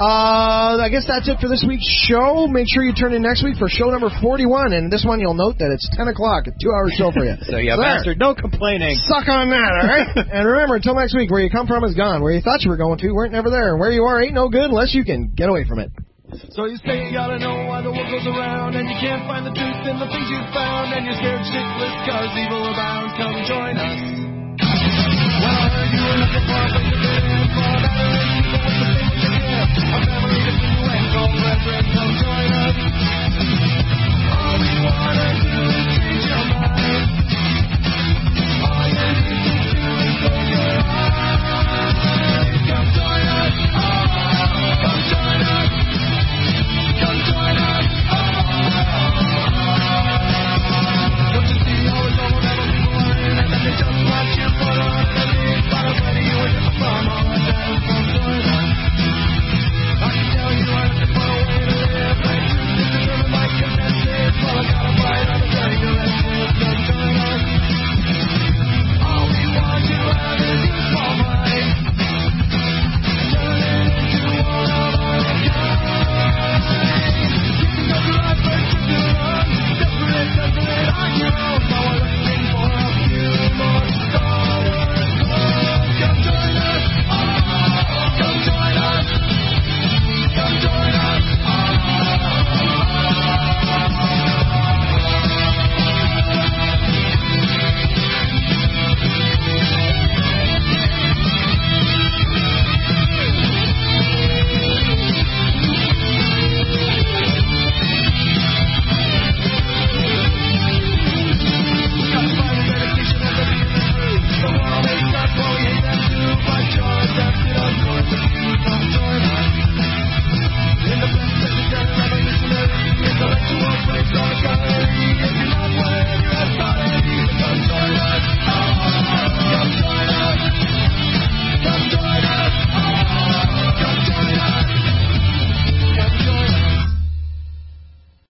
Uh, I guess that's it for this week's show. Make sure you turn in next week for show number forty-one. And this one, you'll note that it's ten o'clock, a two-hour show for you. So, yeah, there. bastard, no complaining. Suck on that, all right? And remember, until next week, where you come from is gone. Where you thought you were going to weren't never there. And where you are ain't no good unless you can get away from it. So you say you gotta know why the world goes around, and you can't find the truth in the things you found, and you're scared shitless cause evil abounds. Come join us.